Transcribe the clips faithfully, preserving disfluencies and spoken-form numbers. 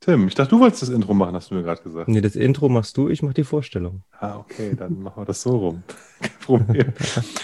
Tim, ich dachte, du wolltest das Intro machen, hast du mir gerade gesagt. Nee, das Intro machst du, ich mach die Vorstellung. Ah, okay, dann machen wir das so rum. Kein Problem.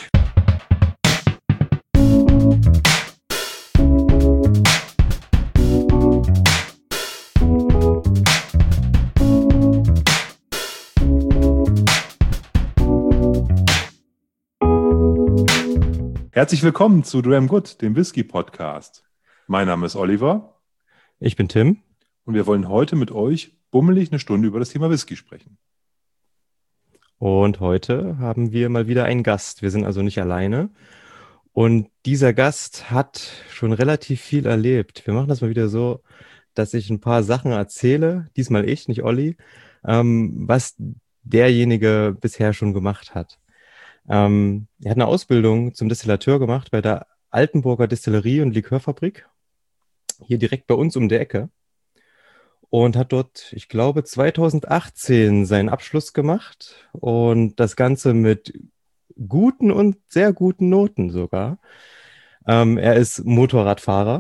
Herzlich willkommen zu Dram Good, dem Whisky-Podcast. Mein Name ist Oliver Ich bin Tim. und wir wollen heute mit euch bummelig eine Stunde über das Thema Whisky sprechen. Und heute haben wir mal wieder einen Gast. Wir sind also nicht alleine. Und dieser Gast hat schon relativ viel erlebt. Wir machen das mal wieder so, dass ich ein paar Sachen erzähle, diesmal ich, nicht Olli, ähm, was derjenige bisher schon gemacht hat. Ähm, er hat eine Ausbildung zum Destillateur gemacht bei der Altenburger Distillerie und Likörfabrik, hier direkt bei uns um der Ecke. Und hat dort, ich glaube, zweitausendachtzehn seinen Abschluss gemacht und das Ganze mit guten und sehr guten Noten sogar. Ähm, er ist Motorradfahrer.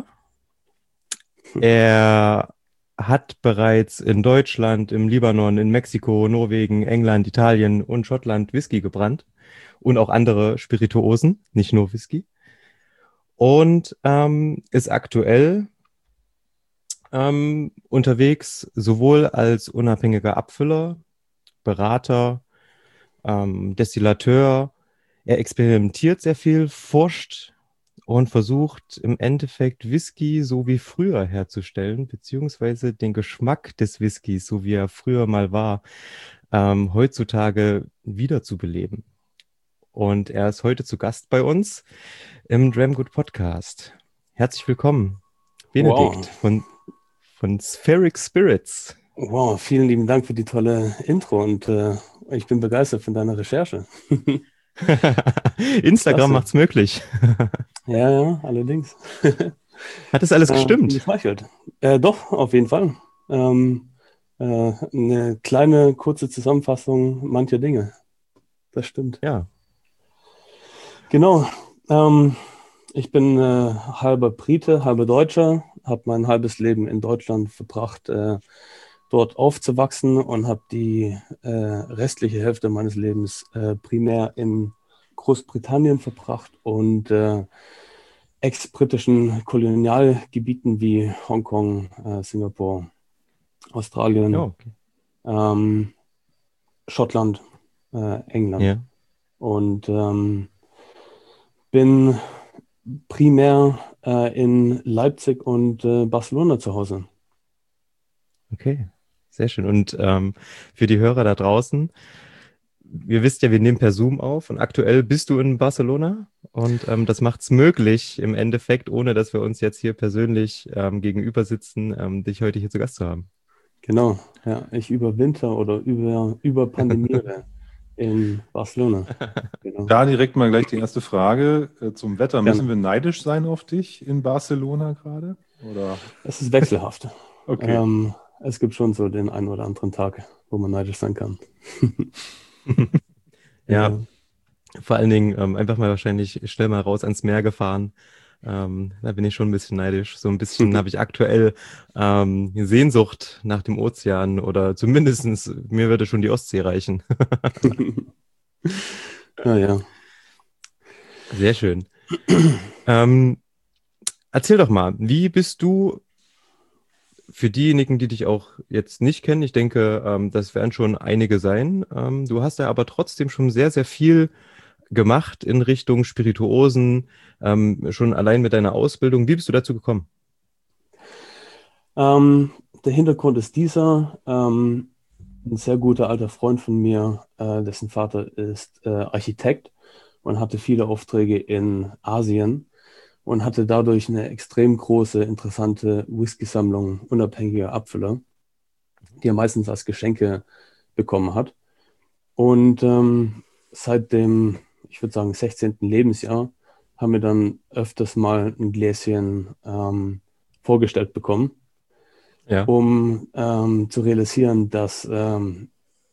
Er hat bereits in Deutschland, im Libanon, in Mexiko, Norwegen, England, Italien und Schottland Whisky gebrannt und auch andere Spirituosen, nicht nur Whisky. Und ähm, ist aktuell ähm, unterwegs, sowohl als unabhängiger Abfüller, Berater, ähm, Destillateur. Er experimentiert sehr viel, forscht und versucht im Endeffekt Whisky so wie früher herzustellen, beziehungsweise den Geschmack des Whiskys, so wie er früher mal war, ähm, heutzutage wiederzubeleben. Und er ist heute zu Gast bei uns im Dramgood Podcast. Herzlich willkommen, Benedikt Wow, von von Spheric Spirits. wow, vielen lieben Dank für die tolle Intro und äh, ich bin begeistert von deiner Recherche. Instagram Klasse. macht's möglich. Ja, ja, allerdings. Hat das alles Äh, bin gestimmt? geschmeichelt. Äh, doch, auf jeden Fall. Ähm, äh, eine kleine, kurze Zusammenfassung mancher Dinge. Das stimmt. Ja. Genau. Ähm, ich bin äh, halber Brite, halber Deutscher, habe mein halbes Leben in Deutschland verbracht, äh, dort aufzuwachsen und habe die äh, restliche Hälfte meines Lebens äh, primär in Großbritannien verbracht und äh, ex-britischen Kolonialgebieten wie Hongkong, äh, Singapur, Ja, Australien, okay. ähm, Schottland, äh, England Ja, und ähm, bin primär äh, in Leipzig und äh, Barcelona zu Hause. okay. Sehr schön. Und ähm, für die Hörer da draußen, ihr wisst ja, wir nehmen per Zoom auf und aktuell bist du in Barcelona und ähm, das macht es möglich, im Endeffekt, ohne dass wir uns jetzt hier persönlich ähm, gegenüber sitzen, ähm, dich heute hier zu Gast zu haben. Genau, ja, ich überwinter oder über, überpandemiere in Barcelona. Genau. Da direkt mal gleich die erste Frage äh, zum Wetter. Müssen Gerne. wir neidisch sein auf dich in Barcelona gerade? Oder? Es ist wechselhaft. Okay. Ähm, es gibt schon so den einen oder anderen Tag, wo man neidisch sein kann. Ja, Ja, vor allen Dingen ähm, einfach mal wahrscheinlich schnell mal raus ans Meer gefahren. Ähm, da bin ich schon ein bisschen neidisch. So ein bisschen habe ich aktuell ähm, Sehnsucht nach dem Ozean oder zumindestens mir würde schon die Ostsee reichen. ja, ja. Sehr schön. Ähm, erzähl doch mal, wie bist du für diejenigen, die dich auch jetzt nicht kennen, ich denke, ähm, das werden schon einige sein. Ähm, du hast ja aber trotzdem schon sehr, sehr viel gemacht in Richtung Spirituosen, ähm, schon allein mit deiner Ausbildung. Wie bist du dazu gekommen? Ähm, der Hintergrund ist dieser. Ähm, ein sehr guter alter Freund von mir, äh, dessen Vater ist äh, Architekt und hatte viele Aufträge in Asien und hatte dadurch eine extrem große, interessante Whisky-Sammlung unabhängiger Abfüller, die er meistens als Geschenke bekommen hat. Und ähm, seit dem, ich würde sagen, sechzehnten Lebensjahr haben wir dann öfters mal ein Gläschen ähm, vorgestellt bekommen, Ja, um ähm, zu realisieren, dass ähm,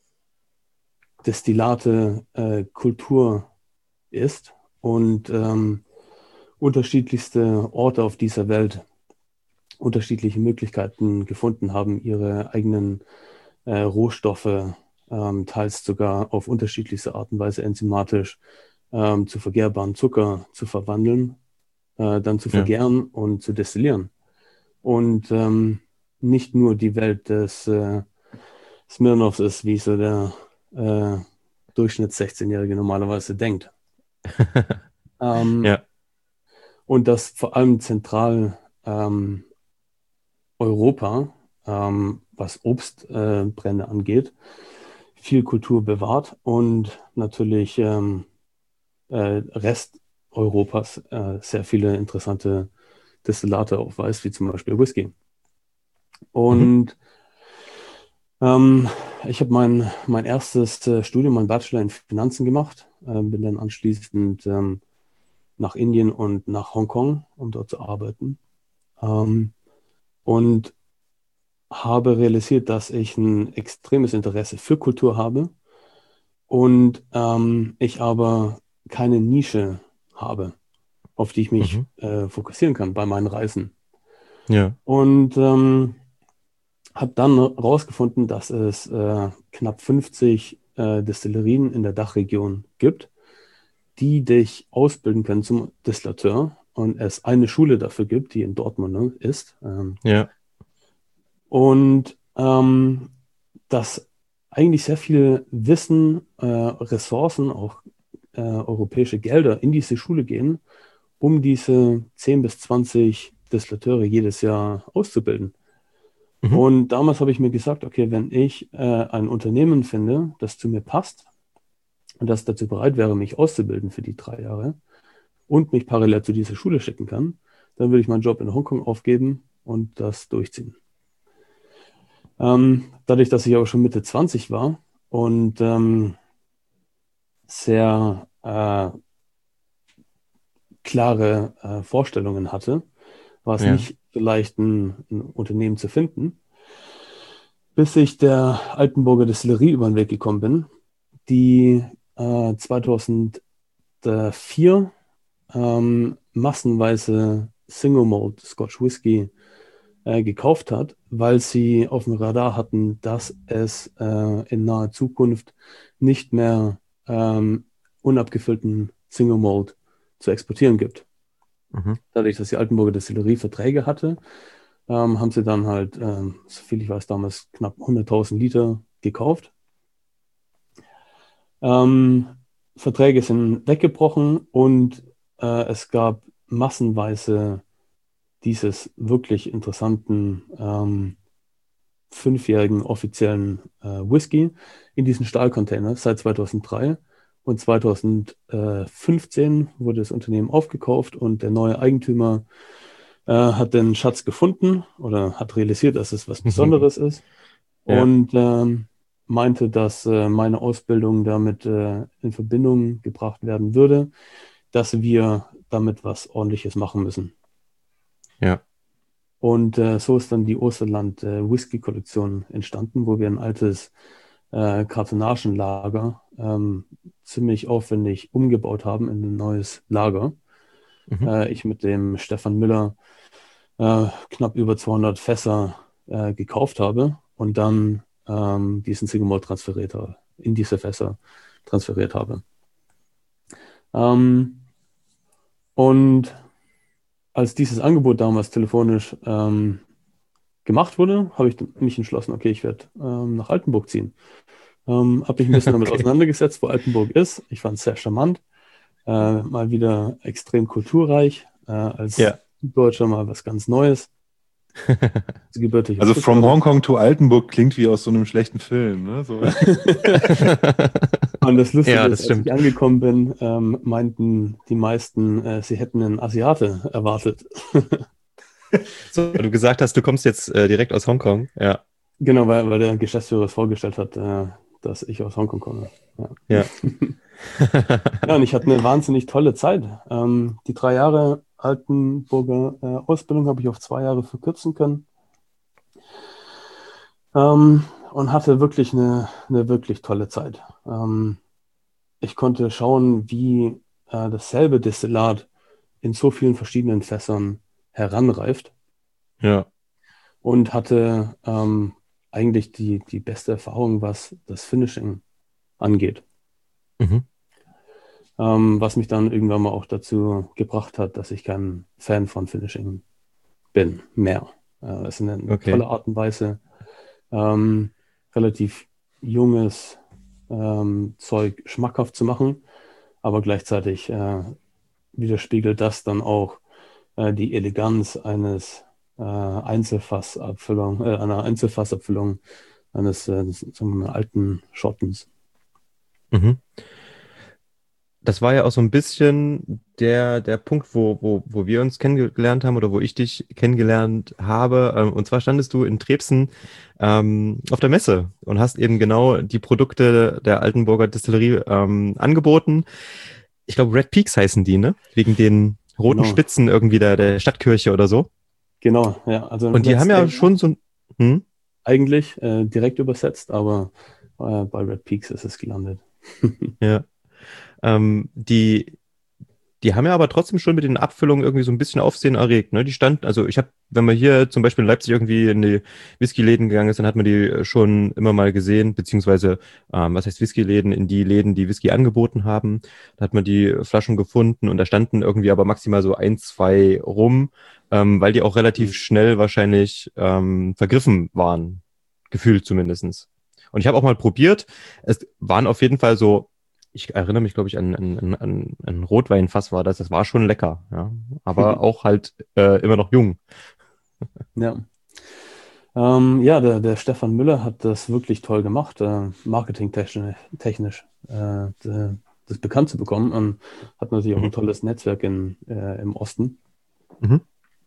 Destillate äh, Kultur ist und ähm, unterschiedlichste Orte auf dieser Welt unterschiedliche Möglichkeiten gefunden haben, ihre eigenen äh, Rohstoffe ähm, teils sogar auf unterschiedlichste Art und Weise enzymatisch ähm, zu vergärbaren Zucker zu verwandeln, äh, dann zu Ja. vergären und zu destillieren. Und ähm, nicht nur die Welt des äh, Smirnoffs ist, wie so der äh, Durchschnitts sechzehn-Jährige normalerweise denkt. Ähm, Ja. und dass vor allem zentral ähm, Europa, ähm, was Obstbrände äh, Brände angeht, viel Kultur bewahrt und natürlich ähm, äh, Rest Europas äh, sehr viele interessante Destillate aufweist, wie zum Beispiel Whisky. Mhm. Und ähm, ich habe mein, mein erstes äh, Studium, mein Bachelor in Finanzen gemacht, äh, bin dann anschließend ähm, nach Indien und nach Hongkong, um dort zu arbeiten. Ähm, und habe realisiert, dass ich ein extremes Interesse für Kultur habe und ähm, ich aber keine Nische habe, auf die ich mich Mhm. äh, fokussieren kann bei meinen Reisen. Ja. Und ähm, habe dann herausgefunden, dass es äh, knapp fünfzig äh, Destillerien in der Dachregion gibt, die dich ausbilden können zum Distillateur und es eine Schule dafür gibt, die in Dortmund, ne, ist. Ähm, Ja. und ähm, dass eigentlich sehr viel Wissen, äh, Ressourcen, auch äh, europäische Gelder in diese Schule gehen, um diese zehn bis zwanzig Distillateure jedes Jahr auszubilden. Mhm. Und damals habe ich mir gesagt, okay, wenn ich äh, ein Unternehmen finde, das zu mir passt und das dazu bereit wäre, mich auszubilden für die drei Jahre und mich parallel zu dieser Schule schicken kann, dann würde ich meinen Job in Hongkong aufgeben und das durchziehen. Ähm, dadurch, dass ich aber schon Mitte zwanzig war und ähm, sehr äh, klare äh, Vorstellungen hatte, war es Ja. nicht so leicht, ein, ein Unternehmen zu finden, bis ich der Altenburger Destillerie über den Weg gekommen bin, die äh, zweitausendvier ähm, massenweise Single Malt Scotch Whisky äh, gekauft hat, weil sie auf dem Radar hatten, dass es äh, in naher Zukunft nicht mehr ähm, unabgefüllten Single Malt zu exportieren gibt. Mhm. Dadurch, dass die Altenburger Destillerie Verträge hatte, ähm, haben sie dann halt, ähm, soviel ich weiß, damals knapp hunderttausend Liter gekauft. Ähm, Verträge sind weggebrochen und äh, es gab massenweise dieses wirklich interessanten ähm, fünfjährigen offiziellen äh, Whisky in diesen Stahlcontainer seit zweitausenddrei. Und zweitausendfünfzehn wurde das Unternehmen aufgekauft und der neue Eigentümer äh, hat den Schatz gefunden oder hat realisiert, dass es was Besonderes ist Ja. und ähm, meinte, dass äh, meine Ausbildung damit äh, in Verbindung gebracht werden würde, dass wir damit was Ordentliches machen müssen. Ja. Und äh, so ist dann die Osterland äh, Whisky-Kollektion entstanden, wo wir ein altes äh, Kartonagenlager ähm, ziemlich aufwendig umgebaut haben in ein neues Lager. Mhm. Äh, ich mit dem Stefan Müller äh, knapp über zweihundert Fässer äh, gekauft habe und dann ähm, diesen Single Malt transferiert habe, in diese Fässer transferiert habe. Ähm, und als dieses Angebot damals telefonisch ähm, gemacht wurde, habe ich mich entschlossen, okay, ich werde ähm, nach Altenburg ziehen. Ähm, habe mich ein bisschen damit Okay. auseinandergesetzt, wo Altenburg ist. Ich fand es sehr charmant. Äh, mal wieder extrem kulturreich. Äh, als Ja. Deutscher mal was ganz Neues. Gebürtig aus Also From Stuttgart. Hongkong to Altenburg klingt wie aus so einem schlechten Film. Ne? So. Und das Lustige Ja, ist, das als ich stimmt. angekommen bin, ähm, meinten die meisten, äh, sie hätten einen Asiate erwartet. So, weil du gesagt hast, du kommst jetzt äh, direkt aus Hongkong. Ja. Genau, weil, weil der Geschäftsführer es vorgestellt hat, äh, dass ich aus Hongkong komme. Ja. Ja. Ja, und ich hatte eine wahnsinnig tolle Zeit. Ähm, die drei Jahre Altenburger äh, Ausbildung habe ich auf zwei Jahre verkürzen können. Ähm, und hatte wirklich eine, eine wirklich tolle Zeit. Ähm, ich konnte schauen, wie äh, dasselbe Destillat in so vielen verschiedenen Fässern heranreift. Ja. und hatte ähm, eigentlich die, die beste Erfahrung, was das Finishing angeht. Mhm. Ähm, was mich dann irgendwann mal auch dazu gebracht hat, dass ich kein Fan von Finishing bin, mehr. Äh, es ist eine, eine Okay. tolle Art und Weise, ähm, relativ junges ähm, Zeug schmackhaft zu machen, aber gleichzeitig äh, widerspiegelt das dann auch äh, die Eleganz eines äh, Einzelfassabfüllung, äh, einer Einzelfassabfüllung eines äh, so einem alten Schottens. Mhm. Das war ja auch so ein bisschen der, der Punkt, wo, wo, wo wir uns kennengelernt haben oder wo ich dich kennengelernt habe. Ähm, Und zwar standest du in Trebsen ähm, auf der Messe und hast eben genau die Produkte der Altenburger Distillerie ähm, angeboten. Ich glaube, Red Peaks heißen die, ne? Wegen den roten Genau, Spitzen irgendwie der, der Stadtkirche oder so. genau, ja, also Und die Red haben ja Stable schon so ein, hm? eigentlich äh, direkt übersetzt, aber äh, bei Red Peaks ist es gelandet. Ja. Ähm, die, Die haben ja aber trotzdem schon mit den Abfüllungen irgendwie so ein bisschen Aufsehen erregt, ne? Die standen, also ich habe, wenn man hier zum Beispiel in Leipzig irgendwie in die Whisky-Läden gegangen ist, dann hat man die schon immer mal gesehen, beziehungsweise, ähm, was heißt Whisky-Läden, in die Läden, die Whisky angeboten haben. Da hat man die Flaschen gefunden und da standen irgendwie aber maximal so ein, zwei rum, ähm, weil die auch relativ schnell wahrscheinlich ähm, vergriffen waren, gefühlt zumindestens. Und ich habe auch mal probiert, es waren auf jeden Fall so, ich erinnere mich, glaube ich, an, an, an, an ein Rotweinfass war das. Das war schon lecker, ja. Aber auch halt äh, immer noch jung. Ja, ähm, ja, der, der Stefan Müller hat das wirklich toll gemacht, äh, marketingtechnisch, technisch, äh, de, das bekannt zu bekommen und hat natürlich auch ein Mhm. tolles Netzwerk in, äh, im Osten. Mhm.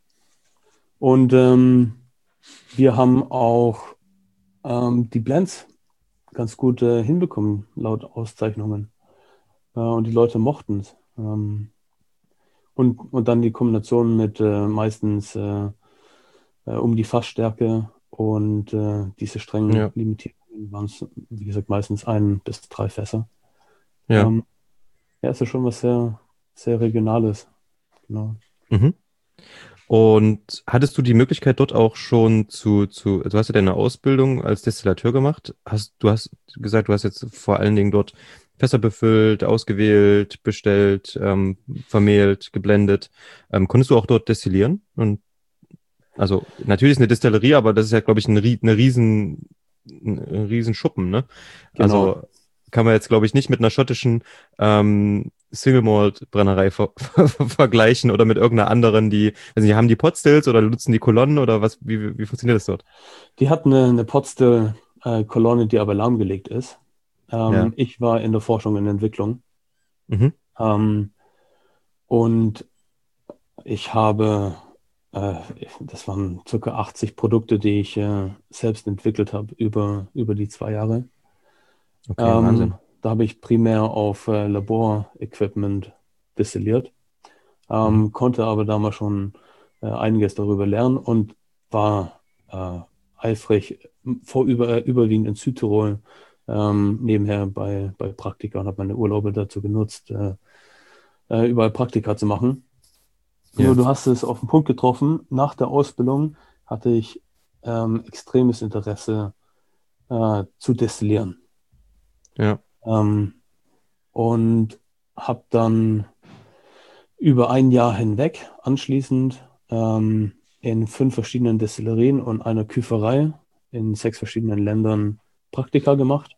Und ähm, wir haben auch ähm, die Blends ganz gut äh, hinbekommen, laut Auszeichnungen. Äh, und die Leute mochten es. Ähm, und, und dann die Kombination mit äh, meistens äh, äh, um die Fassstärke und äh, diese strengen Ja, Limitierungen waren es, wie gesagt, meistens ein bis drei Fässer. ja. Ähm, ja, ist ja schon was sehr, sehr Regionales. Genau. Mhm. Und hattest du die Möglichkeit dort auch schon zu, zu, also du hast ja deine Ausbildung als Destillateur gemacht. Hast, du hast gesagt, du hast jetzt vor allen Dingen dort Fässer befüllt, ausgewählt, bestellt, ähm, vermehlt, geblendet. Ähm, konntest du auch dort destillieren? Und also natürlich ist eine Destillerie, aber das ist ja, glaube ich, ein, rie- eine riesen, ein riesen Schuppen, ne? Genau. Also kann man jetzt, glaube ich, nicht mit einer schottischen ähm, Single Malt Brennerei ver vergleichen oder mit irgendeiner anderen, die, also die haben die Potstills oder nutzen die Kolonnen oder was, wie, wie wie funktioniert das dort? Die hat eine, eine Potstill-Kolonne, die aber lahmgelegt ist. Ja. Ähm, ich war in der Forschung und Entwicklung. Mhm. Ähm, und ich habe, äh, das waren circa achtzig Produkte, die ich äh, selbst entwickelt habe über, über die zwei Jahre. Okay, Ähm, Wahnsinn. da habe ich primär auf äh, Laborequipment destilliert, Mhm. ähm, konnte aber damals schon äh, einiges darüber lernen und war äh, eifrig vor über, überwiegend in Südtirol ähm, nebenher bei, bei Praktika und habe meine Urlaube dazu genutzt, äh, äh, überall Praktika zu machen. Nur Ja, du hast es auf den Punkt getroffen. Nach der Ausbildung hatte ich ähm, extremes Interesse äh, zu destillieren. ja. Ähm, und habe dann über ein Jahr hinweg anschließend ähm, in fünf verschiedenen Destillerien und einer Küferei in sechs verschiedenen Ländern Praktika gemacht.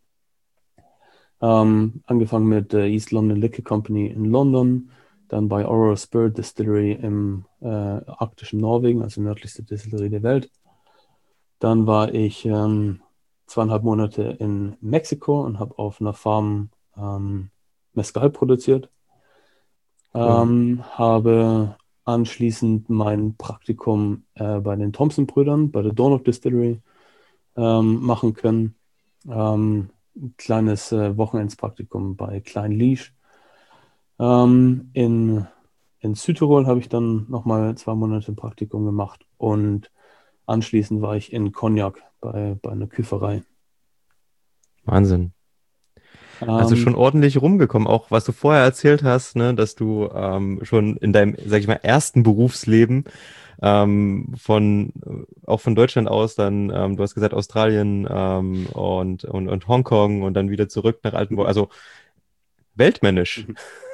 Ähm, angefangen mit der East London Liquor Company in London, dann bei Aurora Spirit Distillery im äh, arktischen Norwegen, also nördlichste Distillerie der Welt. Dann war ich ähm, zweieinhalb Monate in Mexiko und habe auf einer Farm ähm, Mezcal produziert. Cool. Ähm, habe anschließend mein Praktikum äh, bei den Thompson-Brüdern, bei der Dornoch Distillery ähm, machen können. Ähm, ein kleines äh, Wochenendspraktikum bei Klein Liege. Ähm, in, in Südtirol habe ich dann nochmal zwei Monate ein Praktikum gemacht und anschließend war ich in Cognac bei, bei einer Küferei. Wahnsinn. Also Ähm, schon ordentlich rumgekommen, auch was du vorher erzählt hast, ne, dass du ähm, schon in deinem, sag ich mal, ersten Berufsleben ähm, von äh, auch von Deutschland aus dann, ähm, du hast gesagt Australien ähm, und, und, und Hongkong und dann wieder zurück nach Altenburg, also weltmännisch.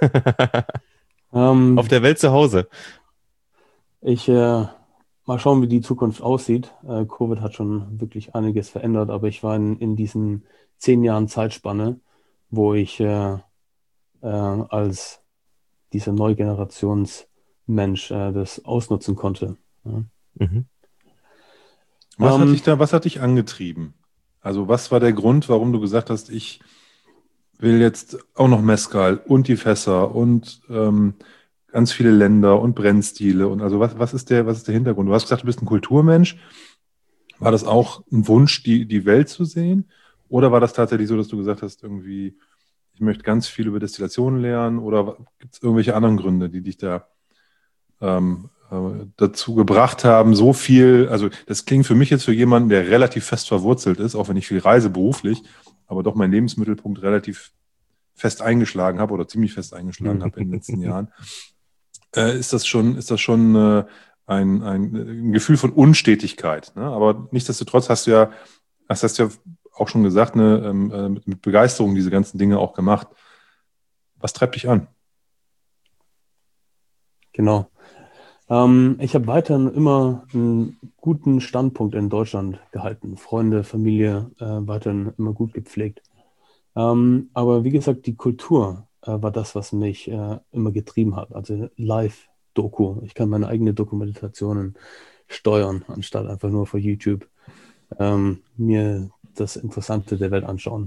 Auf ähm, der Welt zu Hause. ich äh, mal schauen, wie die Zukunft aussieht. Äh, Covid hat schon wirklich einiges verändert, aber ich war in, in diesen zehn Jahren Zeitspanne, wo ich äh, äh, als dieser Neugenerationsmensch äh, das ausnutzen konnte. Ja. Mhm. Was hat dich Ähm, da, was hat dich angetrieben? Also was war der Grund, warum du gesagt hast, ich will jetzt auch noch Mezcal und die Fässer und ähm, ganz viele Länder und Brennstile und also was, was ist der, was ist der Hintergrund? Du hast gesagt, du bist ein Kulturmensch. War das auch ein Wunsch, die, die Welt zu sehen? Oder war das tatsächlich so, dass du gesagt hast, irgendwie, ich möchte ganz viel über Destillationen lernen? Oder gibt es irgendwelche anderen Gründe, die dich da ähm, äh, dazu gebracht haben, so viel, also das klingt für mich jetzt für jemanden, der relativ fest verwurzelt ist, auch wenn ich viel reise beruflich, aber doch meinen Lebensmittelpunkt relativ fest eingeschlagen habe oder ziemlich fest eingeschlagen habe in den letzten Jahren, äh, ist das schon, ist das schon äh, ein, ein, ein Gefühl von Unstetigkeit. Ne? Aber nichtsdestotrotz hast du ja, das hast du ja auch schon gesagt, ne, ähm, äh, mit, mit Begeisterung diese ganzen Dinge auch gemacht. Was treibt dich an? genau. Ähm, ich habe weiterhin immer einen guten Standpunkt in Deutschland gehalten. Freunde, Familie, äh, weiterhin immer gut gepflegt. Ähm, aber wie gesagt, die Kultur äh, war das, was mich äh, immer getrieben hat. Also Live-Doku. Ich kann meine eigene Dokumentationen steuern, anstatt einfach nur vor YouTube ähm, mir das Interessante der Welt anschauen.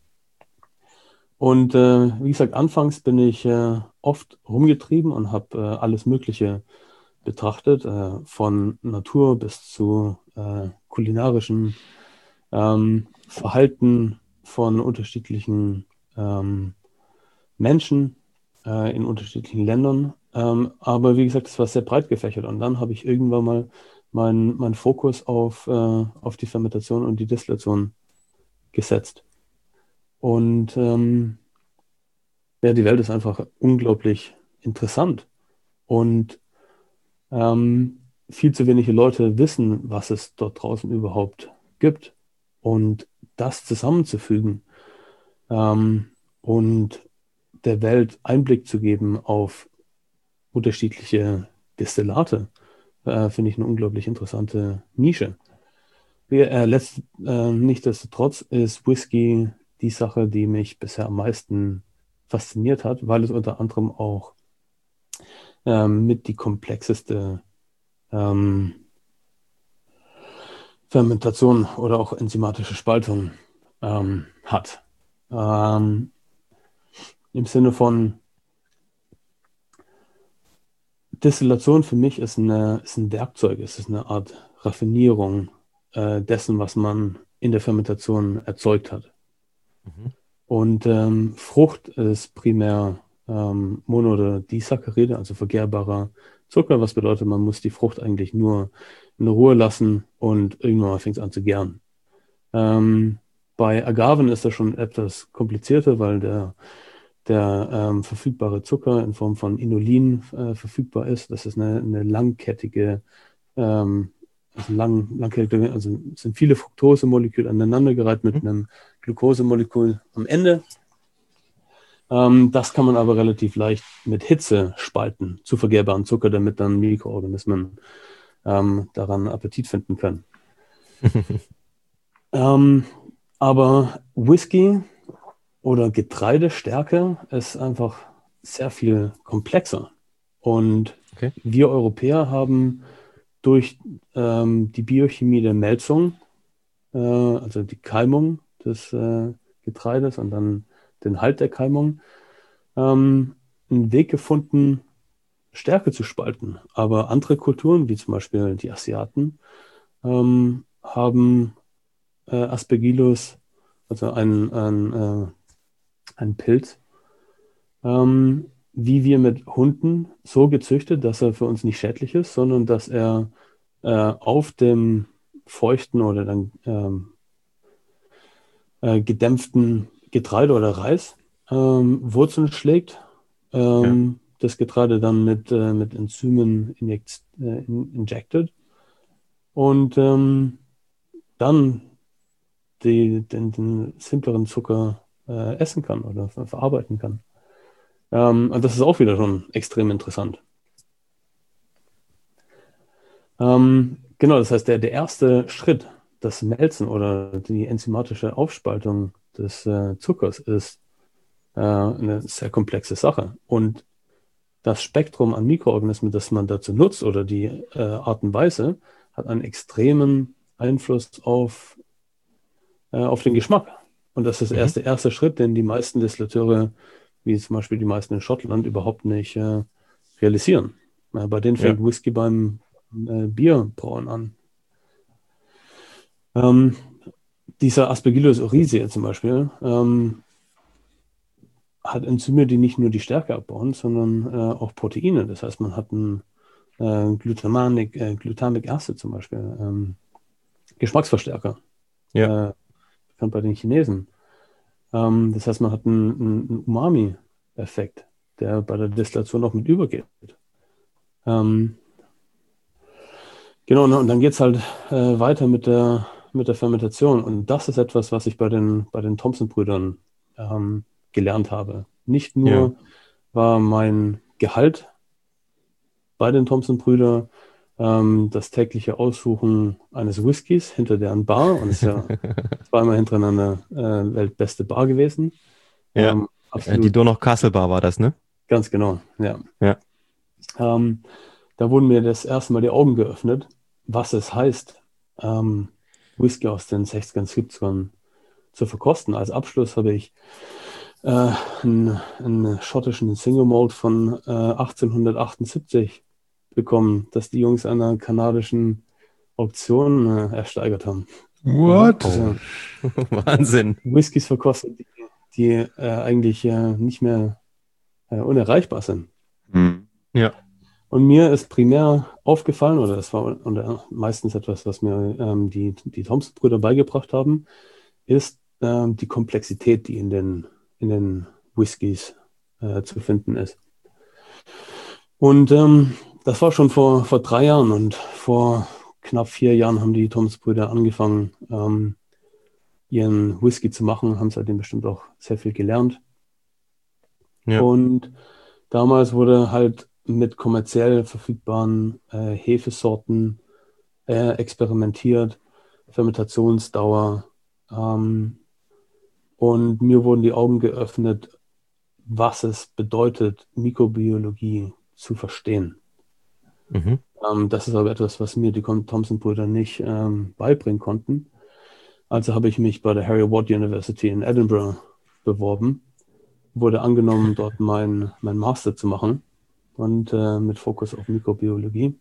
Und äh, wie gesagt, anfangs bin ich äh, oft rumgetrieben und habe äh, alles Mögliche betrachtet, äh, von Natur bis zu äh, kulinarischen ähm, Verhalten von unterschiedlichen ähm, Menschen äh, in unterschiedlichen Ländern. Ähm, aber wie gesagt, es war sehr breit gefächert. Und dann habe ich irgendwann mal meinen mein Fokus auf, äh, auf die Fermentation und die Destillation gesetzt. Und ähm, ja, die Welt ist einfach unglaublich interessant. Und ähm, viel zu wenige Leute wissen, was es dort draußen überhaupt gibt. Und das zusammenzufügen ähm, und der Welt Einblick zu geben auf unterschiedliche Destillate, äh, finde ich eine unglaublich interessante Nische. Wir, äh, letzt, äh, nichtsdestotrotz ist Whisky die Sache, die mich bisher am meisten fasziniert hat, weil es unter anderem auch ähm, mit die komplexeste ähm, Fermentation oder auch enzymatische Spaltung ähm, hat. Ähm, Im Sinne von Destillation für mich ist, eine, ist ein Werkzeug, es ist eine Art Raffinierung äh, dessen, was man in der Fermentation erzeugt hat. Mhm. Und ähm, Frucht ist primär ähm, Mono- oder Disaccharide, also vergärbarer Zucker, was bedeutet, man muss die Frucht eigentlich nur in Ruhe lassen und irgendwann mal fängt es an zu gären. Ähm, bei Agaven ist das schon etwas komplizierter, weil der, der ähm, verfügbare Zucker in Form von Inulin äh, verfügbar ist. Das ist eine, eine langkettige, ähm, also, lang, langkettige, also es sind viele Fructosemoleküle aneinandergereiht mit Mhm. einem Glukosemolekül am Ende. Ähm, das kann man aber relativ leicht mit Hitze spalten zu vergärbaren Zucker, damit dann Mikroorganismen ähm, daran Appetit finden können. Ähm, aber Whisky oder Getreidestärke ist einfach sehr viel komplexer. Und Okay. wir Europäer haben durch ähm, die Biochemie der Melzung, äh, also die Keimung des äh, Getreides und dann den Halt der Keimung, ähm, einen Weg gefunden, Stärke zu spalten. Aber andere Kulturen, wie zum Beispiel die Asiaten, ähm, haben äh, Aspergillus, also ein, ein, äh, ein Pilz, ähm, wie wir mit Hunden so gezüchtet, dass er für uns nicht schädlich ist, sondern dass er äh, auf dem feuchten oder dann ähm, äh, gedämpften Getreide oder Reis ähm, Wurzeln schlägt, ähm, ja. das Getreide dann mit, äh, mit Enzymen inject, äh, injected und ähm, dann die, den, den simpleren Zucker äh, essen kann oder ver verarbeiten kann. Ähm, und das ist auch wieder schon extrem interessant. Ähm, genau, das heißt, der, der erste Schritt, das Melzen oder die enzymatische Aufspaltung des äh, Zuckers ist äh, eine sehr komplexe Sache. Und das Spektrum an Mikroorganismen, das man dazu nutzt oder die äh, Art und Weise, hat einen extremen Einfluss auf, äh, auf den Geschmack. Und das ist erst Mhm. der erste Schritt, den die meisten Destillateure, wie zum Beispiel die meisten in Schottland, überhaupt nicht äh, realisieren. Äh, bei denen Ja. fängt Whisky beim äh, Bierbrauen an. Ähm, dieser Aspergillus oryzae zum Beispiel ähm, hat Enzyme, die nicht nur die Stärke abbauen, sondern äh, auch Proteine. Das heißt, man hat ein äh, Glutamic, äh, Glutamic Acid zum Beispiel, ähm, Geschmacksverstärker, Ja. äh, bekannt bei den Chinesen. Ähm, das heißt, man hat einen, einen Umami-Effekt, der bei der Destillation auch mit übergeht. Ähm, genau, und dann geht es halt äh, weiter mit der, mit der Fermentation. Und das ist etwas, was ich bei den, bei den Thompson-Brüdern ähm, gelernt habe. Nicht Ja. nur war mein Gehalt bei den Thompson-Brüdern ähm, das tägliche Aussuchen eines Whiskys hinter deren Bar. Und es ist ja zweimal hintereinander äh, weltbeste Bar gewesen. Ja. Ähm, Äh, Die absolut, Donau Castle Bar war das, ne? ganz genau, ja. Ja. Ähm, da wurden mir das erste Mal die Augen geöffnet, was es heißt, ähm, Whisky aus den sechzigern, siebzigern zu verkosten. Als Abschluss habe ich äh, einen, einen schottischen Single Malt von äh, achtzehnhundertachtundsiebzig bekommen, das die Jungs einer kanadischen Auktion äh, ersteigert haben. What? Also Wahnsinn. Whiskys verkostet, die, die äh, eigentlich äh, nicht mehr äh, unerreichbar sind. Hm. Ja. Und mir ist primär aufgefallen, oder das war oder meistens etwas, was mir ähm, die, die Thompson-Brüder beigebracht haben, ist ähm, die Komplexität, die in den, in den Whiskys äh, zu finden ist. Und ähm, das war schon vor, vor drei Jahren und vor knapp vier Jahren haben die Thompson-Brüder angefangen, ähm, ihren Whisky zu machen, haben seitdem bestimmt auch sehr viel gelernt. Ja. Und damals wurde halt mit kommerziell verfügbaren äh, Hefesorten äh, experimentiert, Fermentationsdauer. Ähm, und mir wurden die Augen geöffnet, was es bedeutet, Mikrobiologie zu verstehen. Mhm. Ähm, das ist aber etwas, was mir die Thompson-Brüder nicht ähm, beibringen konnten. Also habe ich mich bei der Harry Watt University in Edinburgh beworben, wurde angenommen, dort mein, mein Master zu machen und äh, mit Fokus auf Mikrobiologie.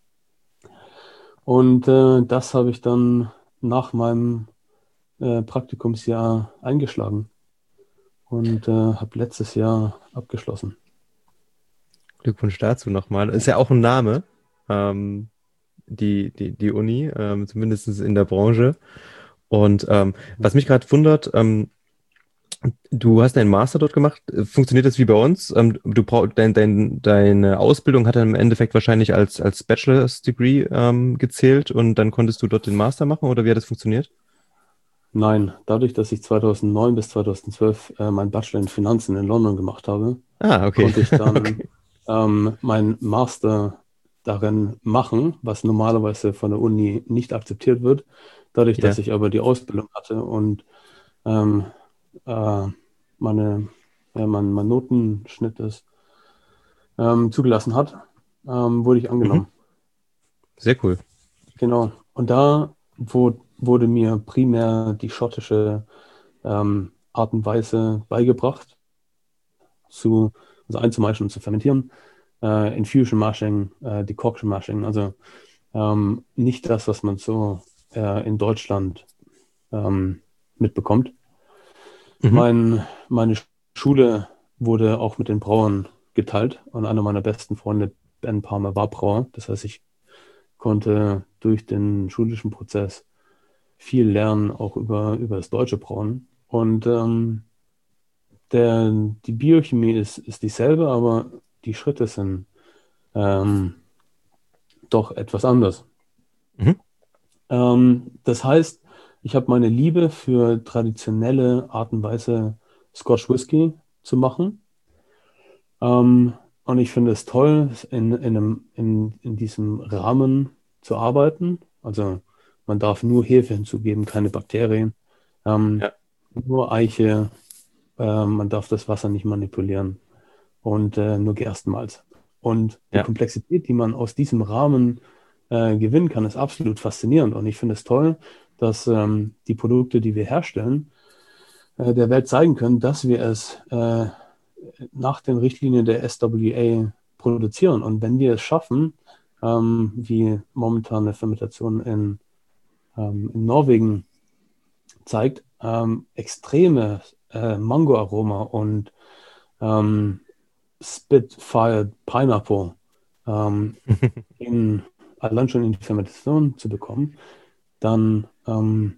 Und äh, das habe ich dann nach meinem äh, Praktikumsjahr eingeschlagen und äh, habe letztes Jahr abgeschlossen. Glückwunsch dazu nochmal. Ist ja auch ein Name, ähm, die, die, die Uni, ähm, zumindest in der Branche. Und ähm, was mich gerade wundert, ähm, du hast deinen Master dort gemacht. Funktioniert das wie bei uns? Ähm, du brauch, dein, dein, deine Ausbildung hat dann im Endeffekt wahrscheinlich als, als Bachelor's Degree ähm, gezählt und dann konntest du dort den Master machen oder wie hat das funktioniert? Nein, dadurch, dass ich zweitausendneun bis zweitausendzwölf äh, meinen Bachelor in Finanzen in London gemacht habe, Ah, okay. konnte ich dann Okay. ähm, meinen Master darin machen, was normalerweise von der Uni nicht akzeptiert wird. Dadurch, dass Ja. ich aber die Ausbildung hatte und ähm, äh, meine, ja, mein, mein Notenschnitt ist, ähm, zugelassen hat, ähm, wurde ich Mhm. angenommen. Sehr cool. Genau. Und da wo, wurde mir primär die schottische ähm, Art und Weise beigebracht, zu, also einzumeischen und zu fermentieren. Äh, Infusion Mashing, äh, Decoction Mashing, also ähm, nicht das, was man so äh, in Deutschland ähm, mitbekommt. Mhm. Mein, meine Schule wurde auch mit den Brauern geteilt und einer meiner besten Freunde, Ben Palmer, war Brauer. Das heißt, ich konnte durch den schulischen Prozess viel lernen, auch über, über das deutsche Brauen. Und ähm, der, die Biochemie ist, ist dieselbe, aber die Schritte sind ähm, doch etwas anders. Mhm. Ähm, das heißt, ich habe meine Liebe für traditionelle Art und Weise, Scotch Whisky zu machen. Ähm, und ich finde es toll, in, in, einem, in, in diesem Rahmen zu arbeiten. Also man darf nur Hefe hinzugeben, keine Bakterien. Ähm, Ja. nur Eiche, äh, man darf das Wasser nicht manipulieren und äh, nur Gerstenmalz. Und die Ja. Komplexität, die man aus diesem Rahmen äh, gewinnen kann, ist absolut faszinierend. Und ich finde es toll, dass ähm, die Produkte, die wir herstellen, äh, der Welt zeigen können, dass wir es äh, nach den Richtlinien der S W A produzieren. Und wenn wir es schaffen, ähm, wie momentan eine Fermentation in, ähm, in Norwegen zeigt, ähm, extreme äh, Mango-Aroma und ähm, Spit-Fired Pineapple ähm, in, allein schon in die Fermentation zu bekommen, dann, ähm,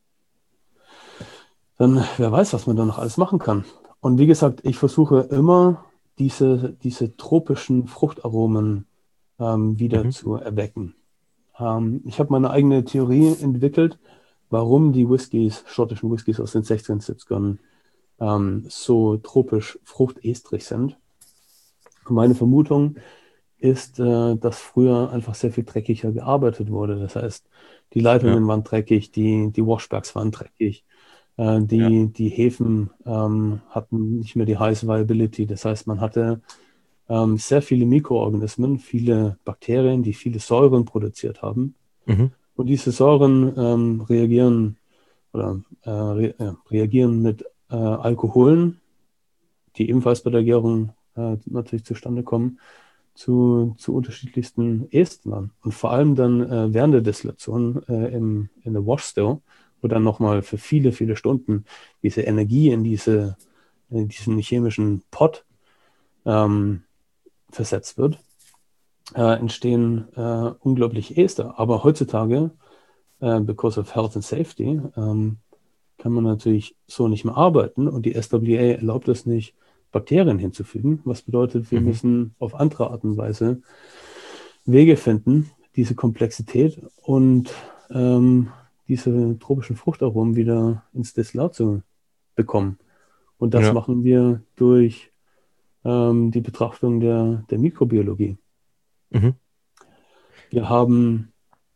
dann wer weiß, was man da noch alles machen kann. Und wie gesagt, ich versuche immer, diese, diese tropischen Fruchtaromen ähm, wieder Mhm. zu erwecken. Ähm, ich habe meine eigene Theorie entwickelt, warum die Whiskys, schottischen Whiskys aus den sechziger und siebziger ähm, so tropisch fruchtestrig sind. Und meine Vermutung ist, äh, dass früher einfach sehr viel dreckiger gearbeitet wurde. Das heißt, die Leitungen Ja. waren dreckig, die, die Washbacks waren dreckig, äh, Ja. die, die Hefen ähm, hatten nicht mehr die Highest Viability. Das heißt, man hatte ähm, sehr viele Mikroorganismen, viele Bakterien, die viele Säuren produziert haben. Mhm. Und diese Säuren ähm, reagieren oder äh, re äh, reagieren mit äh, Alkoholen, die ebenfalls bei der Gärung äh, natürlich zustande kommen, zu, zu unterschiedlichsten Estern. Und vor allem dann äh, während der Destillation äh, im, in der Wash Still, wo dann nochmal für viele, viele Stunden diese Energie in, diese, in diesen chemischen Pot ähm, versetzt wird, äh, entstehen äh, unglaublich Ester. Aber heutzutage, äh, because of health and safety, ähm, kann man natürlich so nicht mehr arbeiten und die S W A erlaubt es nicht, Bakterien hinzufügen, was bedeutet, wir Mhm. müssen auf andere Art und Weise Wege finden, diese Komplexität und ähm, diese tropischen Fruchtaromen wieder ins Destillat zu bekommen. Und das Ja. machen wir durch ähm, die Betrachtung der, der Mikrobiologie. Mhm. Wir haben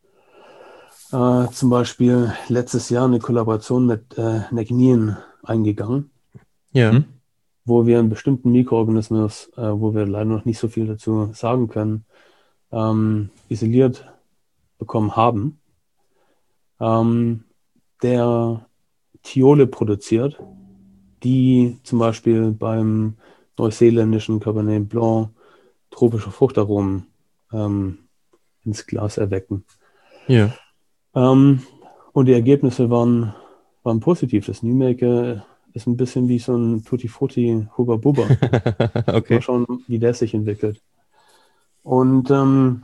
äh, zum Beispiel letztes Jahr eine Kollaboration mit äh, Negnien eingegangen, Ja. Hm? wo wir einen bestimmten Mikroorganismus, äh, wo wir leider noch nicht so viel dazu sagen können, ähm, isoliert bekommen haben, ähm, der Thiole produziert, die zum Beispiel beim neuseeländischen Cabernet Blanc tropische Fruchtaromen ähm, ins Glas erwecken. Ja. Ähm, und die Ergebnisse waren, waren positiv. Das New Maker ist ein bisschen wie so ein Tutti Frutti Hubba Bubba. Mal Okay. schauen, wie der sich entwickelt. Und ähm,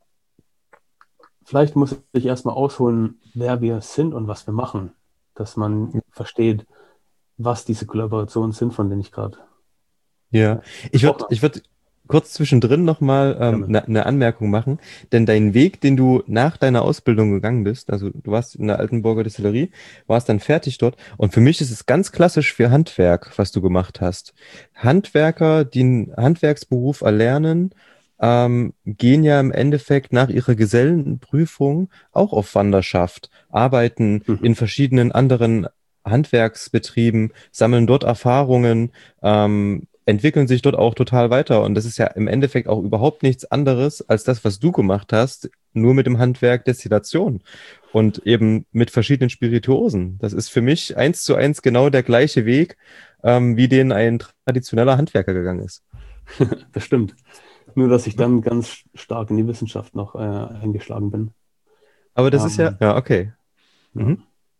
vielleicht muss ich erstmal ausholen, wer wir sind und was wir machen, dass man versteht, was diese Kollaborationen sind, von denen ich gerade Ja. Ich gesprochen würde habe. ich würd kurz zwischendrin nochmal ähm, Gerne. eine ne Anmerkung machen, denn dein Weg, den du nach deiner Ausbildung gegangen bist, also du warst in der Altenburger Destillerie, warst dann fertig dort und für mich ist es ganz klassisch für Handwerk, was du gemacht hast. Handwerker, die einen Handwerksberuf erlernen, ähm, gehen ja im Endeffekt nach ihrer Gesellenprüfung auch auf Wanderschaft, arbeiten Mhm. in verschiedenen anderen Handwerksbetrieben, sammeln dort Erfahrungen, ähm, entwickeln sich dort auch total weiter. Und das ist ja im Endeffekt auch überhaupt nichts anderes als das, was du gemacht hast, nur mit dem Handwerk Destillation und eben mit verschiedenen Spirituosen. Das ist für mich eins zu eins genau der gleiche Weg, ähm, wie den ein traditioneller Handwerker gegangen ist. Das stimmt. Nur, dass ich dann ganz stark in die Wissenschaft noch äh, eingeschlagen bin. Aber das ist ja, Ähm, ja, okay. ja. Mhm.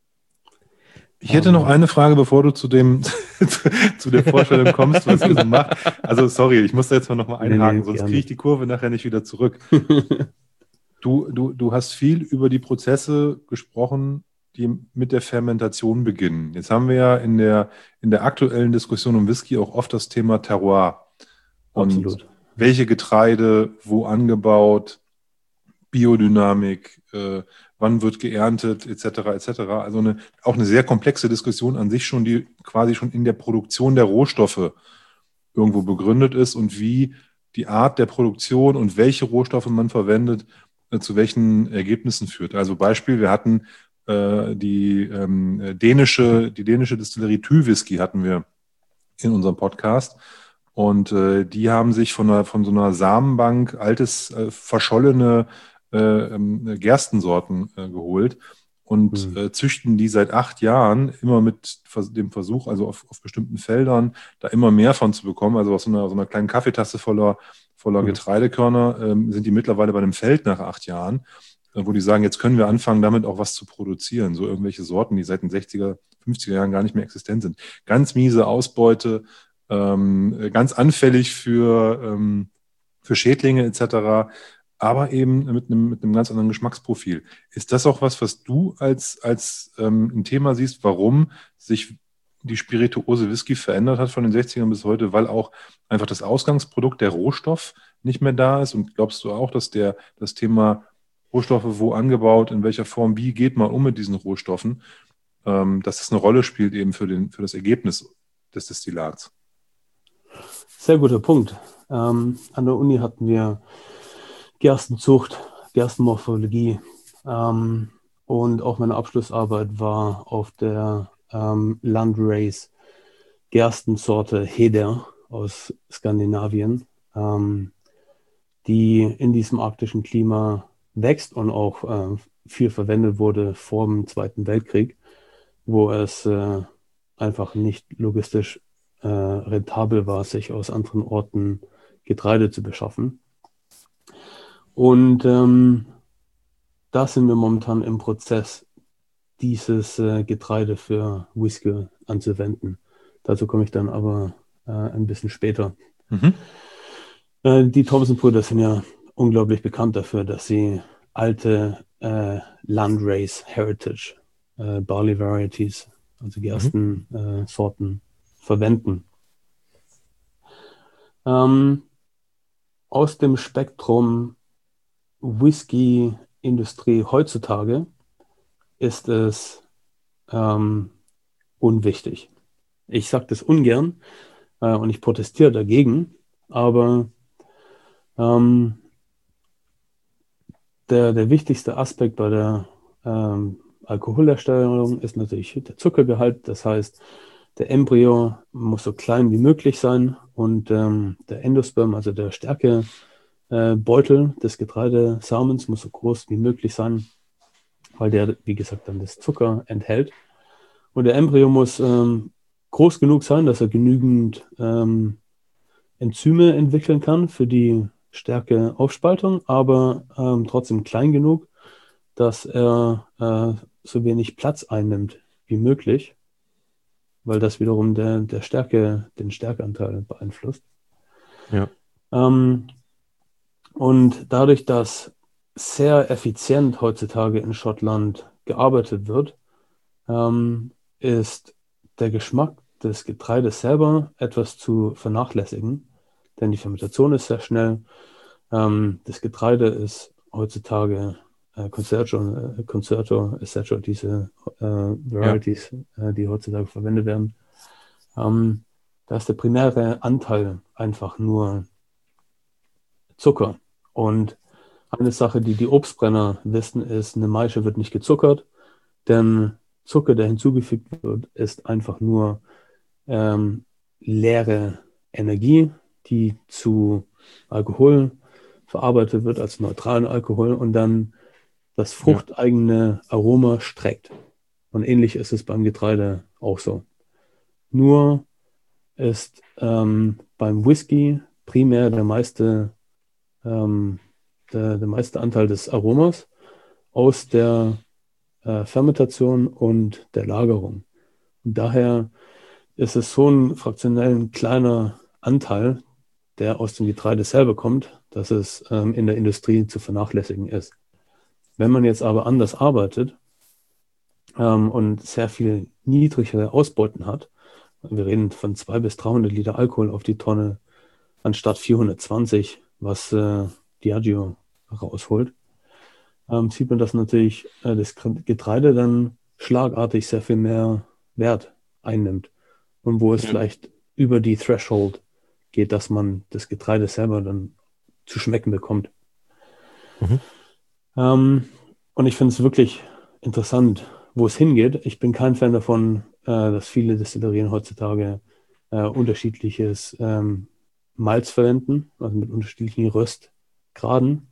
Ich hätte noch Ähm, eine Frage, bevor du zu dem zu, zu der Vorstellung kommst, was ihr so macht. Also sorry, ich muss da jetzt mal noch mal Nee, einhaken, nee, sonst gerne. kriege ich die Kurve nachher nicht wieder zurück. Du, du, du hast viel über die Prozesse gesprochen, die mit der Fermentation beginnen. Jetzt haben wir ja in der, in der aktuellen Diskussion um Whisky auch oft das Thema Terroir. Und Absolut. welche Getreide, wo angebaut, Biodynamik, äh, wann wird geerntet, et cetera et cetera. Also eine, auch eine sehr komplexe Diskussion an sich schon, die quasi schon in der Produktion der Rohstoffe irgendwo begründet ist und wie die Art der Produktion und welche Rohstoffe man verwendet, äh, zu welchen Ergebnissen führt. Also Beispiel, wir hatten äh, die ähm, dänische, die dänische Distillerie Thy Whisky hatten wir in unserem Podcast. Und äh, die haben sich von, einer, von so einer Samenbank altes, äh, verschollene äh, ähm, Gerstensorten äh, geholt und Mhm. äh, züchten die seit acht Jahren immer mit vers- dem Versuch, also auf, auf bestimmten Feldern, da immer mehr von zu bekommen. Also aus so einer, so einer kleinen Kaffeetasse voller, voller Mhm. Getreidekörner ähm, sind die mittlerweile bei einem Feld nach acht Jahren, äh, wo die sagen, jetzt können wir anfangen, damit auch was zu produzieren. So irgendwelche Sorten, die seit den sechziger, fünfziger Jahren gar nicht mehr existent sind. Ganz miese Ausbeute, ähm, ganz anfällig für, ähm, für Schädlinge et cetera, aber eben mit einem, mit einem ganz anderen Geschmacksprofil. Ist das auch was, was du als, als ähm, ein Thema siehst, warum sich die Spirituose Whisky verändert hat von den sechzigern bis heute, weil auch einfach das Ausgangsprodukt, der Rohstoff, nicht mehr da ist? Und glaubst du auch, dass der, das Thema Rohstoffe, wo angebaut, in welcher Form, wie geht man um mit diesen Rohstoffen, ähm, dass das eine Rolle spielt eben für, den, für das Ergebnis des Destillats? Sehr guter Punkt. Ähm, an der Uni hatten wir Gerstenzucht, Gerstenmorphologie ähm, und auch meine Abschlussarbeit war auf der ähm, Landrace Gerstensorte Heder aus Skandinavien, ähm, die in diesem arktischen Klima wächst und auch äh, viel verwendet wurde vor dem Zweiten Weltkrieg, wo es äh, einfach nicht logistisch äh, rentabel war, sich aus anderen Orten Getreide zu beschaffen. Und ähm, da sind wir momentan im Prozess, dieses äh, Getreide für Whisky anzuwenden. Dazu komme ich dann aber äh, ein bisschen später. Mhm. Äh, die Thompson-Brüder sind ja unglaublich bekannt dafür, dass sie alte äh, Landrace Heritage äh, Barley Varieties, also Gerstensorten, äh, verwenden. Ähm, aus dem Spektrum Whisky-Industrie heutzutage ist es ähm, unwichtig. Ich sage das ungern äh, und ich protestiere dagegen, aber ähm, der, der wichtigste Aspekt bei der ähm, Alkoholherstellung ist natürlich der Zuckergehalt. Das heißt, der Embryo muss so klein wie möglich sein und ähm, der Endosperm, also der Stärkebeutel äh, des Getreidesamens, muss so groß wie möglich sein, weil der, wie gesagt, dann das Zucker enthält. Und der Embryo muss ähm, groß genug sein, dass er genügend ähm, Enzyme entwickeln kann für die Stärkeaufspaltung, aber ähm, trotzdem klein genug, dass er äh, so wenig Platz einnimmt wie möglich, weil das wiederum der, der Stärke, den Stärkeanteil beeinflusst. Ja. Ähm, und dadurch, dass sehr effizient heutzutage in Schottland gearbeitet wird, ähm, ist der Geschmack des Getreides selber etwas zu vernachlässigen, denn die Fermentation ist sehr schnell. Ähm, das Getreide ist heutzutage äh, Concerto, äh, Concerto et cetera, diese äh, Varieties, ja. äh, die heutzutage verwendet werden. Ähm, da ist der primäre Anteil einfach nur Zucker. Und eine Sache, die die Obstbrenner wissen, ist, eine Maische wird nicht gezuckert, denn Zucker, der hinzugefügt wird, ist einfach nur ähm, leere Energie, die zu Alkohol verarbeitet wird, als neutralen Alkohol und dann das fruchteigene Aroma streckt. Und ähnlich ist es beim Getreide auch so. Nur ist ähm, beim Whisky primär der meiste, ähm, der, der meiste Anteil des Aromas aus der äh, Fermentation und der Lagerung. Und daher ist es so ein fraktionell kleiner Anteil, der aus dem Getreide selber kommt, dass es ähm, in der Industrie zu vernachlässigen ist. Wenn man jetzt aber anders arbeitet, ähm, und sehr viel niedrigere Ausbeuten hat. Wir reden von zweihundert bis dreihundert Liter Alkohol auf die Tonne anstatt vierhundertzwanzig, was äh, Diageo rausholt. Ähm, sieht man, dass natürlich äh, das Getreide dann schlagartig sehr viel mehr Wert einnimmt. Und wo es Ja. vielleicht über die Threshold geht, dass man das Getreide selber dann zu schmecken bekommt. Mhm. Ähm, und ich finde es wirklich interessant, wo es hingeht. Ich bin kein Fan davon, äh, dass viele Destillerien heutzutage äh, unterschiedliches ähm, Malz verwenden, also mit unterschiedlichen Röstgraden.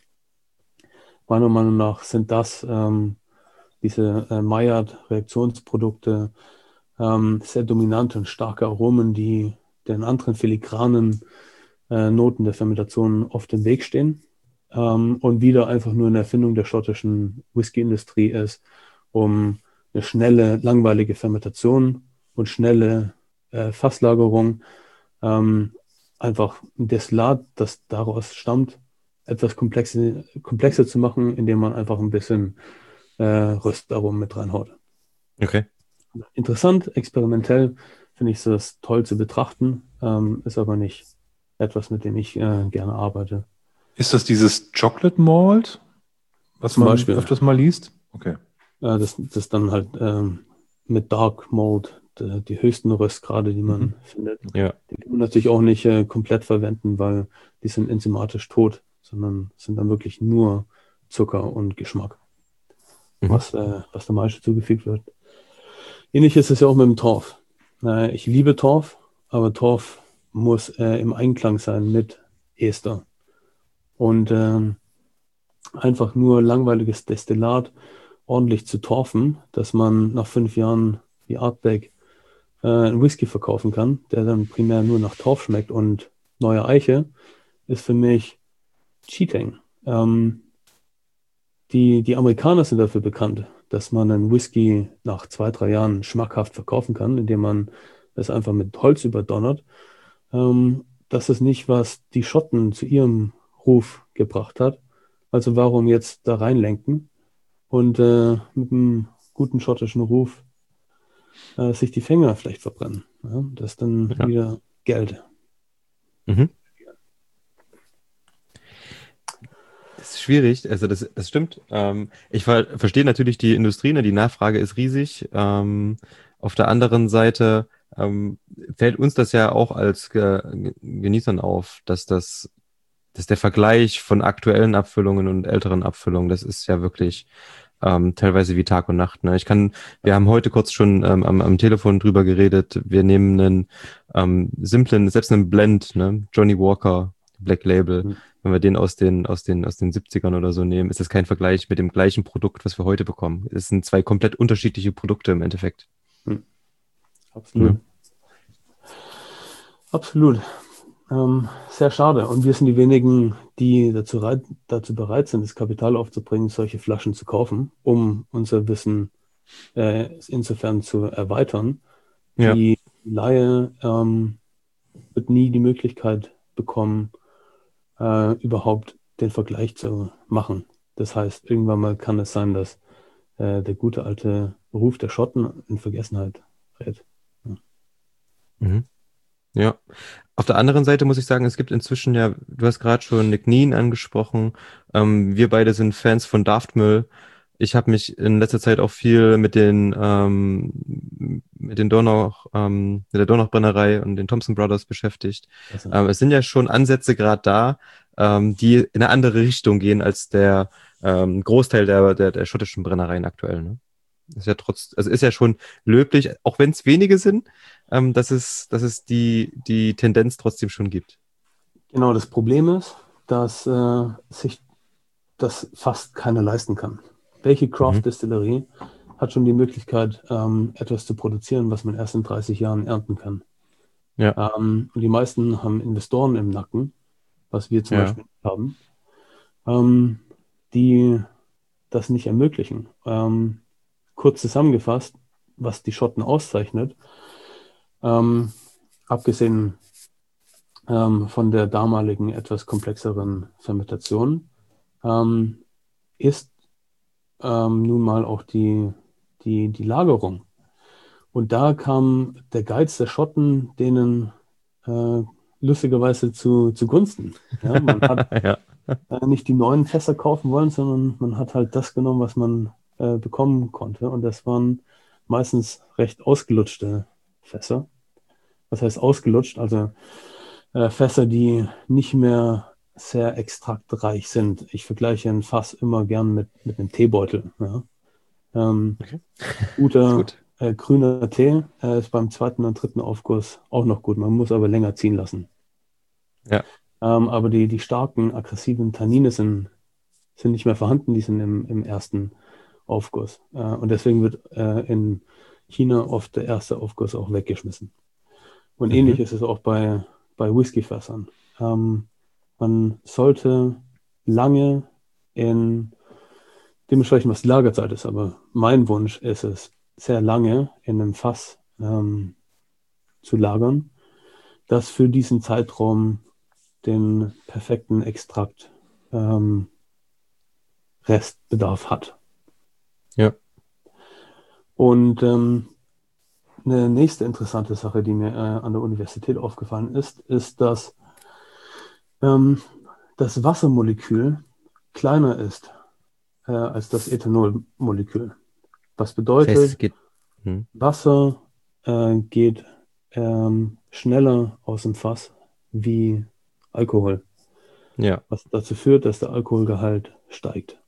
Meiner Meinung nach sind das ähm, diese äh, Maillard-Reaktionsprodukte ähm, sehr dominante und starke Aromen, die den anderen filigranen äh, Noten der Fermentation oft im Weg stehen ähm, und wieder einfach nur eine Erfindung der schottischen Whisky-Industrie ist, um eine schnelle, langweilige Fermentation und schnelle äh, Fasslagerung ähm, einfach ein Destillat, das daraus stammt, etwas komplexer, komplexer zu machen, indem man einfach ein bisschen äh, Röstaromen mit reinhaut. Okay. Interessant, experimentell finde ich das toll zu betrachten, ähm, ist aber nicht etwas, mit dem ich äh, gerne arbeite. Ist das dieses Chocolate Malt, was Zum man Beispiel, öfters mal liest? Okay. äh, das, das dann halt ähm, mit Dark Malt, die, die höchsten Röstgrade, die man Mhm. findet. Ja. Die kann man natürlich auch nicht äh, komplett verwenden, weil die sind enzymatisch tot, sondern sind dann wirklich nur Zucker und Geschmack, Mhm. was, äh, was der Maische zugefügt wird. Ähnlich ist es ja auch mit dem Torf. Äh, ich liebe Torf, aber Torf muss äh, im Einklang sein mit Ester. Und ähm, einfach nur langweiliges Destillat ordentlich zu torfen, dass man nach fünf Jahren wie Artback äh, einen Whisky verkaufen kann, der dann primär nur nach Torf schmeckt und neue Eiche, ist für mich Cheating. Ähm, die, die Amerikaner sind dafür bekannt, dass man einen Whisky nach zwei, drei Jahren schmackhaft verkaufen kann, indem man es einfach mit Holz überdonnert. Ähm, das ist nicht, was die Schotten zu ihrem Ruf gebracht hat. Also warum jetzt da reinlenken und äh, mit einem guten schottischen Ruf äh, sich die Finger vielleicht verbrennen. Ja? Das ist dann Ja. wieder Geld. Mhm. Das ist schwierig, also das, das stimmt. Ähm, ich ver verstehe natürlich die Industrie, ne? Die Nachfrage ist riesig. Ähm, auf der anderen Seite ähm, fällt uns das ja auch als Ge Genießern auf, dass das, dass der Vergleich von aktuellen Abfüllungen und älteren Abfüllungen, das ist ja wirklich ähm, teilweise wie Tag und Nacht. Ne? Ich kann, wir haben heute kurz schon ähm, am, am Telefon drüber geredet. Wir nehmen einen ähm, simplen, selbst einen Blend, ne? Johnny Walker, Black Label. Hm. Wenn wir den aus den, aus den, aus den siebzigern oder so nehmen, ist das kein Vergleich mit dem gleichen Produkt, was wir heute bekommen. Es sind zwei komplett unterschiedliche Produkte im Endeffekt. Hm. Absolut. Ja. Absolut. Ähm, sehr schade. Und wir sind die wenigen, die dazu, reit dazu bereit sind, das Kapital aufzubringen, solche Flaschen zu kaufen, um unser Wissen äh, insofern zu erweitern. Ja. Die Laie ähm, wird nie die Möglichkeit bekommen, äh, überhaupt den Vergleich zu machen. Das heißt, irgendwann mal kann es sein, dass äh, der gute alte Ruf der Schotten in Vergessenheit gerät. Ja. Mhm. Ja. Auf der anderen Seite muss ich sagen, es gibt inzwischen ja, du hast gerade schon Nick Neen angesprochen. Ähm, wir beide sind Fans von Daftmüll. Ich habe mich in letzter Zeit auch viel mit den ähm, mit den Dornach, ähm, mit der Dornach-Brennerei und den Thompson Brothers beschäftigt. Also, Ähm, es sind ja schon Ansätze gerade da, ähm, die in eine andere Richtung gehen als der ähm, Großteil der, der, der schottischen Brennereien aktuell. Ne? Ist ja trotz, also ist ja schon löblich, auch wenn es wenige sind, ähm, dass es, dass es die, die Tendenz trotzdem schon gibt. genau, das Problem ist, dass äh, sich das fast keiner leisten kann. Welche Mhm. Craft-Distillerie hat schon die Möglichkeit, ähm, etwas zu produzieren, was man erst in dreißig Jahren ernten kann? Ja, Ähm, und die meisten haben Investoren im Nacken, was wir zum ja. Beispiel haben, ähm, die das nicht ermöglichen. Ähm, kurz zusammengefasst, was die Schotten auszeichnet, ähm, abgesehen ähm, von der damaligen etwas komplexeren Fermentation, ähm, ist ähm, nun mal auch die, die, die Lagerung. Und da kam der Geiz der Schotten denen äh, lustigerweise zu, zugunsten. Ja, man hat Ja. äh, nicht die neuen Fässer kaufen wollen, sondern man hat halt das genommen, was man äh, bekommen konnte. Und das waren meistens recht ausgelutschte Fässer. Was heißt ausgelutscht? Also äh, Fässer, die nicht mehr sehr extraktreich sind. Ich vergleiche ein Fass immer gern mit, mit einem Teebeutel. Ja. Ähm, Okay. guter Gut. äh, grüner Tee äh, ist beim zweiten und dritten Aufguss auch noch gut. Man muss aber länger ziehen lassen. Ja. Ähm, aber die, die starken, aggressiven Tannine sind, sind nicht mehr vorhanden. Die sind im, im ersten Aufguss. Äh, und deswegen wird äh, in China oft der erste Aufguss auch weggeschmissen. Und Mhm. ähnlich ist es auch bei, bei Whiskyfässern. Ähm, man sollte lange in, dementsprechend was die Lagerzeit ist, aber mein Wunsch ist es, sehr lange in einem Fass ähm, zu lagern, das für diesen Zeitraum den perfekten Extrakt ähm, Restbedarf hat. Ja. Und ähm, eine nächste interessante Sache, die mir äh, an der Universität aufgefallen ist, ist, dass ähm, das Wassermolekül kleiner ist äh, als das Ethanolmolekül. Was Das heißt, es bedeutet, geht. Hm. Wasser äh, geht ähm, schneller aus dem Fass wie Alkohol, Ja. was dazu führt, dass der Alkoholgehalt steigt.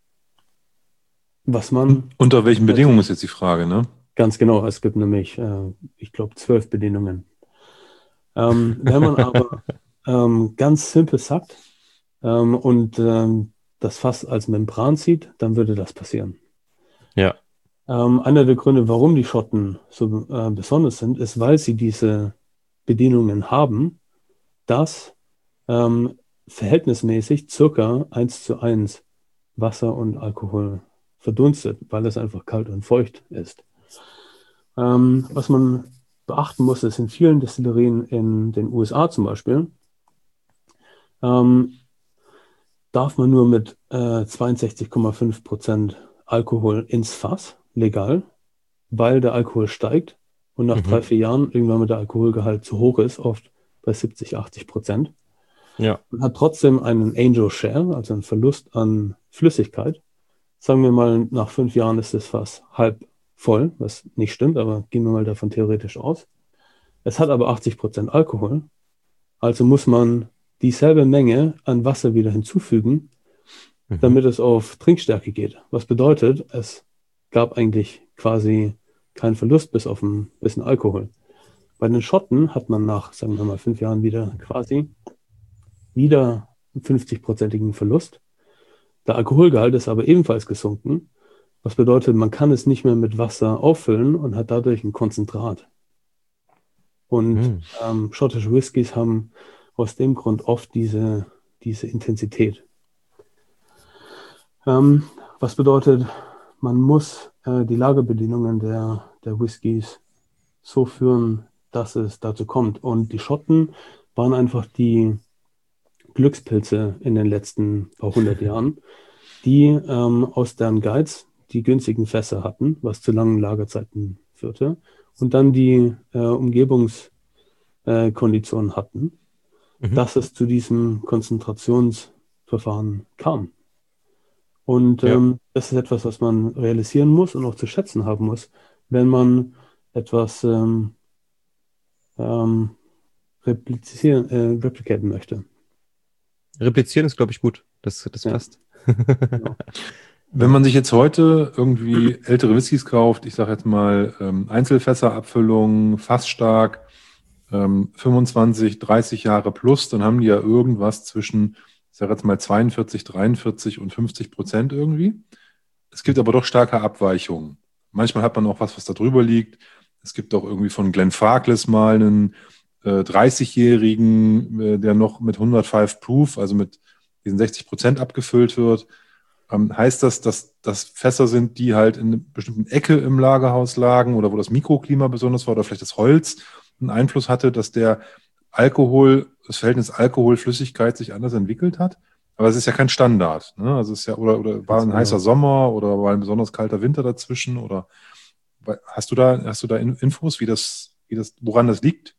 Was man Unter welchen Bedingungen ist jetzt die Frage, ne? ganz genau, es gibt nämlich, äh, ich glaube, zwölf Bedingungen. Ähm, wenn man aber ähm, ganz simpel sagt ähm, und ähm, das Fass als Membran sieht, dann würde das passieren. Ja. Ähm, einer der Gründe, warum die Schotten so äh, besonders sind, ist, weil sie diese Bedingungen haben, dass ähm, verhältnismäßig circa eins zu eins Wasser und Alkohol verdunstet, weil es einfach kalt und feucht ist. Ähm, was man beachten muss, ist in vielen Destillerien in den U S A zum Beispiel, ähm, darf man nur mit äh, zweiundsechzig Komma fünf Prozent Alkohol ins Fass, legal, weil der Alkohol steigt und nach Mhm. drei, vier Jahren irgendwann mit der Alkoholgehalt zu hoch ist, oft bei siebzig, achtzig Prozent. Ja. Man hat trotzdem einen Angel Share, also einen Verlust an Flüssigkeit. Sagen wir mal, nach fünf Jahren ist das Fass halb voll, was nicht stimmt, aber gehen wir mal davon theoretisch aus. Es hat aber achtzig Prozent Alkohol, also muss man dieselbe Menge an Wasser wieder hinzufügen, Mhm. damit es auf Trinkstärke geht. Was bedeutet, es gab eigentlich quasi keinen Verlust bis auf ein bisschen Alkohol. Bei den Schotten hat man nach, sagen wir mal, fünf Jahren wieder quasi wieder einen fünfzig-prozentigen Verlust. Der Alkoholgehalt ist aber ebenfalls gesunken, was bedeutet, man kann es nicht mehr mit Wasser auffüllen und hat dadurch ein Konzentrat. Und Hm. ähm, schottische Whiskys haben aus dem Grund oft diese, diese Intensität. Ähm, was bedeutet, man muss äh, die Lagerbedingungen der, der Whiskys so führen, dass es dazu kommt. Und die Schotten waren einfach die Glückspilze in den letzten paar hundert Jahren, die ähm, aus deren Geiz die günstigen Fässer hatten, was zu langen Lagerzeiten führte, und dann die äh, Umgebungskonditionen äh, hatten, Mhm. dass es zu diesem Konzentrationsverfahren kam. Und Ja. ähm, das ist etwas, was man realisieren muss und auch zu schätzen haben muss, wenn man etwas ähm, ähm, replizieren, äh, replicaten möchte. Replizieren ist, glaube ich, gut. Das, das Ja, passt. genau. Wenn man sich jetzt heute irgendwie ältere Whiskys kauft, ich sage jetzt mal ähm, Einzelfässerabfüllung, fassstark, ähm, fünfundzwanzig, dreißig Jahre plus, dann haben die ja irgendwas zwischen, ich sage jetzt mal zweiundvierzig, dreiundvierzig und fünfzig Prozent irgendwie. Es gibt aber doch starke Abweichungen. Manchmal hat man auch was, was da drüber liegt. Es gibt auch irgendwie von Glenfarclas mal einen äh, dreißig-Jährigen, äh, der noch mit hundertfünf Proof, also mit diesen sechzig Prozent abgefüllt wird. Ähm, heißt das, dass das Fässer sind, die halt in einer bestimmten Ecke im Lagerhaus lagen oder wo das Mikroklima besonders war oder vielleicht das Holz einen Einfluss hatte, dass der Alkohol, das Verhältnis Alkohol-Flüssigkeit sich anders entwickelt hat? Aber es ist ja kein Standard, ne? Also es ist ja, oder, oder war ein Ganz heißer genau. Sommer oder war ein besonders kalter Winter dazwischen oder hast du da, hast du da In- Infos, wie das, wie das, woran das liegt?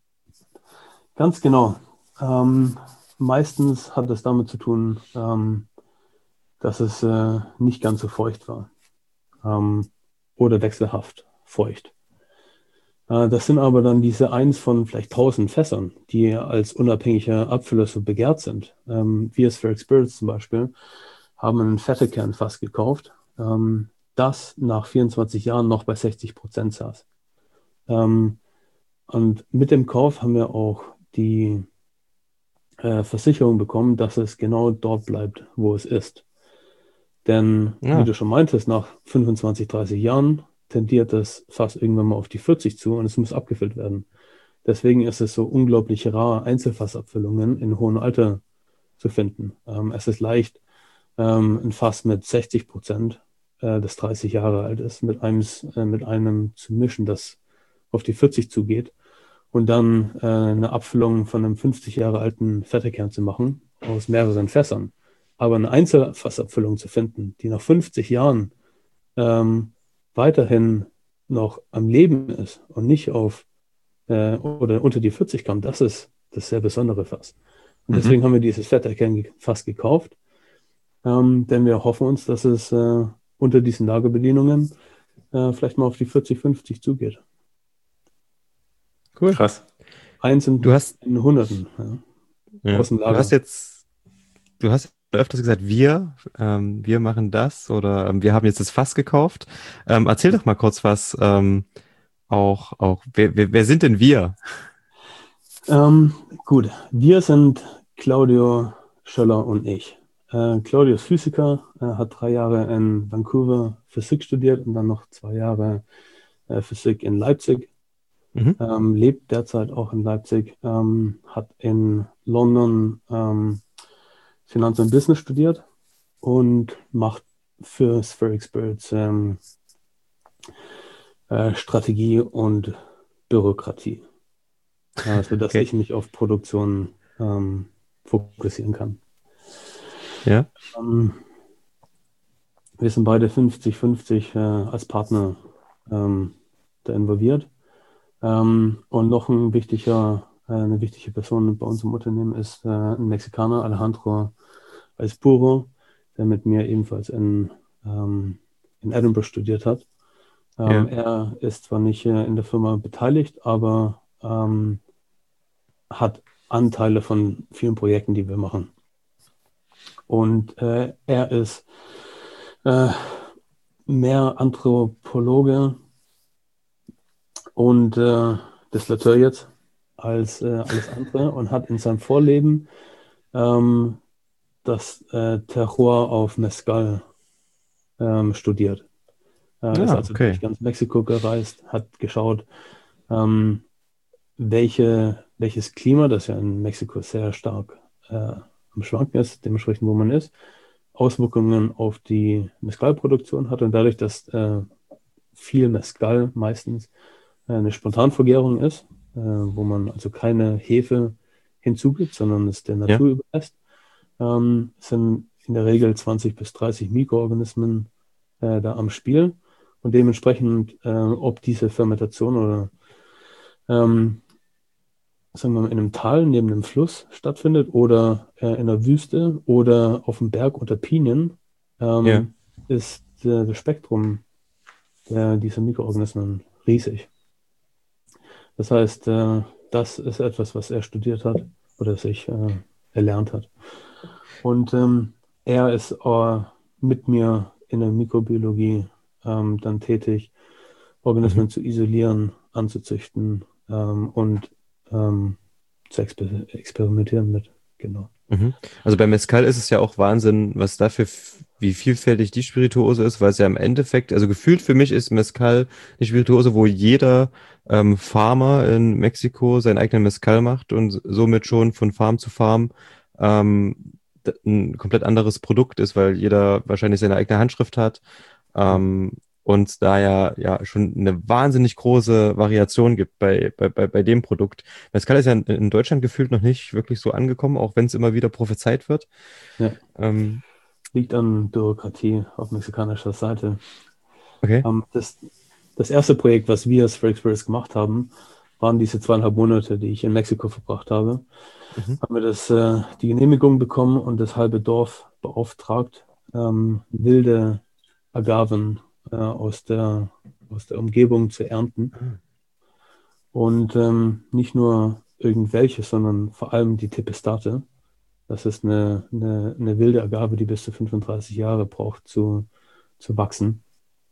Ganz genau. Ähm, meistens hat es damit zu tun, ähm, dass es äh, nicht ganz so feucht war ähm, oder wechselhaft feucht. Äh, das sind aber dann diese eins von vielleicht tausend Fässern, die als unabhängiger Abfüller so begehrt sind. Ähm, wir Spheric Spirits zum Beispiel haben ein Fettekernfass gekauft, ähm, das nach vierundzwanzig Jahren noch bei sechzig Prozent saß. Ähm, und mit dem Kauf haben wir auch die äh, Versicherung bekommen, dass es genau dort bleibt, wo es ist. Denn, wie Ja, du schon meintest, nach fünfundzwanzig, dreißig Jahren tendiert das Fass irgendwann mal auf die vierzig zu und es muss abgefüllt werden. Deswegen ist es so unglaublich rar, Einzelfassabfüllungen in hohem Alter zu finden. Ähm, es ist leicht, ähm, ein Fass mit sechzig Prozent, äh, das dreißig Jahre alt ist, mit einem, äh, mit einem zu mischen, das auf die vierzig zugeht und dann äh, eine Abfüllung von einem fünfzig Jahre alten Fettekern zu machen aus mehreren Fässern. Aber eine Einzelfassabfüllung zu finden, die nach fünfzig Jahren ähm, weiterhin noch am Leben ist und nicht auf äh, oder unter die vierzig kommt, das ist das sehr besondere Fass. Und deswegen Mhm. haben wir dieses Fetterkern-Fass gekauft, ähm, denn wir hoffen uns, dass es äh, unter diesen Lagerbedingungen äh, vielleicht mal auf die vierzig, fünfzig zugeht. cool. Krass. Eins Du in, hast, in Hunderten ja, ja, aus dem du hast Lager. jetzt, du hast öfters gesagt, wir, ähm, wir machen das oder ähm, wir haben jetzt das Fass gekauft. Ähm, erzähl doch mal kurz was, ähm, auch, auch, wer, wer, wer sind denn wir? Ähm, gut, wir sind Claudio Schöller und ich. Äh, Claudio ist Physiker, äh, hat drei Jahre in Vancouver Physik studiert und dann noch zwei Jahre äh, Physik in Leipzig. Mhm. Ähm, lebt derzeit auch in Leipzig, ähm, hat in London ähm, Finanz und Business studiert und macht für Spheric Spirits ähm, äh, Strategie und Bürokratie, äh, sodass Okay. ich mich auf Produktion ähm, fokussieren kann. Ja. Ähm, wir sind beide fünfzig fünfzig äh, als Partner ähm, da involviert. Ähm, und noch ein wichtiger, äh, eine wichtige Person bei uns im Unternehmen ist äh, ein Mexikaner, Alejandro Aispuro, der mit mir ebenfalls in, ähm, in Edinburgh studiert hat. Ähm, Ja. er ist zwar nicht äh, in der Firma beteiligt, aber ähm, hat Anteile von vielen Projekten, die wir machen. Und äh, er ist äh, mehr Anthropologe und äh, Destillateur jetzt als äh, alles andere und hat in seinem Vorleben ähm, das äh, Terroir auf Mezcal ähm, studiert. Er ist Ah, also durch okay. ganz Mexiko gereist, hat geschaut, ähm, welche, welches Klima, das ja in Mexiko sehr stark äh, am Schwanken ist, dementsprechend wo man ist, Auswirkungen auf die Mezcal-Produktion hat und dadurch, dass äh, viel Mezcal meistens äh, eine Spontanvergärung ist, äh, wo man also keine Hefe hinzugibt, sondern es der Ja. Natur überlässt, ähm, sind in der Regel zwanzig bis dreißig Mikroorganismen äh, da am Spiel und dementsprechend, äh, ob diese Fermentation oder ähm, sagen wir mal, in einem Tal neben einem Fluss stattfindet oder äh, in der Wüste oder auf dem Berg unter Pinien, Ja. ähm, ist äh, das Spektrum der, dieser Mikroorganismen riesig. Das heißt, äh, das ist etwas, was er studiert hat oder sich äh, erlernt hat. Und ähm, er ist äh, mit mir in der Mikrobiologie ähm, dann tätig, Mhm. Organismen zu isolieren, anzuzüchten ähm, und ähm, zu exper experimentieren mit. Genau. Mhm. Also bei Mezcal ist es ja auch Wahnsinn, was dafür, f- wie vielfältig die Spirituose ist, weil es ja im Endeffekt, also gefühlt für mich ist Mezcal eine Spirituose, wo jeder ähm, Farmer in Mexiko seinen eigenen Mezcal macht und somit schon von Farm zu Farm ähm, d- ein komplett anderes Produkt ist, weil jeder wahrscheinlich seine eigene Handschrift hat. Ähm, und es da ja, ja schon eine wahnsinnig große Variation gibt bei, bei, bei, bei dem Produkt. Mezcal ist ja in, in Deutschland gefühlt noch nicht wirklich so angekommen, auch wenn es immer wieder prophezeit wird. Ja, Ähm, liegt an Bürokratie auf mexikanischer Seite. okay. Ähm, das, das erste Projekt, was wir als Free Experience gemacht haben, waren diese zweieinhalb Monate, die ich in Mexiko verbracht habe. Mhm. Haben wir das, äh, die Genehmigung bekommen und das halbe Dorf beauftragt, ähm, wilde Agaven äh, aus der, aus der Umgebung zu ernten. Und ähm, nicht nur irgendwelche, sondern vor allem die Tepestate. Das ist eine, eine, eine wilde Agave, die bis zu fünfunddreißig Jahre braucht zu, zu wachsen,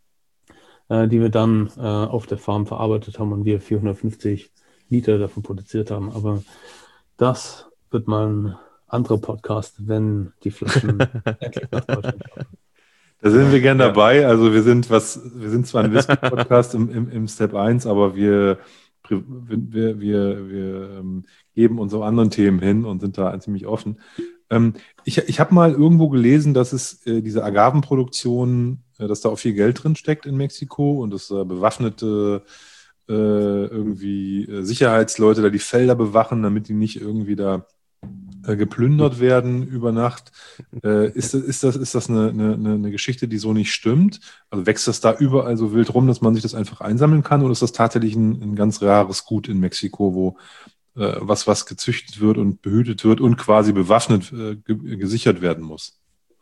äh, die wir dann äh, auf der Farm verarbeitet haben und wir vierhundertfünfzig Liter davon produziert haben. Aber das wird mal ein anderer Podcast, wenn die Flaschen endlich nach Deutschland kommen. Da sind wir gern Ja. dabei. Also wir sind was, wir sind zwar ein Whisky-Podcast im, im, im Step eins, aber wir, wir, wir, wir ähm, geben uns auch anderen Themen hin und sind da ziemlich offen. Ähm, ich ich habe mal irgendwo gelesen, dass es äh, diese Agavenproduktion, äh, dass da auch viel Geld drin steckt in Mexiko und dass äh, bewaffnete äh, irgendwie äh, Sicherheitsleute da die Felder bewachen, damit die nicht irgendwie da äh, geplündert werden über Nacht. Äh, ist, ist das, ist das eine, eine, eine Geschichte, die so nicht stimmt? Also wächst das da überall so wild rum, dass man sich das einfach einsammeln kann? Oder ist das tatsächlich ein, ein ganz rares Gut in Mexiko, wo äh, was, was gezüchtet wird und behütet wird und quasi bewaffnet äh, ge gesichert werden muss?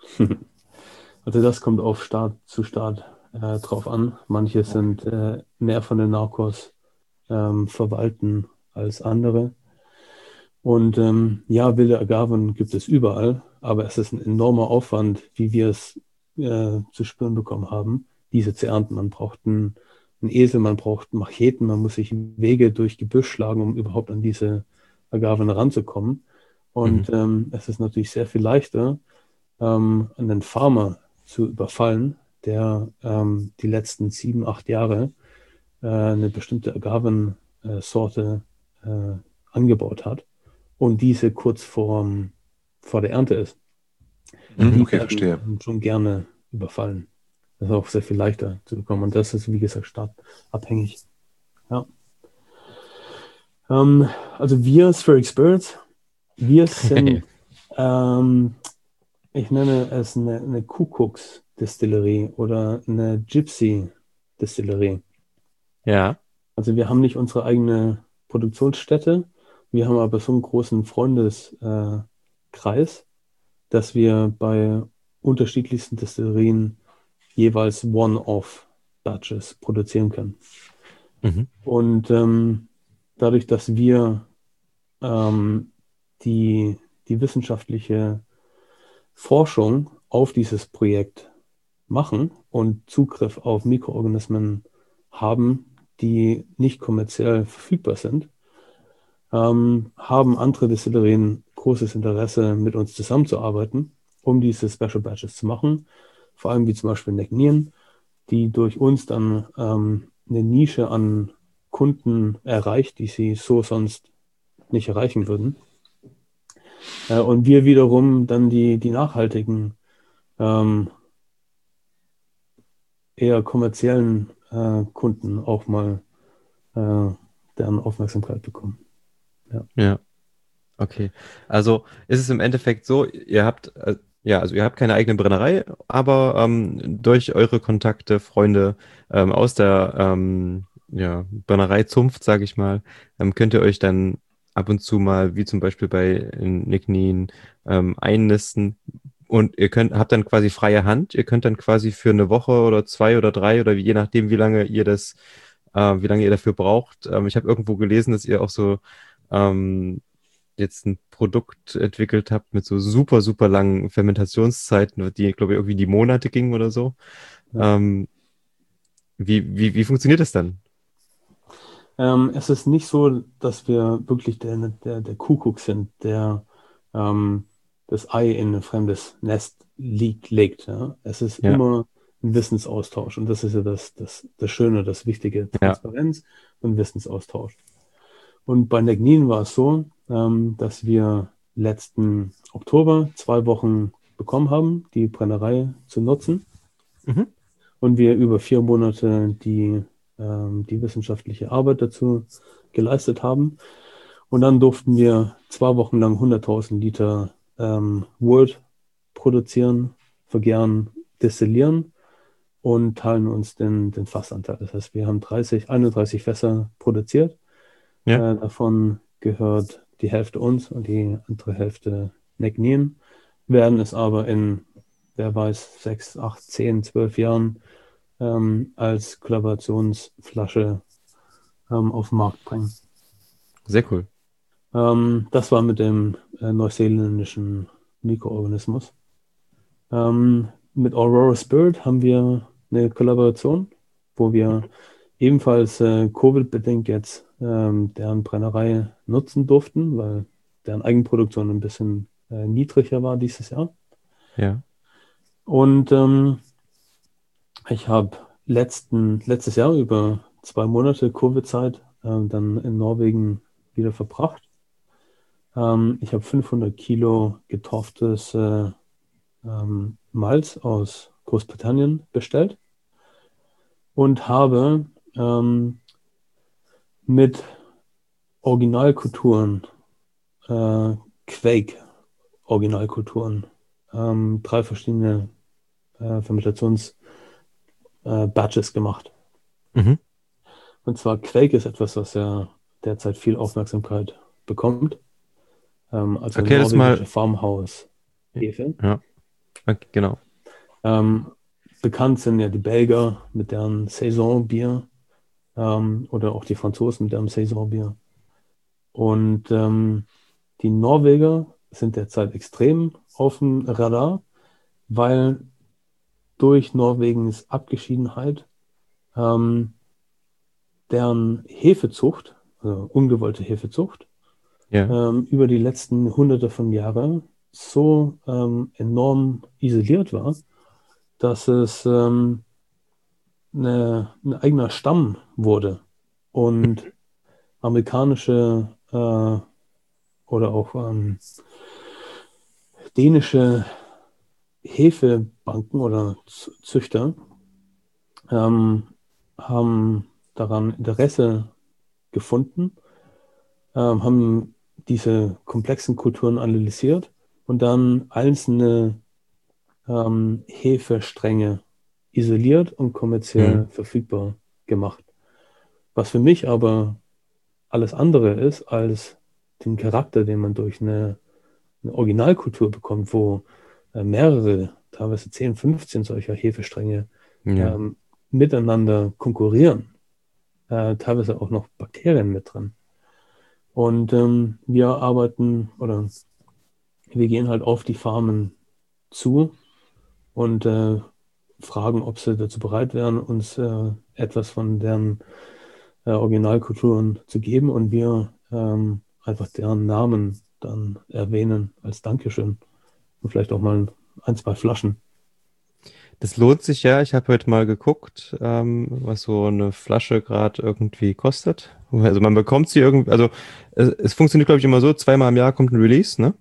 Also das kommt auf Staat zu Staat äh, drauf an. Manche sind äh, mehr von den Narcos ähm, verwalten als andere. Und ähm, ja, wilde Agaven gibt es überall, aber es ist ein enormer Aufwand, wie wir es äh, zu spüren bekommen haben, diese zu ernten. Man braucht einen, einen Esel, man braucht Macheten, man muss sich Wege durch Gebüsch schlagen, um überhaupt an diese Agaven ranzukommen. Und Mhm. ähm, es ist natürlich sehr viel leichter, ähm, einen Farmer zu überfallen, der ähm, die letzten sieben, acht Jahre äh, eine bestimmte Agavensorte äh, angebaut hat und diese kurz vor, vor der Ernte ist. Mhm, Die okay, verstehe. werden schon gerne überfallen. Das ist auch sehr viel leichter zu bekommen. Und das ist, wie gesagt, startabhängig. Ja. Ähm, also wir, Spheric Spirits, wir sind, ähm, ich nenne es eine, eine Kuckucks-Distillerie oder eine Gypsy-Distillerie. Ja. Also wir haben nicht unsere eigene Produktionsstätte, wir haben aber so einen großen Freundeskreis, äh, dass wir bei unterschiedlichsten Destillerien jeweils One-Off-Batches produzieren können. Mhm. Und ähm, dadurch, dass wir ähm, die, die wissenschaftliche Forschung auf dieses Projekt machen und Zugriff auf Mikroorganismen haben, die nicht kommerziell verfügbar sind, ähm, haben andere Destillerien großes Interesse, mit uns zusammenzuarbeiten, um diese Special Batches zu machen. Vor allem wie zum Beispiel Necknien, die durch uns dann ähm, eine Nische an Kunden erreicht, die sie so sonst nicht erreichen würden. Äh, und wir wiederum dann die, die nachhaltigen, ähm, eher kommerziellen äh, Kunden auch mal äh, deren Aufmerksamkeit bekommen. Ja. Ja. Okay. Also ist es im Endeffekt so, ihr habt, äh, ja, also ihr habt keine eigene Brennerei, aber ähm, durch eure Kontakte, Freunde ähm, aus der ähm, ja, Brennerei Zunft, sage ich mal, ähm, könnt ihr euch dann ab und zu mal, wie zum Beispiel bei Nicknien, ähm, einnisten und ihr könnt, habt dann quasi freie Hand. Ihr könnt dann quasi für eine Woche oder zwei oder drei oder wie, je nachdem, wie lange ihr das, äh, wie lange ihr dafür braucht. Ähm, ich habe irgendwo gelesen, dass ihr auch so ähm, jetzt ein Produkt entwickelt habt mit so super, super langen Fermentationszeiten, die, glaube ich, irgendwie die Monate gingen oder so. Ja. Ähm, wie, wie, wie funktioniert das dann? Ähm, es ist nicht so, dass wir wirklich der, der, der Kuckuck sind, der ähm, das Ei in ein fremdes Nest liegt, legt. Ja? Es ist Ja, immer ein Wissensaustausch und das ist ja das, das, das Schöne, das Wichtige, ja. Transparenz und Wissensaustausch. Und bei Negnin war es so, ähm, dass wir letzten Oktober zwei Wochen bekommen haben, die Brennerei zu nutzen. Mhm. und wir über vier Monate die, ähm, die wissenschaftliche Arbeit dazu geleistet haben. Und dann durften wir zwei Wochen lang hunderttausend Liter ähm, Wort produzieren, vergären, destillieren und teilen uns den, den Fassanteil. Das heißt, wir haben dreißig, einunddreißig Fässer produziert. Ja. Äh, davon gehört die Hälfte uns und die andere Hälfte Necknien. Werden es aber in, wer weiß, sechs, acht, zehn, zwölf Jahren ähm, als Kollaborationsflasche ähm, auf den Markt bringen. Sehr cool. Ähm, das war mit dem äh, neuseeländischen Mikroorganismus. Ähm, mit Aurora Spirit haben wir eine Kollaboration, wo wir ebenfalls äh, Covid-bedingt jetzt ähm, deren Brennerei nutzen durften, weil deren Eigenproduktion ein bisschen äh, niedriger war dieses Jahr. Ja. Und ähm, ich habe letzten, letztes Jahr über zwei Monate Covid-Zeit äh, dann in Norwegen wieder verbracht. Ähm, ich habe fünfhundert Kilo getorftes äh, ähm, Malz aus Großbritannien bestellt und habe ähm, mit Originalkulturen, äh, Quake-Originalkulturen, ähm, drei verschiedene äh, Fermentations-Batches gemacht. Mhm. Und zwar Quake ist etwas, was ja derzeit viel Aufmerksamkeit bekommt. Ähm, also Erklär das norwegische mal. Farmhaus-Hefe. Ja, okay, genau. Ähm, bekannt sind ja die Belgier mit deren Saisonbier ähm, oder auch die Franzosen mit deren Saisonbier. Und ähm, die Norweger sind derzeit extrem auf dem Radar, weil durch Norwegens Abgeschiedenheit ähm, deren Hefezucht, also ungewollte Hefezucht, Ja. ähm, über die letzten Hunderte von Jahren so ähm, enorm isoliert war, dass es ähm, eine, ein eigener Stamm wurde und amerikanische äh, oder auch ähm, dänische Hefebanken oder Z- Züchter ähm, haben daran Interesse gefunden, ähm, haben diese komplexen Kulturen analysiert und dann einzelne ähm, Hefestränge isoliert und kommerziell Mhm. verfügbar gemacht. Was für mich aber alles andere ist als den Charakter, den man durch eine, eine Originalkultur bekommt, wo äh, mehrere, teilweise zehn, fünfzehn solcher Hefestränge Ja. ähm, miteinander konkurrieren. Äh, teilweise auch noch Bakterien mit drin. Und ähm, wir arbeiten oder wir gehen halt auf die Farmen zu und äh, fragen, ob sie dazu bereit wären, uns äh, etwas von deren äh, Originalkulturen zu geben und wir ähm, einfach deren Namen dann erwähnen als Dankeschön und vielleicht auch mal ein, zwei Flaschen. Das lohnt sich ja. Ich habe heute mal geguckt, ähm, was so eine Flasche gerade irgendwie kostet. Also man bekommt sie irgendwie, also es, es funktioniert, glaube ich, immer so, zweimal im Jahr kommt ein Release, ne?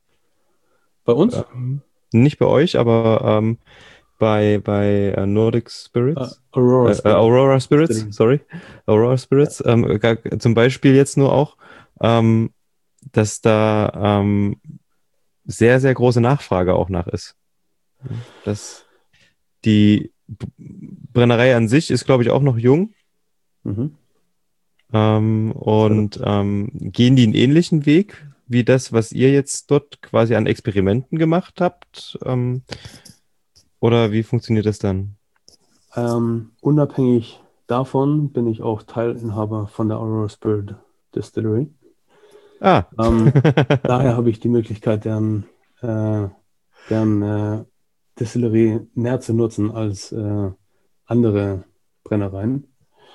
Bei uns? Ähm, nicht bei euch, aber ähm, bei, bei äh, Nordic Äh, Spirits. Äh, Aurora äh, Spirit. Aurora Spirits, Distillery. sorry. Aurora Ja. Spirits. Ähm, gar, zum Beispiel jetzt nur auch, ähm, dass da ähm, sehr, sehr große Nachfrage auch nach ist. Das, die B- Brennerei an sich ist, glaube ich, auch noch jung. Mhm. Ähm, Also, und ähm, gehen die einen ähnlichen Weg wie das, was ihr jetzt dort quasi an Experimenten gemacht habt? Ähm, oder wie funktioniert das dann? ähm, unabhängig davon bin ich auch Teilinhaber von der Aurora Spirit Distillery. Ah. Ähm, daher habe ich die Möglichkeit, deren, äh, deren äh, Distillerie mehr zu nutzen als äh, andere Brennereien.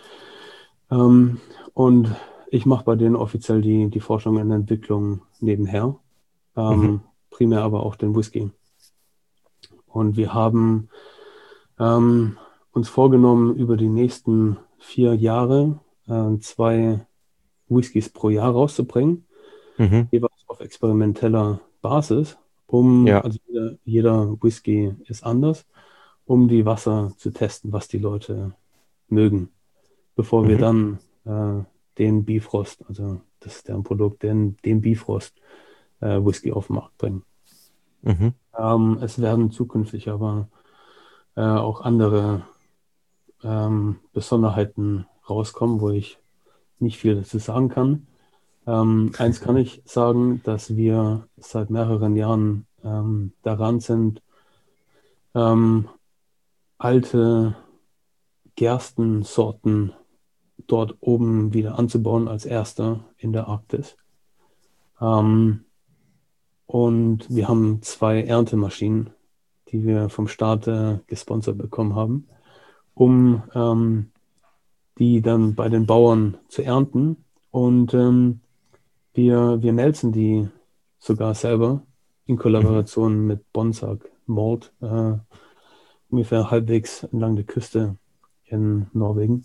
Ähm, und ich mache bei denen offiziell die, die Forschung und Entwicklung nebenher, Mhm. ähm, primär aber auch den Whisky. Und wir haben ähm, uns vorgenommen, über die nächsten vier Jahre äh, zwei Whiskys pro Jahr rauszubringen, Mhm. jeweils auf experimenteller Basis, um, Ja. also jeder, jeder Whisky ist anders, um die Wasser zu testen, was die Leute mögen, bevor mhm. wir dann äh, den Bifrost, also das ist deren Produkt, den, den Bifrost äh, Whisky auf den Markt bringen. Mhm. Ähm, es werden zukünftig aber äh, auch andere ähm, Besonderheiten rauskommen, wo ich nicht viel dazu sagen kann. Ähm, eins kann ich sagen, dass wir seit mehreren Jahren ähm, daran sind, ähm, alte Gerstensorten dort oben wieder anzubauen als erster in der Arktis. Ähm, und wir haben zwei Erntemaschinen, die wir vom Staat äh, gesponsert bekommen haben, um ähm, die dann bei den Bauern zu ernten. Und ähm, wir, wir melzen die sogar selber in Kollaboration mhm. mit Bonsack Malt, äh, ungefähr halbwegs entlang der Küste in Norwegen.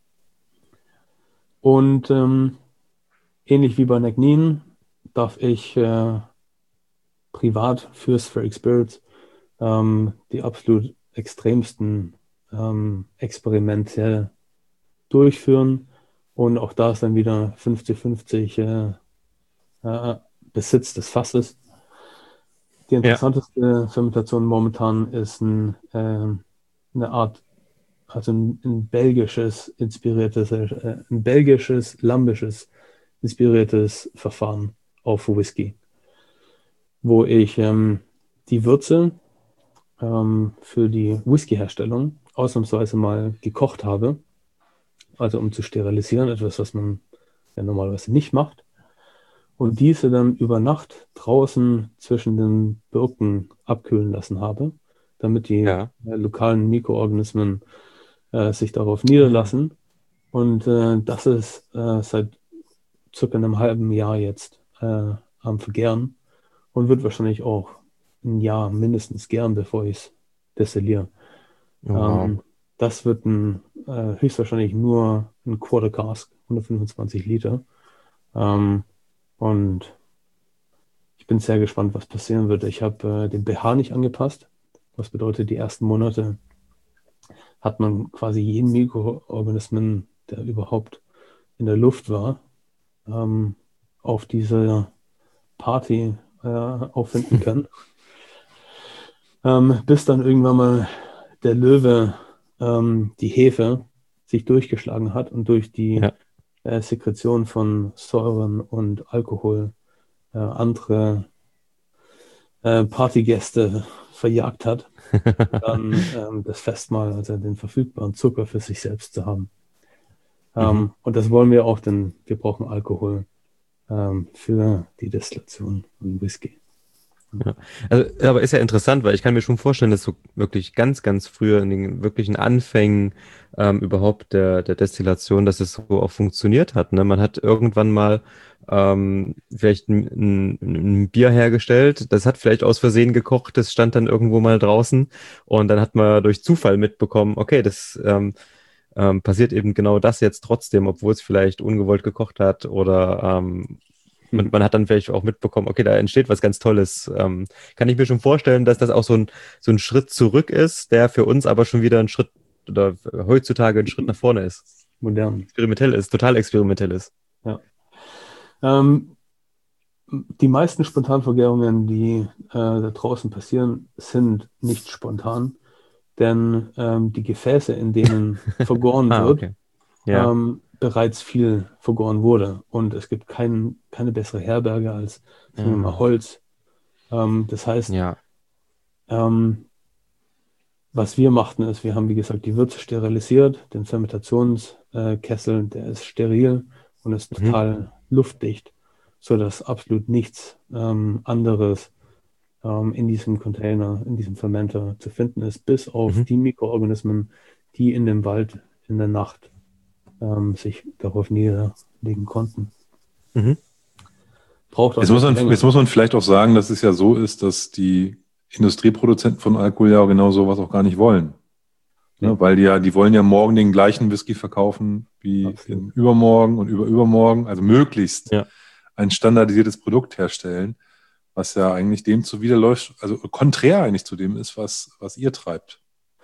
Und ähm, ähnlich wie bei Nagnin darf ich äh, privat für Spheric Spirits ähm, die absolut extremsten ähm, Experimente durchführen. Und auch da ist dann wieder fünfzig fünfzig äh, äh, Besitz des Fasses. Die interessanteste ja. Fermentation momentan ist ein, äh, eine Art, also ein, ein belgisches inspiriertes, äh, ein belgisches, lambisches inspiriertes Verfahren auf Whisky, wo ich ähm, die Würze ähm, für die Whisky-Herstellung ausnahmsweise mal gekocht habe, also um zu sterilisieren, etwas, was man ja normalerweise nicht macht. Und diese dann über Nacht draußen zwischen den Birken abkühlen lassen habe, damit die ja. äh, lokalen Mikroorganismen äh, sich darauf niederlassen. Und äh, das ist äh, seit circa einem halben Jahr jetzt äh, am Vergären und wird wahrscheinlich auch ein Jahr mindestens gären, bevor ich es destilliere. Oh, wow. ähm, das wird ein, äh, höchstwahrscheinlich nur ein Quarter Cask, hundertfünfundzwanzig Liter. Ähm, und ich bin sehr gespannt, was passieren wird. Ich habe äh, den pH nicht angepasst. Was bedeutet, die ersten Monate hat man quasi jeden Mikroorganismen, der überhaupt in der Luft war, ähm, auf dieser Party äh, auffinden können. ähm, bis dann irgendwann mal der Löwe ähm, die Hefe sich durchgeschlagen hat und durch die Ja. äh, Sekretion von Säuren und Alkohol äh, andere äh, Partygäste verjagt hat, dann ähm, das Festmahl, also den verfügbaren Zucker für sich selbst zu haben. Ähm, mhm. Und das wollen wir auch, denn wir brauchen Alkohol ähm, für die Destillation von Whisky. Ja. Also, aber ist ja interessant, weil ich kann mir schon vorstellen, dass so wirklich ganz, ganz früher in den wirklichen Anfängen ähm, überhaupt der, der Destillation, dass es so auch funktioniert hat. Ne? Man hat irgendwann mal ähm, vielleicht ein, ein, ein Bier hergestellt, das hat vielleicht aus Versehen gekocht, das stand dann irgendwo mal draußen und dann hat man durch Zufall mitbekommen, okay, das ähm, ähm, passiert eben genau das jetzt trotzdem, obwohl es vielleicht ungewollt gekocht hat oder ähm, Und man hat dann vielleicht auch mitbekommen, okay, da entsteht was ganz Tolles. Ähm, kann ich mir schon vorstellen, dass das auch so ein, so ein Schritt zurück ist, der für uns aber schon wieder ein Schritt oder heutzutage ein Schritt nach vorne ist. Modern. Experimentell ist, total experimentell ist. Ja. Ähm, die meisten Spontanvergärungen, die äh, da draußen passieren, sind nicht spontan, denn ähm, die Gefäße, in denen vergoren ah, wird, okay. Ja. ähm, bereits viel vergoren wurde. Und es gibt kein, keine bessere Herberge als, sagen wir mal, Holz. Ähm, das heißt, ja. ähm, was wir machten, ist, wir haben, wie gesagt, die Würze sterilisiert, den Fermentationskessel, äh, der ist steril und ist total mhm. luftdicht, sodass absolut nichts ähm, anderes ähm, in diesem Container, in diesem Fermenter zu finden ist, bis auf mhm. die Mikroorganismen, die in dem Wald in der Nacht ähm, sich darauf niederlegen konnten. Mhm. Braucht auch jetzt, muss man, jetzt muss man vielleicht auch sagen, dass es ja so ist, dass die Industrieproduzenten von Alkohol ja genau sowas auch gar nicht wollen. Ja. Ne, weil die ja, die wollen ja morgen den gleichen Whisky verkaufen wie in übermorgen und über übermorgen, also möglichst ja. ein standardisiertes Produkt herstellen, was ja eigentlich dem zuwiderläuft, also konträr eigentlich zu dem ist, was, was ihr treibt.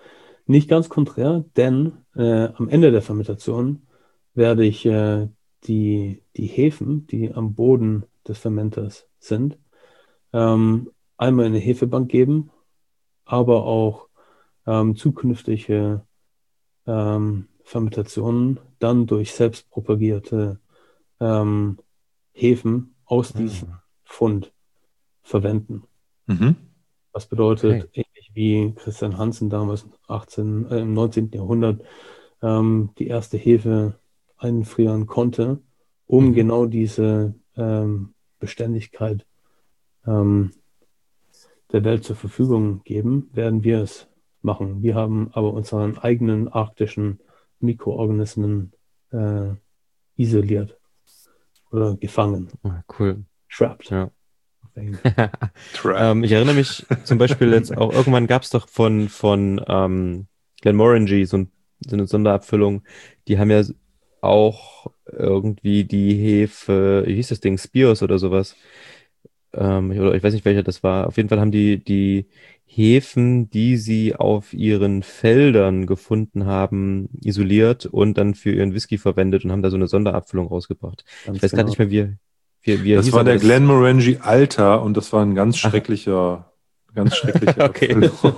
Nicht ganz konträr, denn äh, am Ende der Fermentation werde ich äh, die, die Hefen, die am Boden des Fermenters sind, ähm, einmal in eine Hefebank geben, aber auch ähm, zukünftige ähm, Fermentationen dann durch selbstpropagierte ähm, Hefen aus diesem Ah, Fund verwenden. Mhm. Was bedeutet, okay. ähnlich wie Christian Hansen damals achtzehn, äh, im neunzehnten. Jahrhundert ähm, die erste Hefe einfrieren konnte, um Mhm. genau diese ähm, Beständigkeit ähm, der Welt zur Verfügung geben, werden wir es machen. Wir haben aber unseren eigenen arktischen Mikroorganismen äh, isoliert oder gefangen, Ah, cool. trapped Ja. auf Englisch. Trap. Ähm, ich erinnere mich zum Beispiel jetzt auch, irgendwann gab es doch von, von ähm, Glenmorangie so, ein, so eine Sonderabfüllung. Die haben ja auch irgendwie die Hefe, wie hieß das Ding, Spears oder sowas. Ähm, ich- oder ich weiß nicht, welcher das war. Auf jeden Fall haben die die Hefen, die sie auf ihren Feldern gefunden haben, isoliert und dann für ihren Whisky verwendet und haben da so eine Sonderabfüllung rausgebracht. Ich Ganz weiß gerade genau. nicht mehr, wie, wie, wie er Das hieß, war aber der das. Glenmorangie Alter und das war ein ganz Ach, schrecklicher, ganz schreckliche okay. Abfüllung.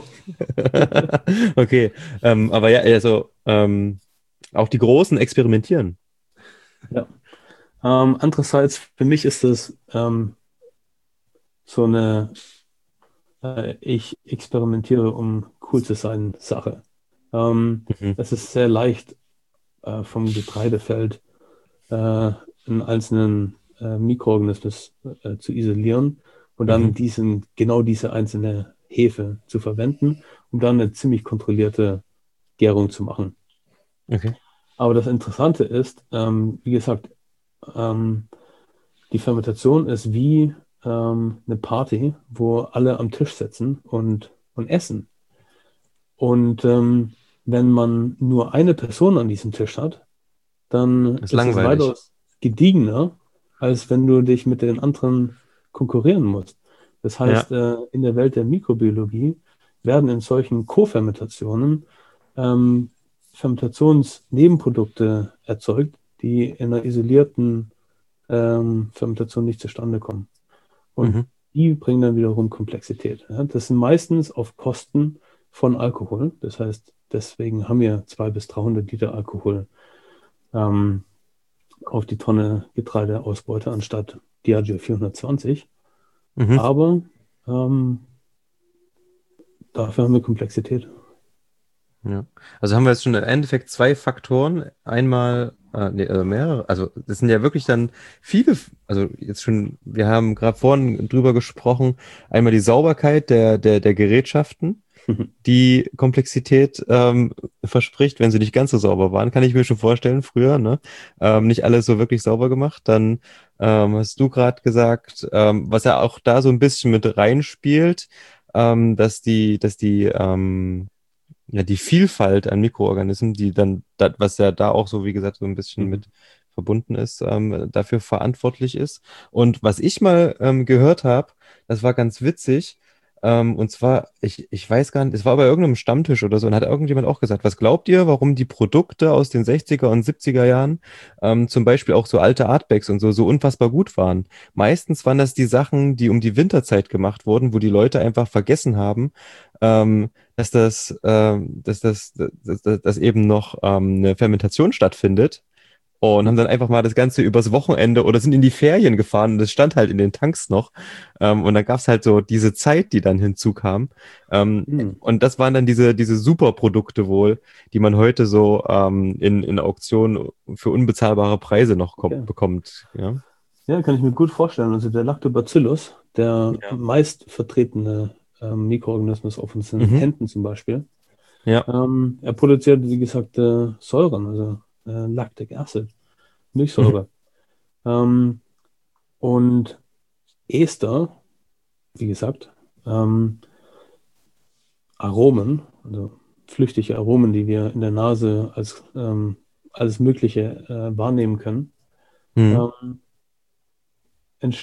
Okay. Ähm, aber ja, also ähm, auch die Großen experimentieren. Ja. Ähm, andererseits, für mich ist das ähm, so eine äh, ich experimentiere, um cool zu sein, Sache. Ähm, Mhm. es ist sehr leicht, äh, vom Getreidefeld äh, einen einzelnen äh, Mikroorganismus äh, zu isolieren und dann Mhm. diesen, genau diese einzelne Hefe zu verwenden, um dann eine ziemlich kontrollierte Gärung zu machen. Okay. Aber das Interessante ist, ähm, wie gesagt, ähm, die Fermentation ist wie ähm, eine Party, wo alle am Tisch sitzen und, und essen. Und ähm, wenn man nur eine Person an diesem Tisch hat, dann Ist ist es langweilig. weitaus gediegener, als wenn du dich mit den anderen konkurrieren musst. Das Ja. heißt, äh, in der Welt der Mikrobiologie werden in solchen Co-Fermentationen ähm, Fermentationsnebenprodukte erzeugt, die in einer isolierten ähm, Fermentation nicht zustande kommen. Und Mhm. die bringen dann wiederum Komplexität. Ja? Das sind meistens auf Kosten von Alkohol. Das heißt, deswegen haben wir zweihundert bis dreihundert Liter Alkohol ähm, auf die Tonne Getreideausbeute anstatt Diageo vierhundertzwanzig. Mhm. Aber ähm, dafür haben wir Komplexität. Ja. Also haben wir jetzt schon im Endeffekt zwei Faktoren. Einmal, äh, nee, äh, mehrere. Also das sind ja wirklich dann viele, also jetzt schon, wir haben gerade vorhin drüber gesprochen, einmal die Sauberkeit der, der, der Gerätschaften, die Komplexität ähm, verspricht, wenn sie nicht ganz so sauber waren, kann ich mir schon vorstellen, früher, ne? Ähm, nicht alles so wirklich sauber gemacht. Dann ähm, hast du gerade gesagt, ähm, was ja auch da so ein bisschen mit reinspielt, ähm, dass die, dass die ähm, ja, die Vielfalt an Mikroorganismen, die dann, das, was ja da auch so, wie gesagt, so ein bisschen Mhm. mit verbunden ist, ähm, dafür verantwortlich ist. Und was ich mal ähm, gehört habe, das war ganz witzig, ähm, und zwar, ich, ich weiß gar nicht, es war bei irgendeinem Stammtisch oder so, und hat irgendjemand auch gesagt, was glaubt ihr, warum die Produkte aus den sechziger und siebziger Jahren, ähm, zum Beispiel auch so alte Artbacks und so, so unfassbar gut waren? Meistens waren das die Sachen, die um die Winterzeit gemacht wurden, wo die Leute einfach vergessen haben, ähm, dass das, ähm, dass das, dass, dass, dass eben noch ähm, eine Fermentation stattfindet und haben dann einfach mal das Ganze übers Wochenende oder sind in die Ferien gefahren und das stand halt in den Tanks noch. Ähm, und dann gab es halt so diese Zeit, die dann hinzukam. Ähm, Mhm. und das waren dann diese, diese Superprodukte wohl, die man heute so ähm, in, in Auktionen für unbezahlbare Preise noch kom- Okay. bekommt. Ja. Ja, kann ich mir gut vorstellen. Also der Lactobacillus, der Ja. meist vertretene ähm, Mikroorganismus auf unseren Mhm. Händen zum Beispiel, Ja. ähm, er produziert, wie gesagt, äh, Säuren, also äh, Lactic Acid, Mhm. Milchsäure. Ähm, und Ester, wie gesagt, ähm, Aromen, also flüchtige Aromen, die wir in der Nase als ähm, alles Mögliche äh, wahrnehmen können, Mhm. ähm,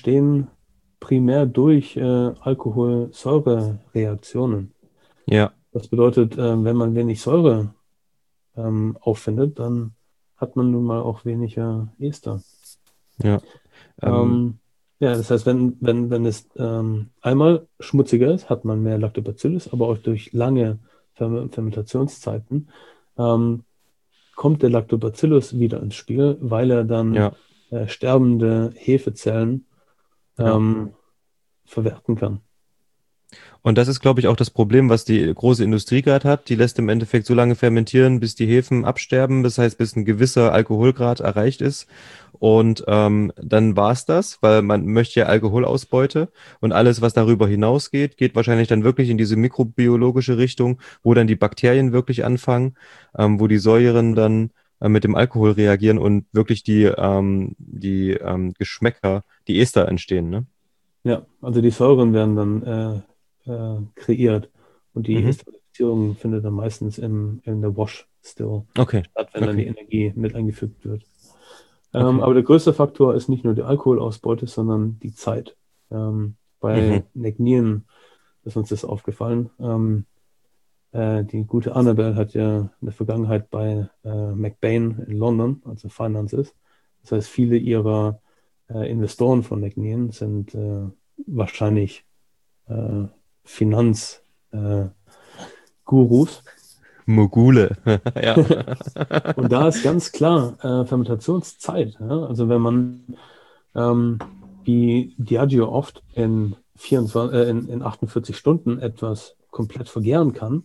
entstehen primär durch äh, Alkoholsäurereaktionen. Ja. Das bedeutet, äh, wenn man wenig Säure ähm, auffindet, dann hat man nun mal auch weniger Ester. Ja. Ähm, Ähm, ja, das heißt, wenn, wenn, wenn es ähm, einmal schmutziger ist, hat man mehr Lactobacillus, aber auch durch lange Ferme- Fermentationszeiten ähm, kommt der Lactobacillus wieder ins Spiel, weil er dann ja, äh, sterbende Hefezellen ja. ähm, verwerten kann. Und das ist, glaube ich, auch das Problem, was die große Industrie gerade hat. Die lässt im Endeffekt so lange fermentieren, bis die Hefen absterben. Das heißt, bis ein gewisser Alkoholgrad erreicht ist. Und ähm, dann war's das, weil man möchte ja Alkoholausbeute. Und alles, was darüber hinausgeht, geht wahrscheinlich dann wirklich in diese mikrobiologische Richtung, wo dann die Bakterien wirklich anfangen, ähm, wo die Säuren dann äh, mit dem Alkohol reagieren und wirklich die, ähm, die ähm, Geschmäcker, die Ester entstehen, ne? Ja, also die Säuren werden dann äh, äh, kreiert und die Mhm. Estabilisierung findet dann meistens im, in der Wash Still Okay, statt, wenn dann die okay, Energie mit eingefügt wird. Ähm, okay. aber der größte Faktor ist nicht nur die Alkoholausbeute, sondern die Zeit. Ähm, bei Mhm. Negnien ist uns das aufgefallen. Ähm, äh, die gute Annabelle hat ja eine Vergangenheit bei äh, McBain in London, also Finances. Das heißt, viele ihrer äh, Investoren von Negnien sind äh, wahrscheinlich äh, Finanzgurus. Äh, Gurus. Mogule. Ja. Und da ist ganz klar äh, Fermentationszeit. Ja? Also wenn man ähm, wie Diageo oft in, vierundzwanzig, äh, in, in achtundvierzig Stunden etwas komplett vergären kann,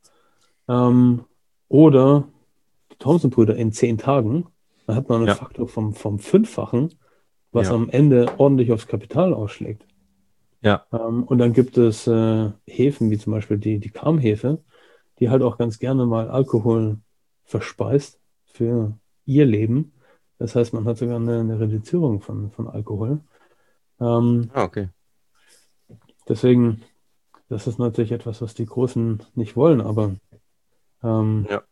ähm, oder die Thompson-Brüder in zehn Tagen, dann hat man einen Ja, Faktor vom, vom Fünffachen, was ja, am Ende ordentlich aufs Kapital ausschlägt. ja. Ähm, und dann gibt es äh, Hefen, wie zum Beispiel die, die Kamhefe, die halt auch ganz gerne mal Alkohol verspeist für ihr Leben. Das heißt, man hat sogar eine, eine Reduzierung von, von Alkohol. Ähm, Ah, okay. deswegen, das ist natürlich etwas, was die Großen nicht wollen, aber ähm, Ja.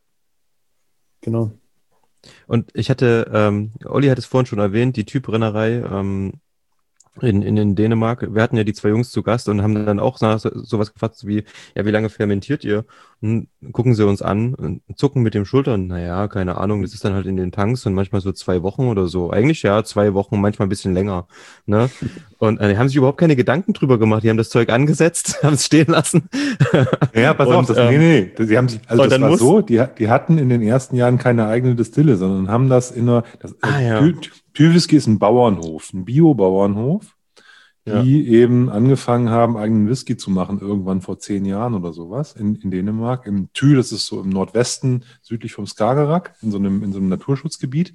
genau. Und ich hatte, ähm, Olli hat es vorhin schon erwähnt, die Typrennerei, ähm, In, in, in Dänemark, wir hatten ja die zwei Jungs zu Gast und haben dann auch so, sowas gefragt wie, ja, wie lange fermentiert ihr? Und gucken sie uns an und zucken mit den Schultern. Naja, keine Ahnung, das ist dann halt in den Tanks und manchmal so zwei Wochen oder so. Eigentlich ja, zwei Wochen, manchmal ein bisschen länger. Ne? Und äh, die haben sich überhaupt keine Gedanken drüber gemacht. Die haben das Zeug angesetzt, haben es stehen lassen. Ja, pass auf, Und, das, nee, ähm, nee, sie haben sich, also und das dann war muss, so, die, die hatten in den ersten Jahren keine eigene Distille, sondern haben das in einer, das, äh, ah ja, Tü- Tüwhisky ist ein Bauernhof, ein Bio-Bauernhof, ja, die eben angefangen haben, eigenen Whisky zu machen, irgendwann vor zehn Jahren oder sowas, in, in Dänemark, im Thy, das ist so im Nordwesten, südlich vom Skagerrak, in so einem, in so einem Naturschutzgebiet.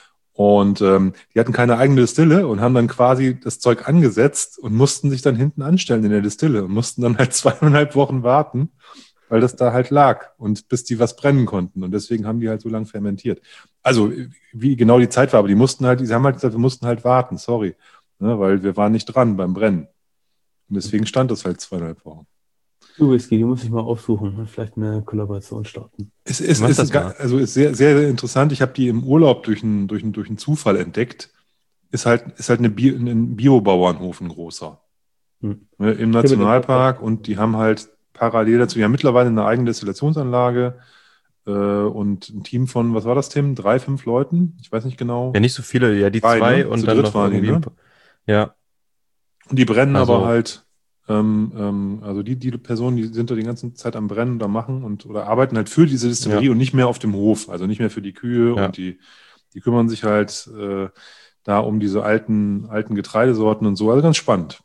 Und ähm, die hatten keine eigene Distille und haben dann quasi das Zeug angesetzt und mussten sich dann hinten anstellen in der Distille und mussten dann halt zweieinhalb Wochen warten, weil das da halt lag und bis die was brennen konnten. Und deswegen haben die halt so lange fermentiert. Also wie genau die Zeit war, aber die mussten halt, die haben halt gesagt, wir mussten halt warten, sorry, ne, weil wir waren nicht dran beim Brennen. Und deswegen stand das halt zweieinhalb Wochen. Du Whisky, die muss ich mal aufsuchen und vielleicht eine Kollaboration starten. Es ist, mach ist, das ein, mal. also ist sehr, sehr, sehr interessant. Ich habe die im Urlaub durch einen, durch einen, durch einen Zufall entdeckt. Ist halt, ist halt eine Bio, ein Biobauernhof, ein großer. Hm. Ne, im Ich habe den Podcast. Nationalpark, und die haben halt parallel dazu, die haben mittlerweile eine eigene Destillationsanlage äh, und ein Team von, was war das, Tim? Drei, fünf Leuten? Ich weiß nicht Ja, genau. nicht so viele, ja, die Drei, zwei ne? und Zu dann dritt noch waren die, irgendwie ein ne? paar, ja, Und die brennen aber also, halt, ähm, ähm, also die, die Personen, die sind da die ganze Zeit am Brennen und am Machen und oder arbeiten halt für diese Distillerie ja, und nicht mehr auf dem Hof, also nicht mehr für die Kühe, ja. und die, die kümmern sich halt äh, da um diese alten, alten Getreidesorten und so. Also ganz spannend.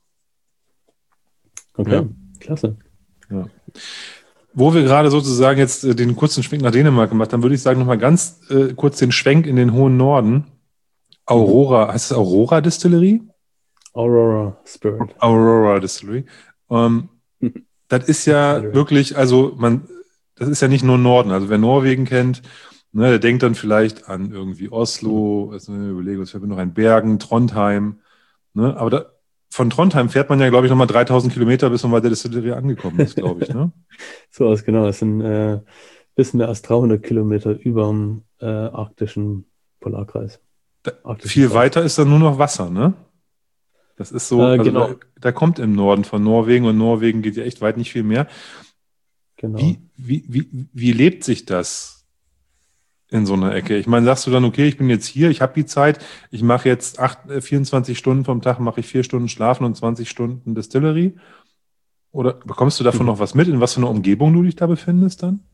Okay, Ja. klasse. Ja. Wo wir gerade sozusagen jetzt äh, den kurzen Schwenk nach Dänemark gemacht haben, würde ich sagen, nochmal ganz äh, kurz den Schwenk in den hohen Norden. Mhm. Aurora, heißt es Aurora Distillery? Aurora Spirit. Aurora Distillery. Ähm, das ist ja Distillery. wirklich, also man, das ist ja nicht nur Norden. Also wer Norwegen kennt, ne, der denkt dann vielleicht an irgendwie Oslo, also eine Überlegung, ich habe noch ein Bergen, Trondheim. Ne, aber da, von Trondheim fährt man ja, glaube ich, nochmal dreitausend Kilometer, bis man bei der Distillerie angekommen ist, glaube ich. Ne? So aus, genau. Es sind äh, bisschen mehr als dreihundert Kilometer über dem äh, arktischen Polarkreis. Da, Arktischen viel Kreis. weiter ist dann nur noch Wasser, ne? Das ist so, Äh, also da, genau, da kommt im Norden von Norwegen, und Norwegen geht ja echt weit, nicht viel mehr. genau. Wie, wie, wie, wie lebt sich das in so einer Ecke? Ich meine, sagst du dann, okay, ich bin jetzt hier, ich habe die Zeit, ich mache jetzt acht, äh, vierundzwanzig Stunden vom Tag, mache ich vier Stunden Schlafen und zwanzig Stunden Distillery? Oder bekommst du davon Mhm. noch was mit, in was für einer Umgebung du dich da befindest dann?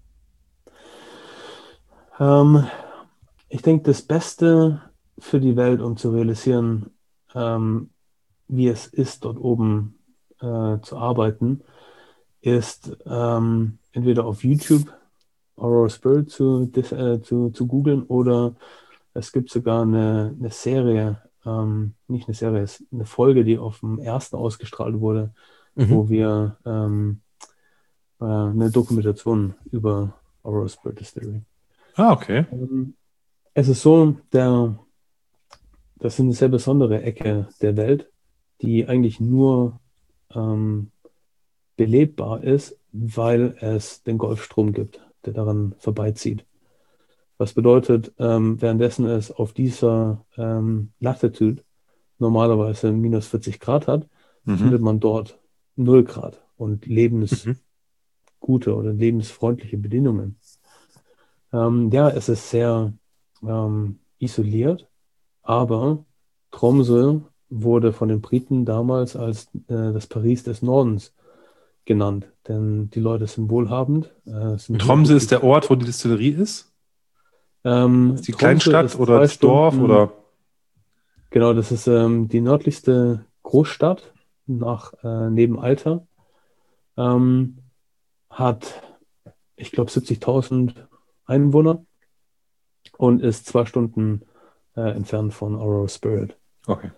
Ähm, ich denke, das Beste für die Welt, um zu realisieren, ähm, wie es ist, dort oben äh, zu arbeiten, ist ähm, entweder auf YouTube Aurora Spirit zu, dis- äh, zu, zu googeln oder es gibt sogar eine, eine Serie, ähm, nicht eine Serie, es ist eine Folge, die auf dem ersten ausgestrahlt wurde, Mhm. wo wir ähm, äh, eine Dokumentation über Aurora Spirit Distillery. Ah, okay. Ähm, es ist so, der, das ist eine sehr besondere Ecke der Welt, die eigentlich nur ähm, belebbar ist, weil es den Golfstrom gibt, der daran vorbeizieht. Was bedeutet, ähm, währenddessen es auf dieser ähm, Latitude normalerweise minus vierzig Grad hat, findet Mhm. man dort null Grad und lebensgute Mhm. oder lebensfreundliche Bedingungen. Ähm, ja, es ist sehr ähm, isoliert, aber Tromsø wurde von den Briten damals als äh, das Paris des Nordens genannt, denn die Leute sind wohlhabend, äh, sind sehr Tromsø gut ist der Ort, gekleidet. wo die Distillerie ist? Ähm, Ist die Tromsø Kleinstadt ist oder zwei das Dorf Stunden, oder? genau, das ist ähm, die nördlichste Großstadt nach äh, neben Alta, ähm, hat, ich glaube, siebzigtausend Einwohner und ist zwei Stunden äh, entfernt von Aurora Spirit. Okay.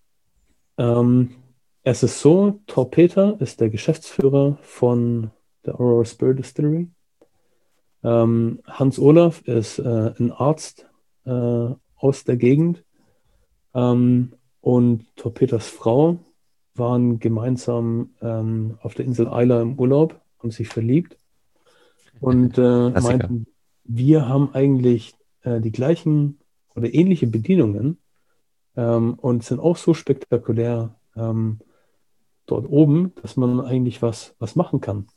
Ähm, es ist so, Tor Peter ist der Geschäftsführer von der Aurora Spirit Distillery. Ähm, Hans Olaf ist äh, ein Arzt äh, aus der Gegend. Ähm, und Tor Peters Frau waren gemeinsam ähm, auf der Insel Isla im Urlaub, haben sich verliebt und äh, Klassiker. meinten, wir haben eigentlich äh, die gleichen oder ähnliche Bedienungen ähm, und sind auch so spektakulär ähm, dort oben, dass man eigentlich was, was machen kann.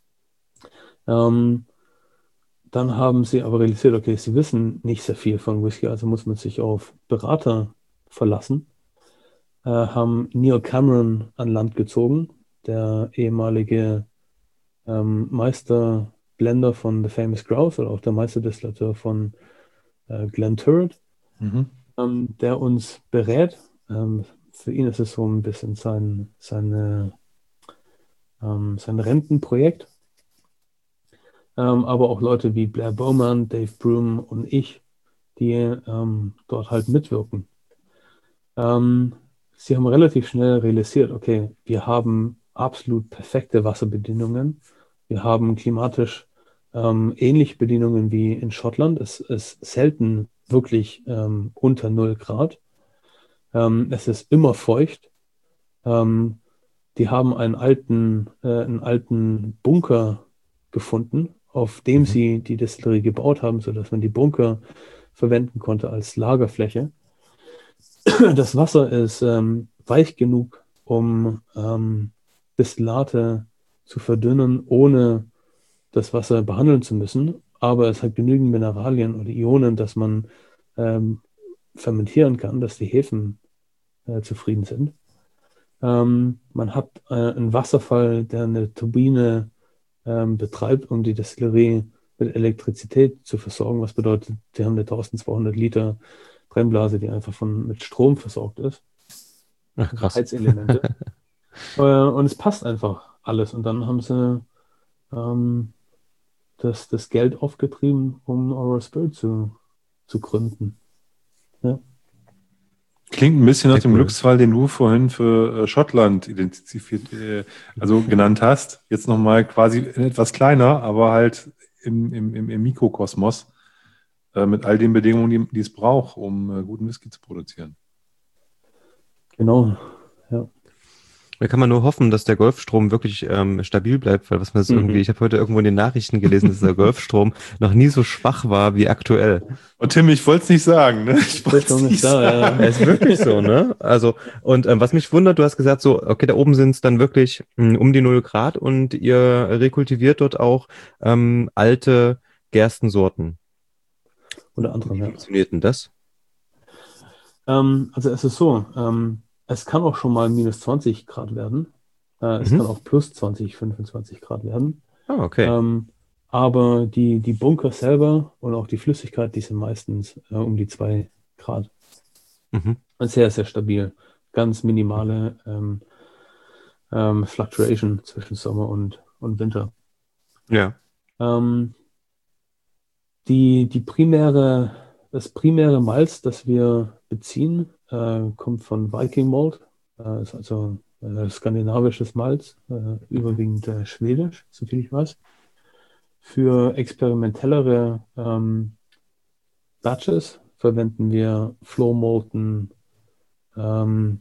Ähm, dann haben sie aber realisiert, okay, sie wissen nicht sehr viel von Whisky, also muss man sich auf Berater verlassen. Äh, haben Neil Cameron an Land gezogen, der ehemalige ähm, Meisterblender von The Famous Grouse oder auch der Meisterdestillateur von äh, Glenturret, Mhm. ähm, der uns berät. Ähm, für ihn ist es so ein bisschen sein, seine, ähm, sein Rentenprojekt. Ähm, aber auch Leute wie Blair Bowman, Dave Broom und ich, die ähm, dort halt mitwirken. Ähm, sie haben relativ schnell realisiert, okay, wir haben absolut perfekte Wasserbedingungen. Wir haben klimatisch ähm, ähnliche Bedingungen wie in Schottland. Es ist selten wirklich ähm, unter null Grad. Ähm, es ist immer feucht. Ähm, die haben einen alten, äh, einen alten Bunker gefunden, auf dem Mhm. sie die Destillerie gebaut haben, sodass man die Bunker verwenden konnte als Lagerfläche. Das Wasser ist ähm, weich genug, um ähm, Destillate zu verdünnen, ohne das Wasser behandeln zu müssen. Aber es hat genügend Mineralien oder Ionen, dass man ähm, fermentieren kann, dass die Hefen äh, zufrieden sind. Ähm, man hat äh, einen Wasserfall, der eine Turbine ähm, betreibt, um die Destillerie mit Elektrizität zu versorgen, was bedeutet, sie haben eine eintausendzweihundert Liter Brennblase, die einfach von, mit Strom versorgt ist, Ach, also krass. Heizelemente. Äh, und es passt einfach alles. Und dann haben sie ähm, das, das Geld aufgetrieben, um Aurora Spirit zu, zu gründen. Ja, Klingt ein bisschen nach Sehr dem cool. Glücksfall, den du vorhin für äh, Schottland identifiziert, äh, also genannt hast. Jetzt nochmal quasi etwas kleiner, aber halt im, im, im, im Mikrokosmos äh, mit all den Bedingungen, die, die es braucht, um äh, guten Whisky zu produzieren. genau. Ja. Da kann man nur hoffen, dass der Golfstrom wirklich ähm, stabil bleibt, weil was man das Mhm. irgendwie, ich habe heute irgendwo in den Nachrichten gelesen, dass der Golfstrom noch nie so schwach war wie aktuell. Und Tim, ich wollte es nicht sagen, ne? Ich wollte es nicht da, ja. sagen. Ja, ist wirklich so, ne? Also, und ähm, was mich wundert, du hast gesagt, so, okay, da oben sind es dann wirklich mh, um die null Grad und ihr rekultiviert dort auch ähm, alte Gerstensorten. Unter anderem, Wie ja. funktioniert denn das? Ähm, also es ist so, ähm, es kann auch schon mal minus zwanzig Grad werden. Äh, es Mhm. kann auch plus zwanzig, fünfundzwanzig Grad werden. Ah, okay. Ähm, aber die, die Bunker selber und auch die Flüssigkeit, die sind meistens äh, um die zwei Grad. Mhm. Und sehr, sehr stabil. Ganz minimale ähm, ähm, Fluctuation zwischen Sommer und, und Winter. Ja. Ähm, die, die primäre, das primäre Malz, das wir beziehen, äh, kommt von Viking Malt. Äh, ist also äh, skandinavisches Malz, äh, überwiegend äh, schwedisch, soviel ich weiß. Für experimentellere ähm, Batches verwenden wir Flow Molten ähm,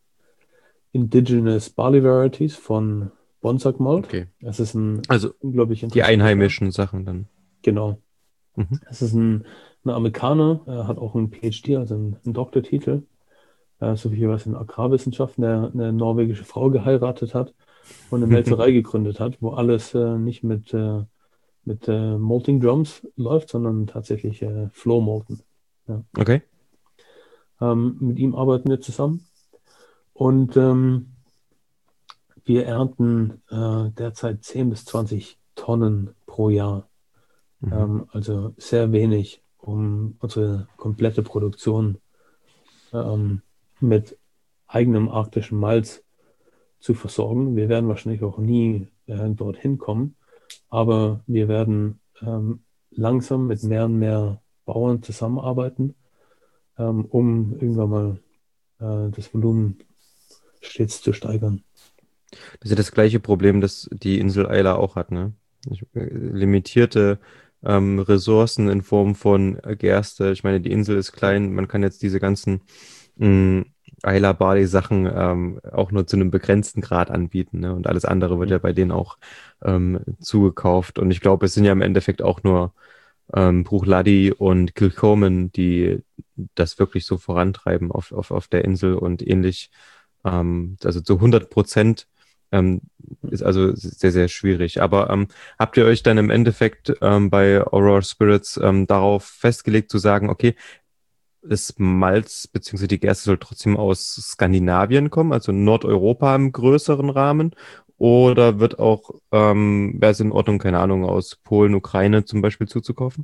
Indigenous Barley Varieties von Bonsack Malt. Okay. Das ist ein Also unglaublich die interessanter einheimischen Sachen dann. Genau. Mhm. Es ist ein, ein Amerikaner, er hat auch einen PhD, also einen, einen Doktortitel, äh, so wie was in Agrarwissenschaften, der eine norwegische Frau geheiratet hat und eine Melzerei gegründet hat, wo alles äh, nicht mit, äh, mit äh, Malting Drums läuft, sondern tatsächlich äh, Flow Malten. Ja. Okay. Ähm, mit ihm arbeiten wir zusammen und ähm, wir ernten äh, derzeit zehn bis zwanzig Tonnen pro Jahr. Mhm. Ähm, also sehr wenig, um unsere komplette Produktion ähm, mit eigenem arktischen Malz zu versorgen. Wir werden wahrscheinlich auch nie äh, dorthin kommen, aber wir werden ähm, langsam mit mehr und mehr Bauern zusammenarbeiten, ähm, um irgendwann mal äh, das Volumen stets zu steigern. Das ist ja das gleiche Problem, das die Insel Ayla auch hat, ne? Ich, äh, limitierte ähm, Ressourcen in Form von äh, Gerste. Ich meine, die Insel ist klein, man kann jetzt diese ganzen mh, Ayla Barley Sachen ähm, auch nur zu einem begrenzten Grad anbieten, ne? Und alles andere wird ja bei denen auch ähm, zugekauft. Und ich glaube, es sind ja im Endeffekt auch nur ähm, Bruichladdich und Kilchoman, die das wirklich so vorantreiben auf, auf, auf der Insel und ähnlich. Ähm, also zu hundert Prozent ähm, ist also sehr, sehr schwierig. Aber ähm, habt ihr euch dann im Endeffekt ähm, bei Aurora Spirits ähm, darauf festgelegt zu sagen, okay, das Malz bzw. die Gerste soll trotzdem aus Skandinavien kommen, also Nordeuropa im größeren Rahmen? Oder wird auch, ähm, wäre es in Ordnung, keine Ahnung, aus Polen, Ukraine zum Beispiel zuzukaufen?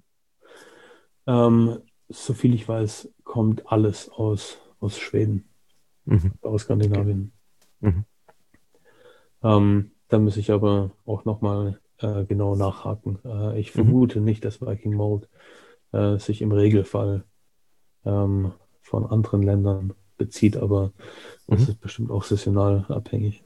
Ähm, soviel ich weiß, kommt alles aus, aus Schweden, Mhm. aus Okay. Skandinavien. Mhm. Ähm, da muss ich aber auch nochmal äh, genau nachhaken. Äh, ich Mhm. vermute nicht, dass Viking Malt äh, sich im Regelfall ähm, von anderen Ländern bezieht, aber das Mhm. ist bestimmt auch saisonal abhängig.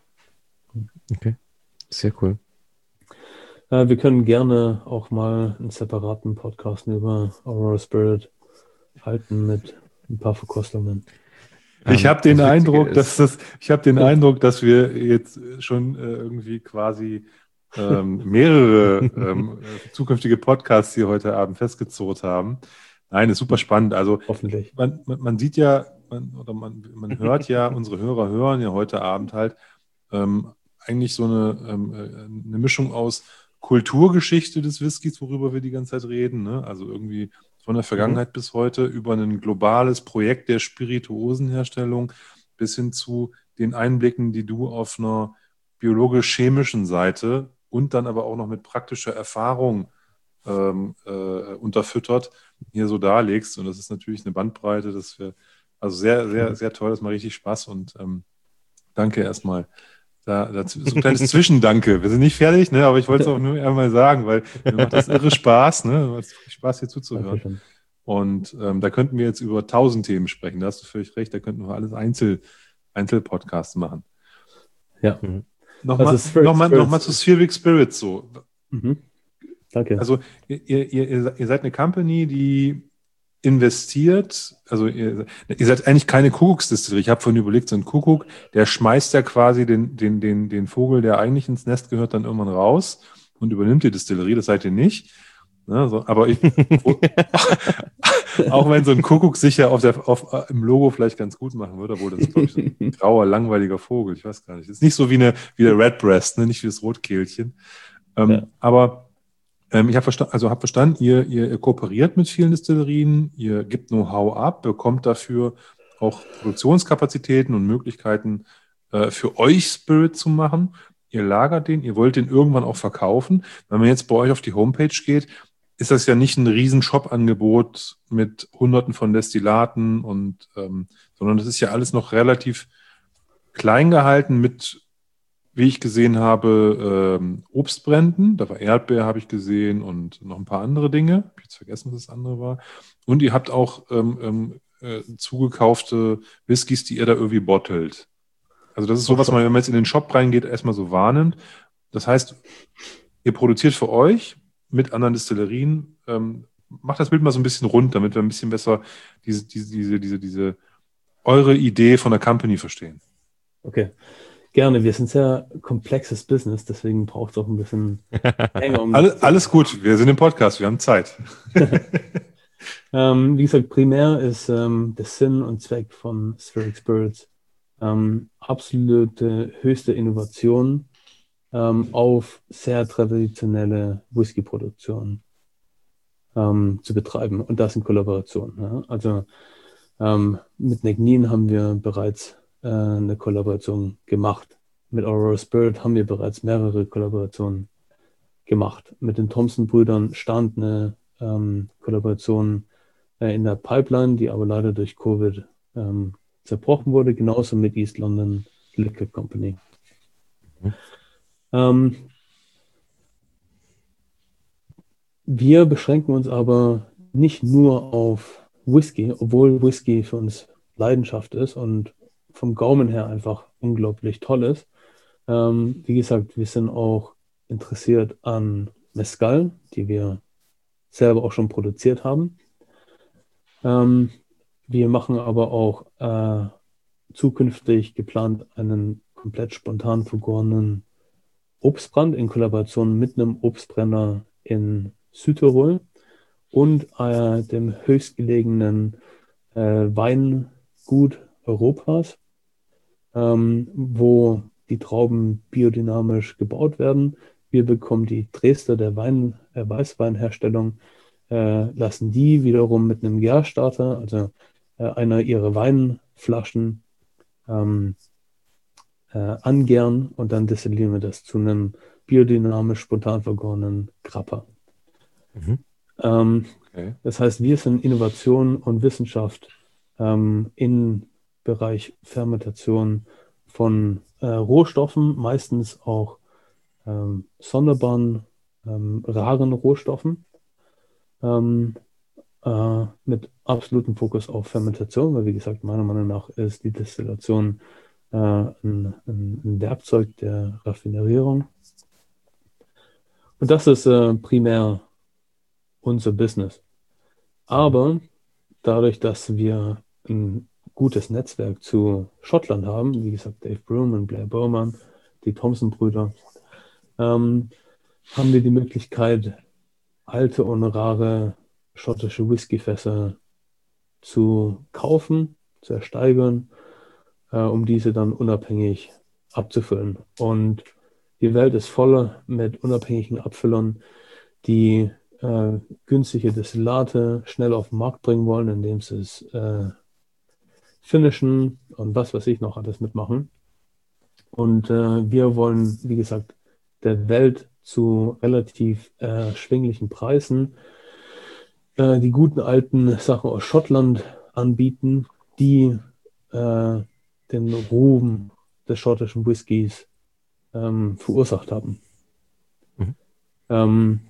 Okay, sehr cool. Äh, wir können gerne auch mal einen separaten Podcast über Aurora Spirit halten mit ein paar Verkostungen. Ich Ähm, habe den das Witzige Eindruck, dass ist, das, ich habe den Eindruck, dass wir jetzt schon äh, irgendwie quasi ähm, mehrere ähm, äh, zukünftige Podcasts hier heute Abend festgezurrt haben. Nein, ist super spannend. Also Hoffentlich. man, man, man sieht ja, man, oder man, man hört ja, unsere Hörer hören ja heute Abend halt ähm, eigentlich so eine, ähm, äh, eine Mischung aus Kulturgeschichte des Whiskys, worüber wir die ganze Zeit reden, ne? Also irgendwie von der Mhm. Vergangenheit bis heute über ein globales Projekt der Spirituosenherstellung bis hin zu den Einblicken, die du auf einer biologisch-chemischen Seite und dann aber auch noch mit praktischer Erfahrung ähm, äh, unterfüttert hier so darlegst. Und das ist natürlich eine Bandbreite, das wir, also sehr, sehr, sehr toll, das macht richtig Spaß und ähm, danke erstmal. Da, dazu, so ein kleines Zwischendanke. Wir sind nicht fertig, ne, aber ich wollte es auch nur einmal sagen, weil mir macht das irre Spaß, ne? Mir macht es wirklich Spaß, hier zuzuhören. Dankeschön. Und ähm, da könnten wir jetzt über tausend Themen sprechen. Da hast du völlig recht, da könnten wir alles Einzel, Einzelpodcasts machen. Ja. Mhm. Also Nochmal, Spirit, nochmal, Spirits. nochmal zu Spheric Spirits so. Mhm. Danke. Also ihr, ihr, ihr ihr seid eine Company, die investiert, also ihr, ihr seid eigentlich keine Kuckucksdistillerie. Ich habe vorhin überlegt, so ein Kuckuck, der schmeißt ja quasi den, den, den, den Vogel, der eigentlich ins Nest gehört, dann irgendwann raus und übernimmt die Distillerie. Das seid ihr nicht. Ne, so, aber ich, wo, auch wenn so ein Kuckuck sicher auf der, auf, im Logo vielleicht ganz gut machen würde, obwohl das ist, glaube ich, so ein grauer, langweiliger Vogel. Ich weiß gar nicht. Das ist nicht so wie, eine, wie der Redbreast, ne? Nicht wie das Rotkehlchen. Ähm, Ja. Aber ähm, ich habe verstanden, also hab verstanden, ihr, ihr, ihr kooperiert mit vielen Distillerien, ihr gebt Know-how ab, bekommt dafür auch Produktionskapazitäten und Möglichkeiten äh, für euch Spirit zu machen. Ihr lagert den, ihr wollt den irgendwann auch verkaufen. Wenn man jetzt bei euch auf die Homepage geht, ist das ja nicht ein riesen Shop-Angebot mit Hunderten von Destillaten und ähm, sondern das ist ja alles noch relativ klein gehalten mit, wie ich gesehen habe, ähm, Obstbränden. Da war Erdbeer, habe ich gesehen, und noch ein paar andere Dinge. Ich habe jetzt vergessen, was das andere war. Und ihr habt auch ähm, ähm, äh, zugekaufte Whiskys, die ihr da irgendwie bottelt. Also das ist so, was man, wenn man jetzt in den Shop reingeht, erstmal so wahrnimmt. Das heißt, ihr produziert für euch mit anderen Distillerien. Ähm, macht das Bild mal so ein bisschen rund, damit wir ein bisschen besser diese, diese, diese, diese, diese eure Idee von der Company verstehen. Okay, gerne. Wir sind sehr komplexes Business, deswegen braucht es auch ein bisschen länger. Um Alle, alles gut, wir sind im Podcast, wir haben Zeit. ähm, wie gesagt, primär ist ähm, der Sinn und Zweck von Spheric Spirits ähm, absolute höchste Innovation ähm, auf sehr traditionelle Whisky-Produktion ähm, zu betreiben, und das in Kollaboration. Ja? Also ähm, mit Negnin haben wir bereits äh, eine Kollaboration gemacht. Mit Aurora Spirit haben wir bereits mehrere Kollaborationen gemacht. Mit den Thompson-Brüdern stand eine ähm, Kollaboration äh, in der Pipeline, die aber leider durch Covid ähm, zerbrochen wurde, genauso mit East London Liquor Company. Mhm. Ähm, wir beschränken uns aber nicht nur auf Whisky, obwohl Whisky für uns Leidenschaft ist und vom Gaumen her einfach unglaublich toll ist. Ähm, wie gesagt, wir sind auch interessiert an Mezcal, die wir selber auch schon produziert haben. Ähm, wir machen aber auch äh, zukünftig geplant einen komplett spontan vergorenen Obstbrand in Kollaboration mit einem Obstbrenner in Südtirol und äh, dem höchstgelegenen äh, Weingut Europas, ähm, wo die Trauben biodynamisch gebaut werden. Wir bekommen die Dresdner der Wein, äh, Weißweinherstellung, äh, lassen die wiederum mit einem Gärstarter, also äh, einer ihrer Weinflaschen, ähm, äh, angären, und dann destillieren wir das zu einem biodynamisch spontan vergorenen Grappa. Mhm. Ähm, Okay. das heißt, wir sind Innovation und Wissenschaft ähm, im Bereich Fermentation von äh, Rohstoffen, meistens auch ähm, sonderbaren, ähm, raren Rohstoffen, ähm, äh, mit absolutem Fokus auf Fermentation, weil, wie gesagt, meiner Meinung nach ist die Destillation äh, ein, ein, ein Werkzeug der Raffinierung. Und das ist äh, primär unser Business. Aber dadurch, dass wir ein gutes Netzwerk zu Schottland haben, wie gesagt, Dave Broom und Blair Bowman, die Thompson-Brüder, ähm, haben wir die Möglichkeit, alte und rare schottische Whiskyfässer zu kaufen, zu ersteigern, äh, um diese dann unabhängig abzufüllen. Und die Welt ist voller mit unabhängigen Abfüllern, die äh, günstige Destillate schnell auf den Markt bringen wollen, indem sie es äh, finishen und was weiß ich noch alles mitmachen. Und äh, wir wollen, wie gesagt, der Welt zu relativ äh, erschwinglichen Preisen äh, die guten alten Sachen aus Schottland anbieten, die äh, den Ruhm des schottischen Whiskys ähm, verursacht haben. Mhm. Ähm,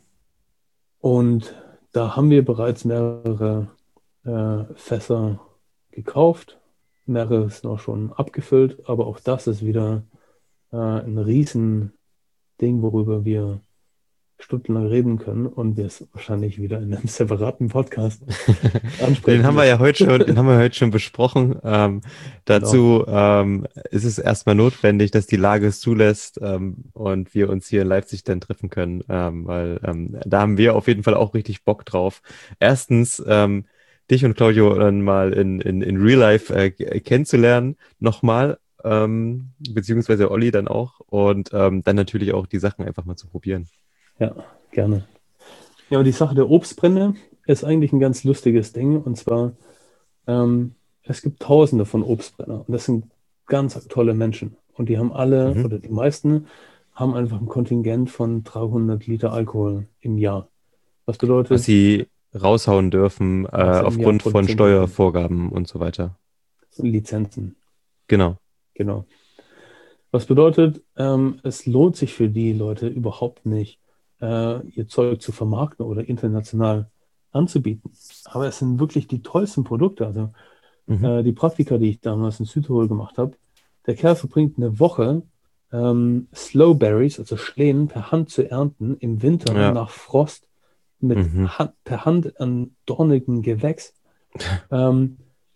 und da haben wir bereits mehrere äh, Fässer gekauft. Mehrere sind auch schon abgefüllt, aber auch das ist wieder äh, ein Riesending, worüber wir stundenlang reden können und wir es wahrscheinlich wieder in einem separaten Podcast ansprechen. Den haben wir ja heute schon, den haben wir heute schon besprochen. Ähm, dazu ähm, ist es erstmal notwendig, dass die Lage es zulässt ähm, und wir uns hier in Leipzig dann treffen können, ähm, weil ähm, da haben wir auf jeden Fall auch richtig Bock drauf. Erstens, ähm, dich und Claudio dann mal in, in, in Real Life äh, kennenzulernen, nochmal, ähm, beziehungsweise Olli dann auch und ähm, dann natürlich auch die Sachen einfach mal zu probieren. Ja, gerne. Ja, aber die Sache der Obstbrände ist eigentlich ein ganz lustiges Ding. Und zwar, ähm, es gibt Tausende von Obstbrenner. Und das sind ganz tolle Menschen. Und die haben alle, Mhm. oder die meisten, haben einfach ein Kontingent von dreihundert Liter Alkohol im Jahr. Was Was bedeutet, sie raushauen dürfen, äh, was sie im Jahr aufgrund von produzieren dürfen. Steuervorgaben und so weiter. Lizenzen. Genau. Genau. Was bedeutet, ähm, es lohnt sich für die Leute überhaupt nicht, äh, ihr Zeug zu vermarkten oder international anzubieten. Aber es sind wirklich die tollsten Produkte. Also Mhm. äh, die Praktika, die ich damals in Südtirol gemacht habe, der Kerl verbringt eine Woche, ähm, Slowberries, also Schlehen, per Hand zu ernten im Winter Ja. nach Frost mit Mhm. Hand, per Hand an dornigen Gewächs, ähm,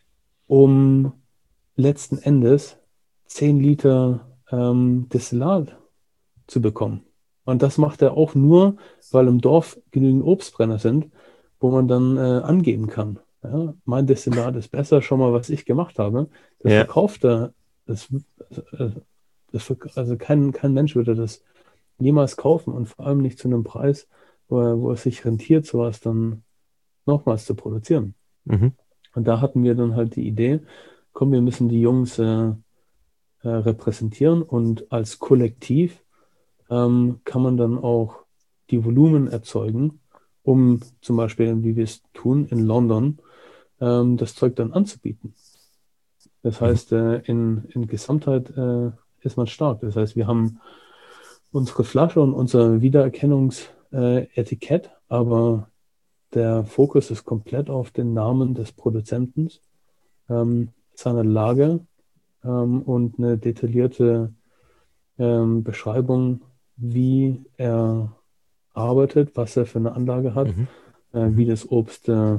um letzten Endes zehn Liter ähm, Destillat zu bekommen. Und das macht er auch nur, weil im Dorf genügend Obstbrenner sind, wo man dann äh, angeben kann. Ja, mein Destillat ist besser, schon mal, was ich gemacht habe. Das Ja. verkauft er. Das, äh, das, verk- also kein, kein Mensch würde das jemals kaufen und vor allem nicht zu einem Preis, wo, er- wo es sich rentiert, sowas dann nochmals zu produzieren. Mhm. Und da hatten wir dann halt die Idee, komm, wir müssen die Jungs äh, äh, repräsentieren und als Kollektiv ähm, kann man dann auch die Volumen erzeugen, um zum Beispiel, wie wir es tun in London, ähm, das Zeug dann anzubieten. Das Mhm. heißt, äh, in, in Gesamtheit äh, ist man stark. Das heißt, wir haben unsere Flasche und unser Wiedererkennungsetikett, aber der Fokus ist komplett auf den Namen des Produzenten, ähm, seiner Lage ähm, und eine detaillierte ähm, Beschreibung, wie er arbeitet, was er für eine Anlage hat, Mhm. äh, Mhm. wie das Obst äh,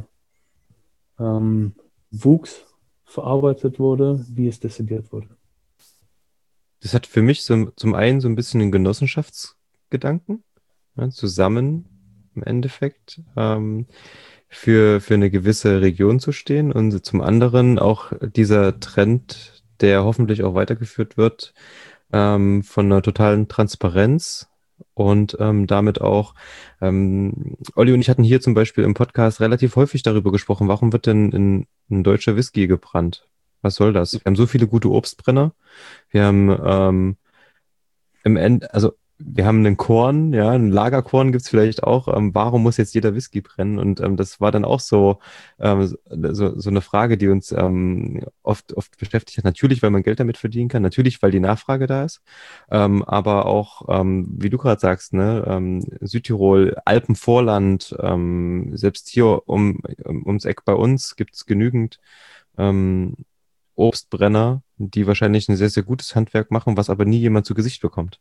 ähm, wuchs, verarbeitet wurde, wie es destilliert wurde. Das hat für mich so, zum einen so ein bisschen den Genossenschaftsgedanken, ja, zusammen im Endeffekt ähm, für, für eine gewisse Region zu stehen und zum anderen auch dieser Trend, der hoffentlich auch weitergeführt wird, ähm, von einer totalen Transparenz und ähm, damit auch, ähm, Olli und ich hatten hier zum Beispiel im Podcast relativ häufig darüber gesprochen, warum wird denn ein, ein deutscher Whisky gebrannt? Was soll das? Wir haben so viele gute Obstbrenner. Wir haben ähm, im End, also wir haben einen Korn, ja, einen Lagerkorn gibt's vielleicht auch. Ähm, warum muss jetzt jeder Whisky brennen? Und ähm, das war dann auch so, ähm, so, so eine Frage, die uns ähm, oft, oft beschäftigt hat. Natürlich, weil man Geld damit verdienen kann, natürlich, weil die Nachfrage da ist, ähm, aber auch, ähm, wie du gerade sagst, ne, ähm, Südtirol, Alpenvorland, ähm, selbst hier um, um, ums Eck bei uns gibt's genügend ähm, Obstbrenner, die wahrscheinlich ein sehr, sehr gutes Handwerk machen, was aber nie jemand zu Gesicht bekommt.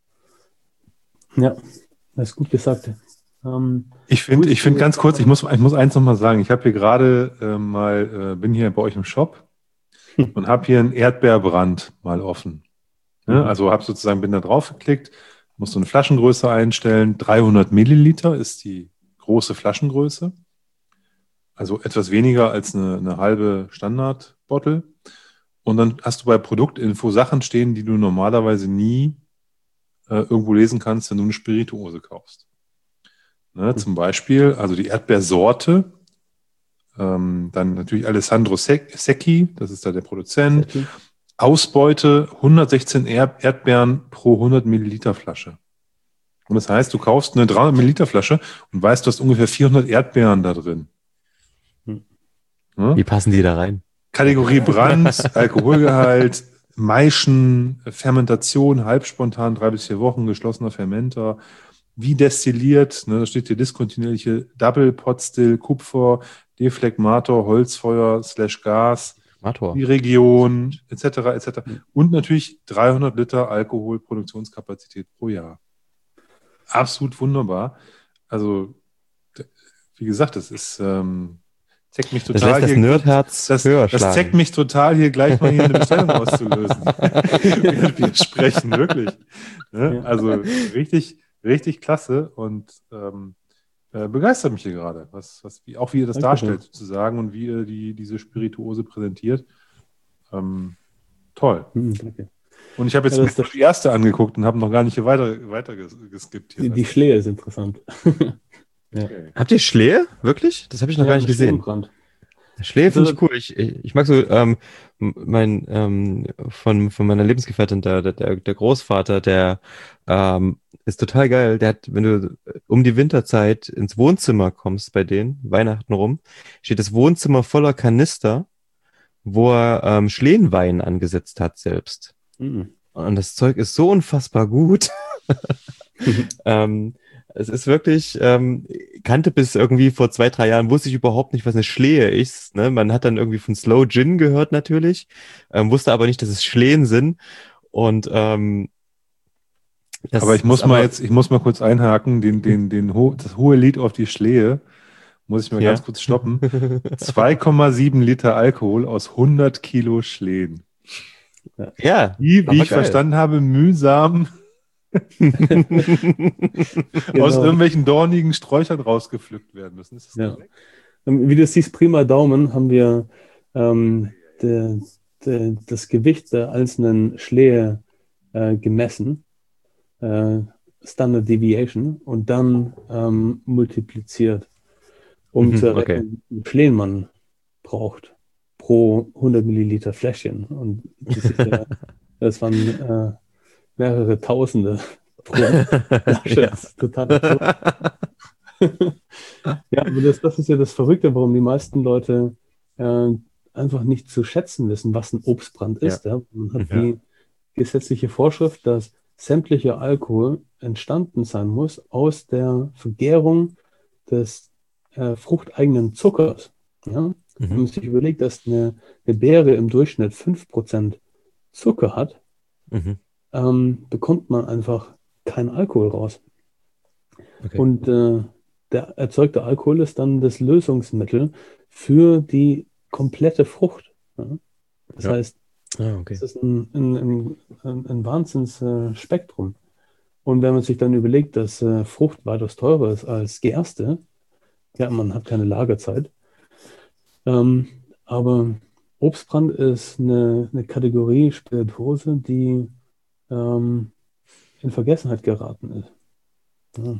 Ja, das ist gut gesagt. Ähm, Ich finde, ich finde ganz kurz, ich muss, ich muss eins nochmal sagen. Ich habe hier gerade äh, mal, äh, bin hier bei euch im Shop und habe hier einen Erdbeerbrand mal offen. Ne? Mhm. Also habe sozusagen, bin da drauf geklickt, muss so eine Flaschengröße einstellen. dreihundert Milliliter ist die große Flaschengröße. Also etwas weniger als eine, eine halbe Standardbottle. Und dann hast du bei Produktinfo Sachen stehen, die du normalerweise nie äh, irgendwo lesen kannst, wenn du eine Spirituose kaufst. Ne, zum Beispiel, also die Erdbeersorte, ähm, dann natürlich Alessandro Sec- Secchi, das ist da der Produzent. Secchi. Ausbeute hundertsechzehn Erd Erdbeeren pro hundert Milliliter Flasche. Und das heißt, du kaufst eine dreihundert Milliliter Flasche und weißt, du hast ungefähr vierhundert Erdbeeren da drin. Hm. Ne? Wie passen die da rein? Kategorie Brand, Alkoholgehalt, Maischen, Fermentation, halbspontan, drei bis vier Wochen, geschlossener Fermenter, wie destilliert, ne, da steht hier diskontinuierliche Double Pot Still, Kupfer, Deflegmator, Holzfeuer, Slash Gas, Mator. die Region, et cetera et cetera. Hm. Und natürlich dreihundert Liter Alkoholproduktionskapazität pro Jahr. absolut wunderbar. Also, d- wie gesagt, das ist, ähm, zeigt mich Das total lässt das hier. Nerdherz Das, höher das zeigt schlagen. mich total hier gleich mal hier eine Bestellung auszulösen, während wir sprechen, wirklich. Ne? Ja, Also richtig, richtig klasse und ähm, äh, begeistert mich hier gerade, was, was, wie, auch wie ihr das danke schön. darstellt sozusagen und wie ihr die, diese Spirituose präsentiert. Ähm, toll. Hm, danke. Und ich habe Ja, jetzt mir das ist nur das, die erste angeguckt und habe noch gar nicht hier weiter, weiter ges- geskippt hier. die, die Weißt du? Schlehe ist interessant. Ja. Okay. Habt ihr Schlehe? Wirklich? Das habe ich noch Ja, gar nicht ein gesehen. Schlehenbrand. Schlehe finde Also, ich cool. Ich, ich, ich mag so, ähm, m- mein, ähm, von, von meiner Lebensgefährtin, der, der, der der Großvater, der ähm, ist total geil. Der hat, wenn du um die Winterzeit ins Wohnzimmer kommst bei denen, Weihnachten rum, steht das Wohnzimmer voller Kanister, wo er ähm, Schlehenwein angesetzt hat selbst. hm. Und das Zeug ist so unfassbar gut. Ähm, es ist wirklich, ähm, kannte bis irgendwie vor zwei, drei Jahren, wusste ich überhaupt nicht, was eine Schlehe ist. Ne? Man hat dann irgendwie von Slow Gin gehört natürlich, ähm, wusste aber nicht, dass es Schlehen sind. Und ähm, Aber das ich ist muss mal aber, jetzt, ich muss mal kurz einhaken, den, den, den ho das hohe Lied auf die Schlehe, muss ich mal ganz ja. kurz stoppen. zwei Komma sieben Liter Alkohol aus hundert Kilo Schlehen. Ja. Ja, Die, wie aber ich geil. verstanden habe, mühsam aus Genau. irgendwelchen dornigen Sträuchern rausgepflückt werden müssen. Ist das Ja. korrekt? Ähm, Wie du siehst, prima Daumen haben wir ähm, de, de, das Gewicht der einzelnen Schlehe äh, gemessen, äh, Standard Deviation, und dann ähm, multipliziert, um zu Mhm, okay. errechnen, wie viel Schleen man braucht pro hundert Milliliter Fläschchen. Und das ist ja, das waren äh, mehrere Tausende pro Flasche. Ja. Das ist total absurd. Ja, aber das, das ist ja das Verrückte, warum die meisten Leute äh, einfach nicht zu schätzen wissen, was ein Obstbrand Ja. ist. Ja? Man hat Mhm. die gesetzliche Vorschrift, dass sämtlicher Alkohol entstanden sein muss aus der Vergärung des äh, fruchteigenen Zuckers. Ja? Wenn Mhm. man sich überlegt, dass eine, eine Beere im Durchschnitt fünf Prozent Zucker hat, Mhm. ähm, bekommt man einfach keinen Alkohol raus. Okay. Und äh, der erzeugte Alkohol ist dann das Lösungsmittel für die komplette Frucht. Ja? Das Ja. heißt, Ah, okay. es ist ein, ein, ein, ein, ein Wahnsinnsspektrum. Und wenn man sich dann überlegt, dass äh, Frucht weitaus teurer ist als Gerste, ja, man hat keine Lagerzeit. Ähm, aber Obstbrand ist eine, eine Kategorie Spirituose, die ähm, in Vergessenheit geraten ist. Ja.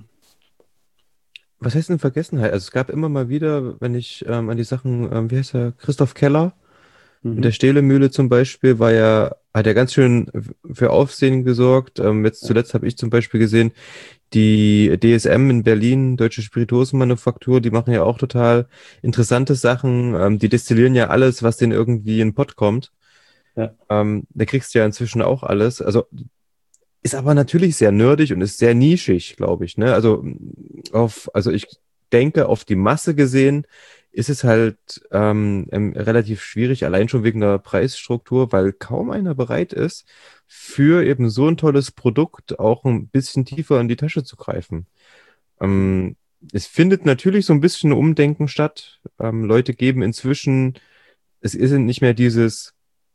Was heißt denn Vergessenheit? Also es gab immer mal wieder, wenn ich ähm, an die Sachen, ähm, wie heißt er, Christoph Keller mit der Mhm. Stehlemühle zum Beispiel, war ja, hat ja ganz schön für Aufsehen gesorgt. Ähm, jetzt Ja. zuletzt habe ich zum Beispiel gesehen, die D S M in Berlin, Deutsche Spirituosenmanufaktur, die machen ja auch total interessante Sachen. Ähm, die destillieren ja alles, was denen irgendwie in den Pott kommt. Ja. Ähm, da kriegst du ja inzwischen auch alles. Also ist aber natürlich sehr nerdig und ist sehr nischig, glaube ich. Ne? Also auf, also ich denke, auf die Masse gesehen ist es halt ähm, ähm, relativ schwierig, allein schon wegen der Preisstruktur, weil kaum einer bereit ist, für eben so ein tolles Produkt auch ein bisschen tiefer in die Tasche zu greifen. Ähm, es findet natürlich so ein bisschen Umdenken statt. Ähm, Leute geben inzwischen, es ist nicht mehr dieses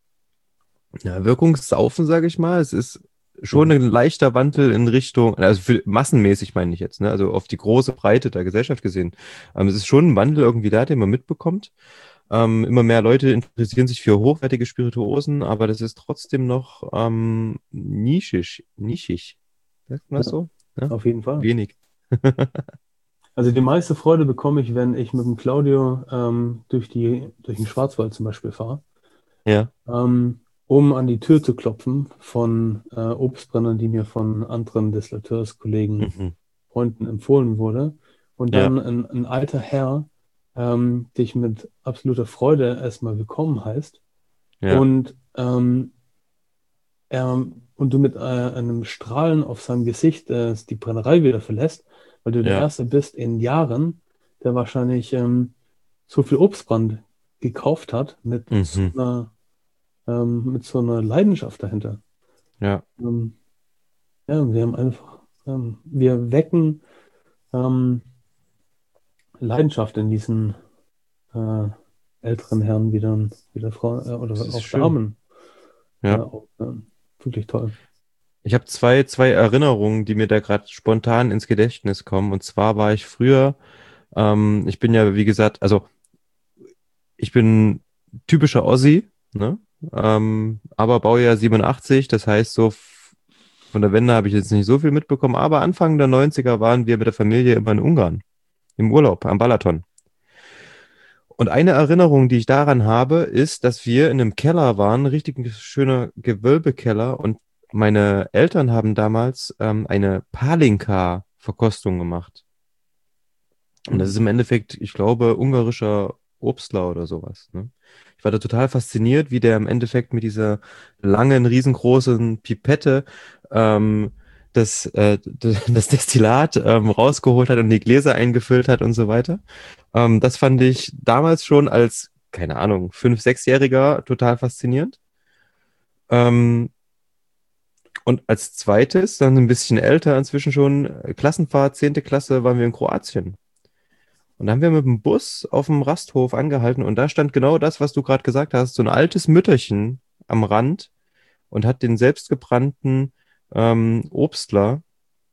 ja, Wirkungssaufen, sage ich mal. Es ist schon Mhm. ein leichter Wandel in Richtung, also für, massenmäßig meine ich jetzt, ne? Also auf die große Breite der Gesellschaft gesehen. Ähm, es ist schon ein Wandel irgendwie da, den man mitbekommt. Ähm, immer mehr Leute interessieren sich für hochwertige Spirituosen, aber das ist trotzdem noch ähm, nischig, nischig. Sagt man das Ja, so? Ja? auf jeden Fall. Wenig. Also die meiste Freude bekomme ich, wenn ich mit dem Claudio ähm, durch die, durch den Schwarzwald zum Beispiel fahre, Ja. ähm, um an die Tür zu klopfen von äh, Obstbrennern, die mir von anderen Deslateurskollegen, Mhm. Freunden empfohlen wurde. Und Ja. dann ein, ein alter Herr ähm, dich mit absoluter Freude erstmal willkommen heißt Ja. und, ähm, er, und du mit äh, einem Strahlen auf seinem Gesicht äh, die Brennerei wieder verlässt, weil du der Ja. Erste bist in Jahren, der wahrscheinlich ähm, so viel Obstbrand gekauft hat mit so Mhm. einer, ähm, mit so einer Leidenschaft dahinter. Ja. Ähm, ja, wir haben einfach ähm, wir wecken ähm, Leidenschaft in diesen äh, älteren Herren, wie dann wieder Frauen äh, Das oder ist auch schön. Damen. Äh, Ja. auch, ähm, wirklich toll. Ich habe zwei, zwei Erinnerungen, die mir da gerade spontan ins Gedächtnis kommen. Und zwar war ich früher, ähm, ich bin ja, wie gesagt, also ich bin typischer Ossi, ne? Ähm, aber Baujahr siebenundachtzig, das heißt so f- von der Wende habe ich jetzt nicht so viel mitbekommen, aber Anfang der neunziger waren wir mit der Familie immer in Ungarn, im Urlaub, am Balaton. Und eine Erinnerung, die ich daran habe, ist, dass wir in einem Keller waren, richtig ein schöner Gewölbekeller. Und meine Eltern haben damals ähm, eine Palinka-Verkostung gemacht. Und das ist Mhm. im Endeffekt, ich glaube, ungarischer Obstler oder sowas. Ne? Ich war da total fasziniert, wie der im Endeffekt mit dieser langen, riesengroßen Pipette ähm, das, äh, d- das Destillat ähm, rausgeholt hat und die Gläser eingefüllt hat und so weiter. Ähm, das fand ich damals schon als, keine Ahnung, fünf-, sechsjähriger total faszinierend. Ähm, und als zweites, dann ein bisschen älter, inzwischen schon, äh, Klassenfahrt, zehnte Klasse, waren wir in Kroatien. Und da haben wir mit dem Bus auf dem Rasthof angehalten und da stand genau das, was du gerade gesagt hast, so ein altes Mütterchen am Rand und hat den selbstgebrannten ähm, Obstler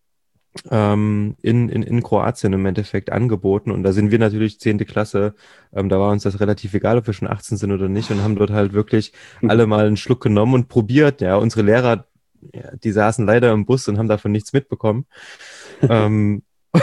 ähm, in, in, in Kroatien im Endeffekt angeboten. Und da sind wir natürlich zehnte Klasse, ähm, da war uns das relativ egal, ob wir schon achtzehn sind oder nicht und haben dort halt wirklich alle mal einen Schluck genommen und probiert. Ja, unsere Lehrer, ja, die saßen leider im Bus und haben davon nichts mitbekommen. Ähm,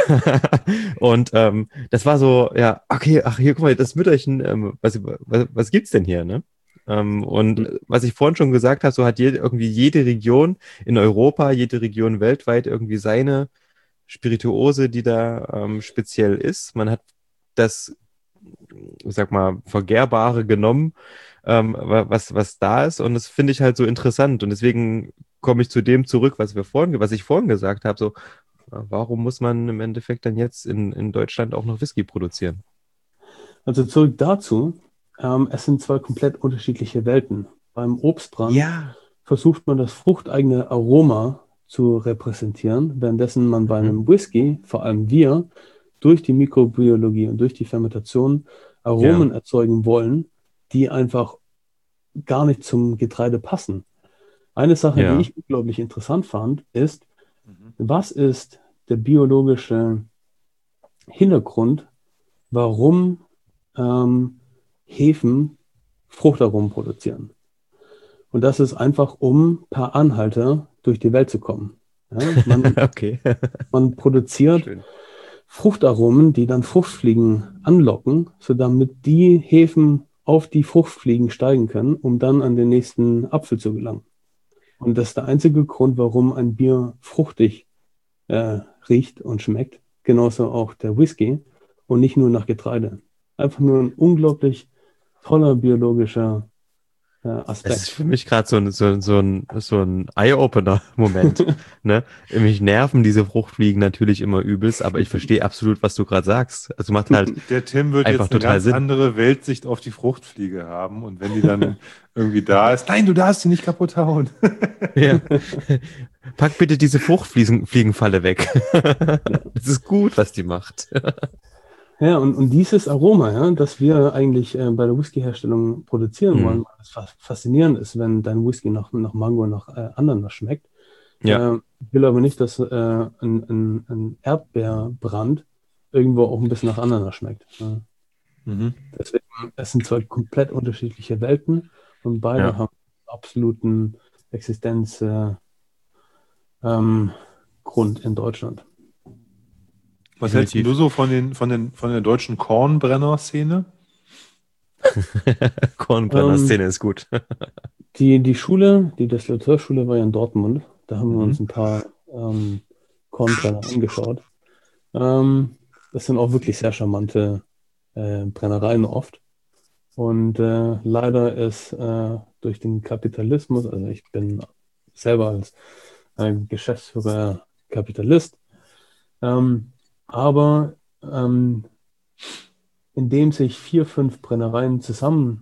und ähm, das war so, ja, okay, ach hier, guck mal, das Mütterchen, ähm, was, was, was gibt's denn hier, ne? Ähm, und äh, was ich vorhin schon gesagt habe, so hat jede, irgendwie jede Region in Europa, jede Region weltweit irgendwie seine Spirituose, die da ähm, speziell ist. Man hat das, ich sag mal, Vergärbare genommen, ähm, wa- was, was da ist. Und das finde ich halt so interessant. Und deswegen komme ich zu dem zurück, was wir vorhin, was ich vorhin gesagt habe. So, äh, warum muss man im Endeffekt dann jetzt in, in Deutschland auch noch Whisky produzieren? Also zurück dazu, ähm, es sind zwei komplett unterschiedliche Welten. Beim Obstbrand Ja. versucht man das fruchteigene Aroma zu repräsentieren, währenddessen man bei Mhm. einem Whisky, vor allem wir, durch die Mikrobiologie und durch die Fermentation Ja. Aromen erzeugen wollen, die einfach gar nicht zum Getreide passen. Eine Sache, die Ja. ich unglaublich interessant fand, ist, Mhm. was ist der biologische Hintergrund, warum ähm, Hefen Fruchtaromen produzieren? Und das ist einfach, um per Anhalter durch die Welt zu kommen. Ja, man, Okay. man produziert Schön. Fruchtaromen, die dann Fruchtfliegen anlocken, so damit die Hefen auf die Fruchtfliegen steigen können, um dann an den nächsten Apfel zu gelangen. Und das ist der einzige Grund, warum ein Bier fruchtig äh, riecht und schmeckt. Genauso auch der Whisky und nicht nur nach Getreide. Einfach nur ein unglaublich toller biologischer äh, Es ist Aspekt. für mich gerade so ein, so, ein- so ein, so ein Eye-Opener-Moment. Ne? Mich nerven diese Fruchtfliegen natürlich immer übelst, aber ich verstehe absolut, was du gerade sagst. Also macht halt Der Tim wird einfach jetzt eine total ganz Sinn. andere Weltsicht auf die Fruchtfliege haben. Und wenn die dann irgendwie da ist, nein, du darfst sie nicht kaputt hauen. Ja. Pack bitte diese Fruchtfliegenfalle weg. Ja, Das ist gut, was die macht. ja und, und dieses Aroma, ja, das wir eigentlich äh, bei der Whisky-Herstellung produzieren Hm. wollen, weil es fa- faszinierend ist, wenn dein Whisky nach, nach Mango, nach äh, Ananas schmeckt. Ja, Äh, ich will aber nicht, dass äh, ein, ein, ein Erdbeerbrand irgendwo auch ein bisschen nach Ananas schmeckt. Ja. Mhm. Deswegen, es sind zwei komplett unterschiedliche Welten und beide ja. haben absoluten Existenzgrund äh, ähm, Grund in Deutschland. Was hältst denn du Definitiv. so von den, von den, von der deutschen Kornbrenner-Szene? Ähm, Kornbrenner-Szene ist gut. die, die Schule, die Destillateurschule war ja in Dortmund. Da haben wir Mhm. uns ein paar ähm, Kornbrenner angeschaut. Ähm, das sind auch wirklich sehr charmante äh, Brennereien oft. Und äh, leider ist äh, durch den Kapitalismus, also ich bin selber als äh, Geschäftsführer Kapitalist, ähm, aber ähm, indem sich vier, fünf Brennereien zusammentun,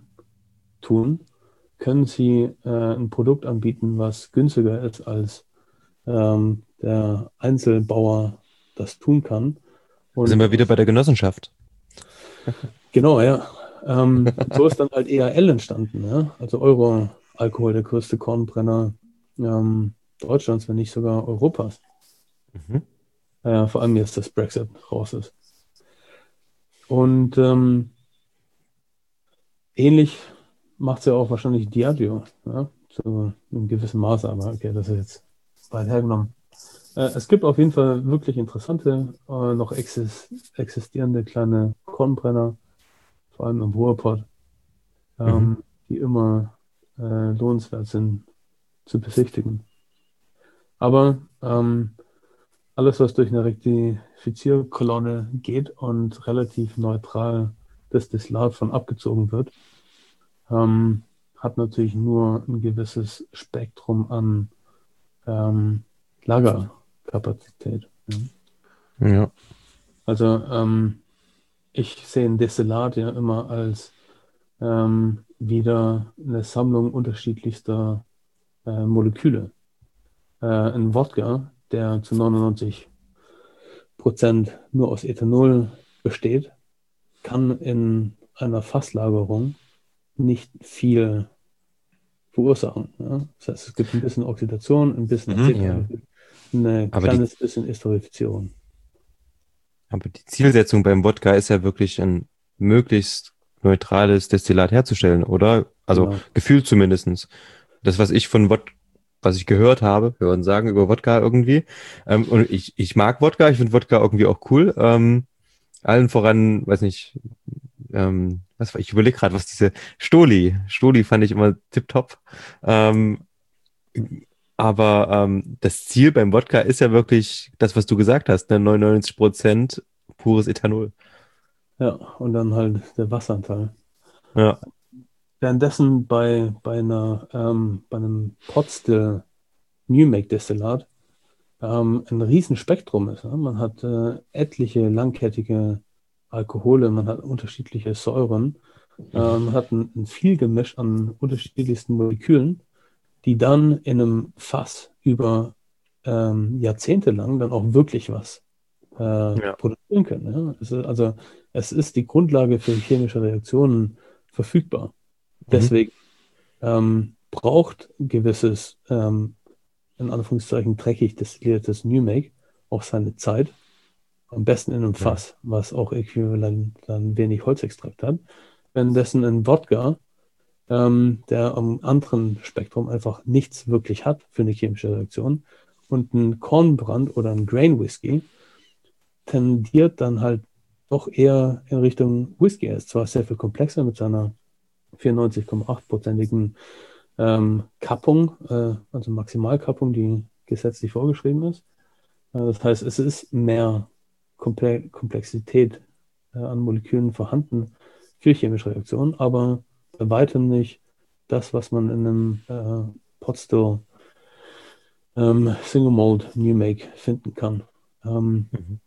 können sie äh, ein Produkt anbieten, was günstiger ist als ähm, der Einzelbauer das tun kann. Und sind wir wieder bei der Genossenschaft. Genau, ja. Ähm, so ist dann halt E A L entstanden, ja? Also Euro-Alkohol, der größte Kornbrenner ähm, Deutschlands, wenn nicht sogar Europas. Mhm. Äh, vor allem jetzt, dass Brexit raus ist. Und ähm, ähnlich macht es ja auch wahrscheinlich Diageo, ja? Zu einem gewissen Maße, aber okay, das ist jetzt weit hergenommen. Äh, es gibt auf jeden Fall wirklich interessante, äh, noch exis existierende kleine Kornbrenner, vor allem im Ruhrpott, ähm, Mhm. die immer äh, lohnenswert sind zu besichtigen. Aber ähm, alles, was durch eine Rektifizierkolonne geht und relativ neutral das Destillat von abgezogen wird, ähm, hat natürlich nur ein gewisses Spektrum an ähm, Lagerkapazität. Ja. Ja. Also ähm, ich sehe ein Destillat ja immer als ähm, wieder eine Sammlung unterschiedlichster äh, Moleküle. Äh, ein Wodka, der zu neunundneunzig Prozent nur aus Ethanol besteht, kann in einer Fasslagerung nicht viel verursachen. Ja? Das heißt, es gibt ein bisschen Oxidation, ein bisschen Mhm. Ja. Acetaldehyde, ein Aber die, kleines bisschen Esterifizierung. aber die Zielsetzung beim Wodka ist ja wirklich ein möglichst neutrales Destillat herzustellen, oder? Also Genau. gefühlt zumindestens. Das, was ich von Wodka, was ich gehört habe, hören sagen über Wodka irgendwie. Ähm, und ich, ich mag Wodka, ich finde Wodka irgendwie auch cool. Ähm, allen voran, weiß nicht, ähm, was war, ich überlege gerade, was diese Stoli, Stoli fand ich immer tipptopp. Ähm, aber ähm, das Ziel beim Wodka ist ja wirklich das, was du gesagt hast, ne? neunundneunzig Prozent pures Ethanol. Ja, und dann halt der Wasseranteil. Ja, Währenddessen bei, bei, einer, ähm, bei einem Potstill New Make Destillat ähm, ein Riesenspektrum ist. Ne? Man hat äh, etliche langkettige Alkohole, man hat unterschiedliche Säuren, äh, man hat ein, ein Vielgemisch an unterschiedlichsten Molekülen, die dann in einem Fass über ähm, Jahrzehnte lang dann auch wirklich was äh, ja. produzieren können. Ja? Es ist, also es ist die Grundlage für chemische Reaktionen verfügbar. Mhm. Deswegen ähm, braucht ein gewisses, ähm, in Anführungszeichen, dreckig destilliertes New Make auch seine Zeit. Am besten in einem Ja. Fass, was auch äquivalent dann wenig Holzextrakt hat. Währenddessen ein Wodka, ähm, der am anderen Spektrum einfach nichts wirklich hat für eine chemische Reaktion. Und ein Kornbrand oder ein Grain Whisky tendiert dann halt doch eher in Richtung Whisky. Er ist zwar sehr viel komplexer mit seiner vierundneunzig Komma acht-prozentigen ähm, Kappung, äh, also Maximalkappung, die gesetzlich vorgeschrieben ist. Äh, das heißt, es ist mehr Komple Komplexität äh, an Molekülen vorhanden für chemische Reaktionen, aber bei weitem nicht das, was man in einem äh, Potstill ähm, Single Malt New Make finden kann. Ähm, Mhm.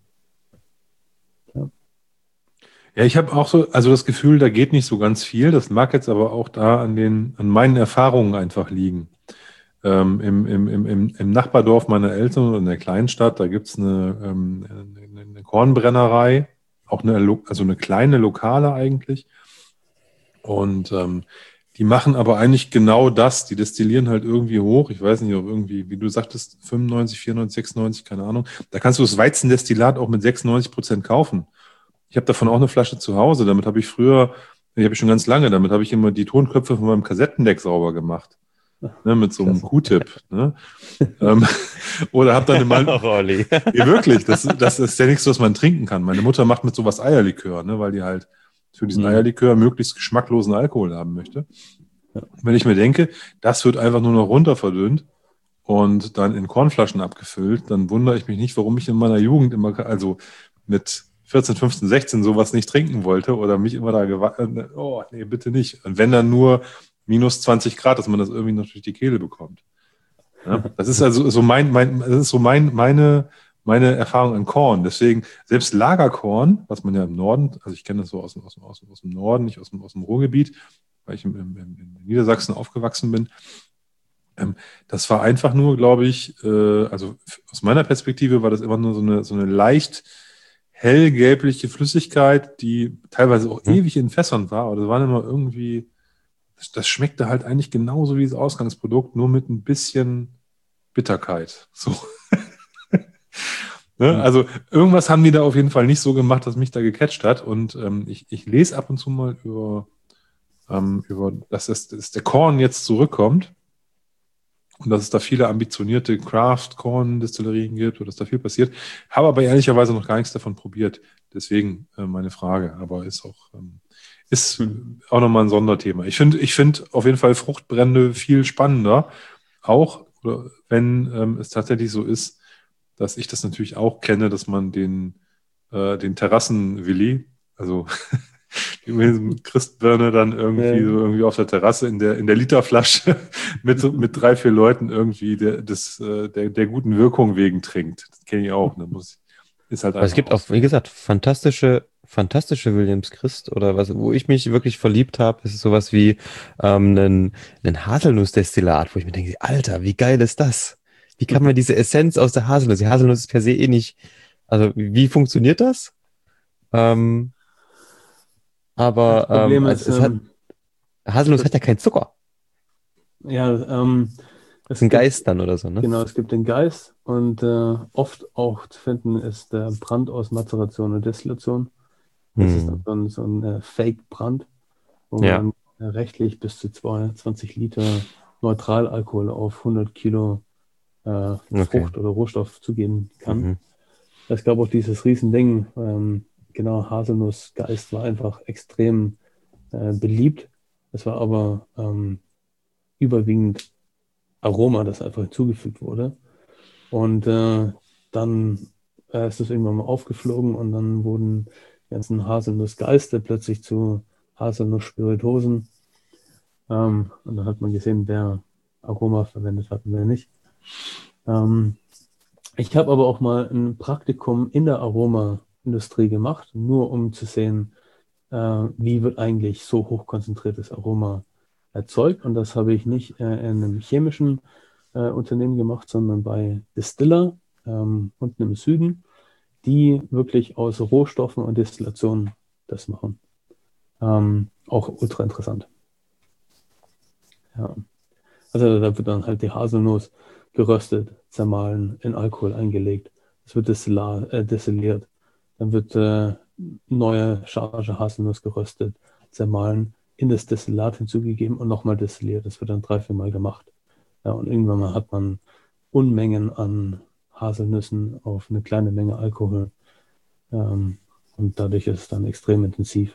ja. Ja, ich habe auch so, also das Gefühl, da geht nicht so ganz viel. Das mag jetzt aber auch da an den, an meinen Erfahrungen einfach liegen. Ähm, im, im, im, im, im Nachbardorf meiner Eltern in der Kleinstadt, da gibt es eine, ähm, eine, eine Kornbrennerei, auch eine, lo- also eine kleine Lokale eigentlich. Und ähm, die machen aber eigentlich genau das. Die destillieren halt irgendwie hoch. Ich weiß nicht, ob irgendwie, wie du sagtest, fünfundneunzig, vierundneunzig, sechsundneunzig, keine Ahnung. Da kannst du das Weizendestillat auch mit sechsundneunzig Prozent kaufen. Ich habe davon auch eine Flasche zu Hause. Damit habe ich früher, die habe ich schon ganz lange, damit habe ich immer die Tonköpfe von meinem Kassettendeck sauber gemacht. Ne, mit so einem Klasse. Q-Tip. Ne? ähm, oder habe dann mal, Rolli. nee, wirklich, das, das ist ja nichts, was man trinken kann. Meine Mutter macht mit sowas Eierlikör, ne, weil die halt für diesen Mhm. Eierlikör möglichst geschmacklosen Alkohol haben möchte. Ja. Wenn ich mir denke, das wird einfach nur noch runter verdünnt und dann in Kornflaschen abgefüllt, dann wundere ich mich nicht, warum ich in meiner Jugend immer, also mit vierzehn, fünfzehn, sechzehn sowas nicht trinken wollte oder mich immer da gewartet, oh nee, bitte nicht. Und wenn dann nur minus zwanzig Grad, dass man das irgendwie noch durch die Kehle bekommt. Ja, das ist also so mein, mein, das ist so mein, meine, meine Erfahrung an Korn. Deswegen, selbst Lagerkorn, was man ja im Norden, also ich kenne das so aus, dem- aus, dem- aus, dem- aus dem Norden, nicht aus dem, aus dem Ruhrgebiet, weil ich im, im, in Niedersachsen aufgewachsen bin, Ähm, das war einfach nur, glaube ich, äh, also f- aus meiner Perspektive war das immer nur so eine, so eine leicht hellgelbliche Flüssigkeit, die teilweise auch Mhm. ewig in Fässern war, aber das war immer irgendwie, das, das schmeckte halt eigentlich genauso wie das Ausgangsprodukt, nur mit ein bisschen Bitterkeit. So. Ne? Mhm. Also irgendwas haben die da auf jeden Fall nicht so gemacht, dass mich da gecatcht hat. Und ähm, ich, ich lese ab und zu mal über, ähm, über dass, es, dass der Korn jetzt zurückkommt und dass es da viele ambitionierte Craft-Korn-Destillerien gibt oder dass da viel passiert. Habe aber ehrlicherweise noch gar nichts davon probiert. Deswegen äh, meine Frage. Aber ist auch, ähm, ist Mhm. auch nochmal ein Sonderthema. Ich finde ich find auf jeden Fall Fruchtbrände viel spannender. Auch, oder wenn ähm, es tatsächlich so ist, dass ich das natürlich auch kenne, dass man den, äh, den Terrassenwilli, also die mit diesem Christbirne dann irgendwie so Ja. irgendwie auf der Terrasse in der, in der Literflasche mit, so- mit drei, vier Leuten irgendwie der, des, äh, der, der guten Wirkung wegen trinkt. Das kenne ich auch. Ne? Muss, ist halt Aber es einfach gibt auch auch, so. wie gesagt, fantastische, fantastische Williams Christ oder was, wo ich mich wirklich verliebt habe, ist sowas wie ähm, ein, ein Haselnussdestillat, wo ich mir denke, Alter, wie geil ist das? Wie kann man diese Essenz aus der Haselnuss, die Haselnuss ist per se eh nicht, also wie, wie funktioniert das? Ähm, Das aber ähm, Problem also ist, es hat, ähm, Haselnuss hat das, ja keinen Zucker. ja, ähm, Das ist es ein gibt, Geist dann oder so, ne? genau, es gibt den Geist und äh, oft auch zu finden ist der Brand aus Mazeration und Destillation. Das ist dann Hm. so ein, so ein äh, Fake-Brand, wo man Ja, dann äh, rechtlich bis zu zweihundertzwanzig Liter Neutralalkohol auf hundert Kilo äh, okay. Frucht oder Rohstoff zugeben kann. Mhm. Es gab auch dieses Riesending, ähm, genau, Haselnussgeist war einfach extrem äh, beliebt. Es war aber ähm, überwiegend Aroma, das einfach hinzugefügt wurde. Und äh, dann äh, ist es irgendwann mal aufgeflogen und dann wurden die ganzen Haselnussgeiste plötzlich zu Haselnuss-Spiritosen. Ähm, und dann hat man gesehen, wer Aroma verwendet hat und wer nicht. Ähm, Ich habe aber auch mal ein Praktikum in der Aromaindustrie gemacht, nur um zu sehen, äh, wie wird eigentlich so hochkonzentriertes Aroma erzeugt. Und das habe ich nicht äh, in einem chemischen äh, Unternehmen gemacht, sondern bei Distiller ähm, unten im Süden, die wirklich aus Rohstoffen und Destillationen das machen. Ähm, auch ultra interessant. Ja. Also da wird dann halt die Haselnuss geröstet, zermahlen, in Alkohol eingelegt. Es wird destillar, äh, destilliert. Dann wird äh, neue Charge Haselnuss geröstet, zermahlen, in das Destillat hinzugegeben und nochmal destilliert. Das wird dann drei, vier Mal gemacht. Ja, und irgendwann mal hat man Unmengen an Haselnüssen auf eine kleine Menge Alkohol. Ähm, und dadurch ist es dann extrem intensiv.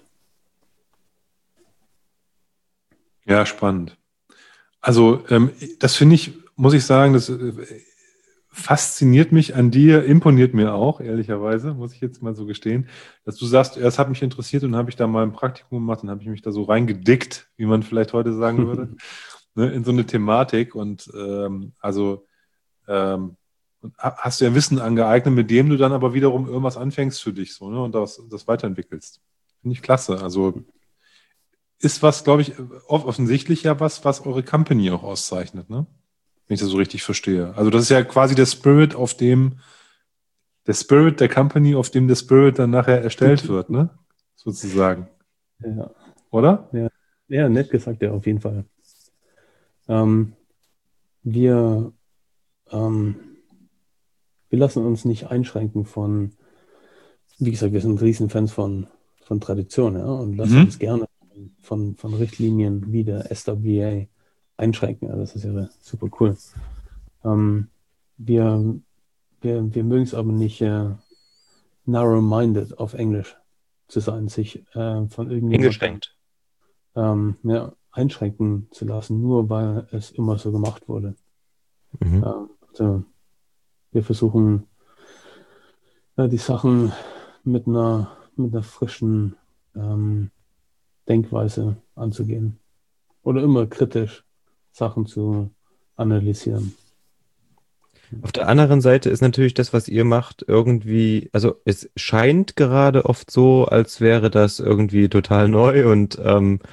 Ja, spannend. Also, ähm, das finde ich, muss ich sagen, das äh, fasziniert mich an dir, imponiert mir auch, ehrlicherweise, muss ich jetzt mal so gestehen, dass du sagst, das hat mich interessiert und dann habe ich da mal ein Praktikum gemacht und habe ich mich da so reingedickt, wie man vielleicht heute sagen würde, ne, in so eine Thematik und ähm, also ähm, und ha- hast du ja Wissen angeeignet, mit dem du dann aber wiederum irgendwas anfängst für dich so, ne, und das, das weiterentwickelst. Finde ich klasse. Also ist was, glaube ich, off- offensichtlich ja was, was eure Company auch auszeichnet, ne? Wenn ich das so richtig verstehe. Also das ist ja quasi der Spirit, auf dem, der Spirit der Company, auf dem der Spirit dann nachher erstellt wird, ne? Sozusagen. Ja, Oder? ja, ja, nett gesagt, ja, auf jeden Fall. Ähm, wir, ähm, wir lassen uns nicht einschränken von, wie gesagt, wir sind Riesenfans von, von Tradition, ja, und lassen uns Mhm. gerne von, von Richtlinien wie der S W A einschränken. Ja, das ist ja super cool. Ähm, wir, wir, wir mögen es aber nicht äh, narrow-minded auf Englisch zu sein, sich äh, von irgendjemandem Eingeschränkt. ähm, ja, einschränken zu lassen, nur weil es immer so gemacht wurde. Mhm. Ähm, also wir versuchen ja, die Sachen mit einer, mit einer frischen ähm, Denkweise anzugehen. Oder immer kritisch Sachen zu analysieren. Auf der anderen Seite ist natürlich das, was ihr macht, irgendwie, also es scheint gerade oft so, als wäre das irgendwie total neu und ähm,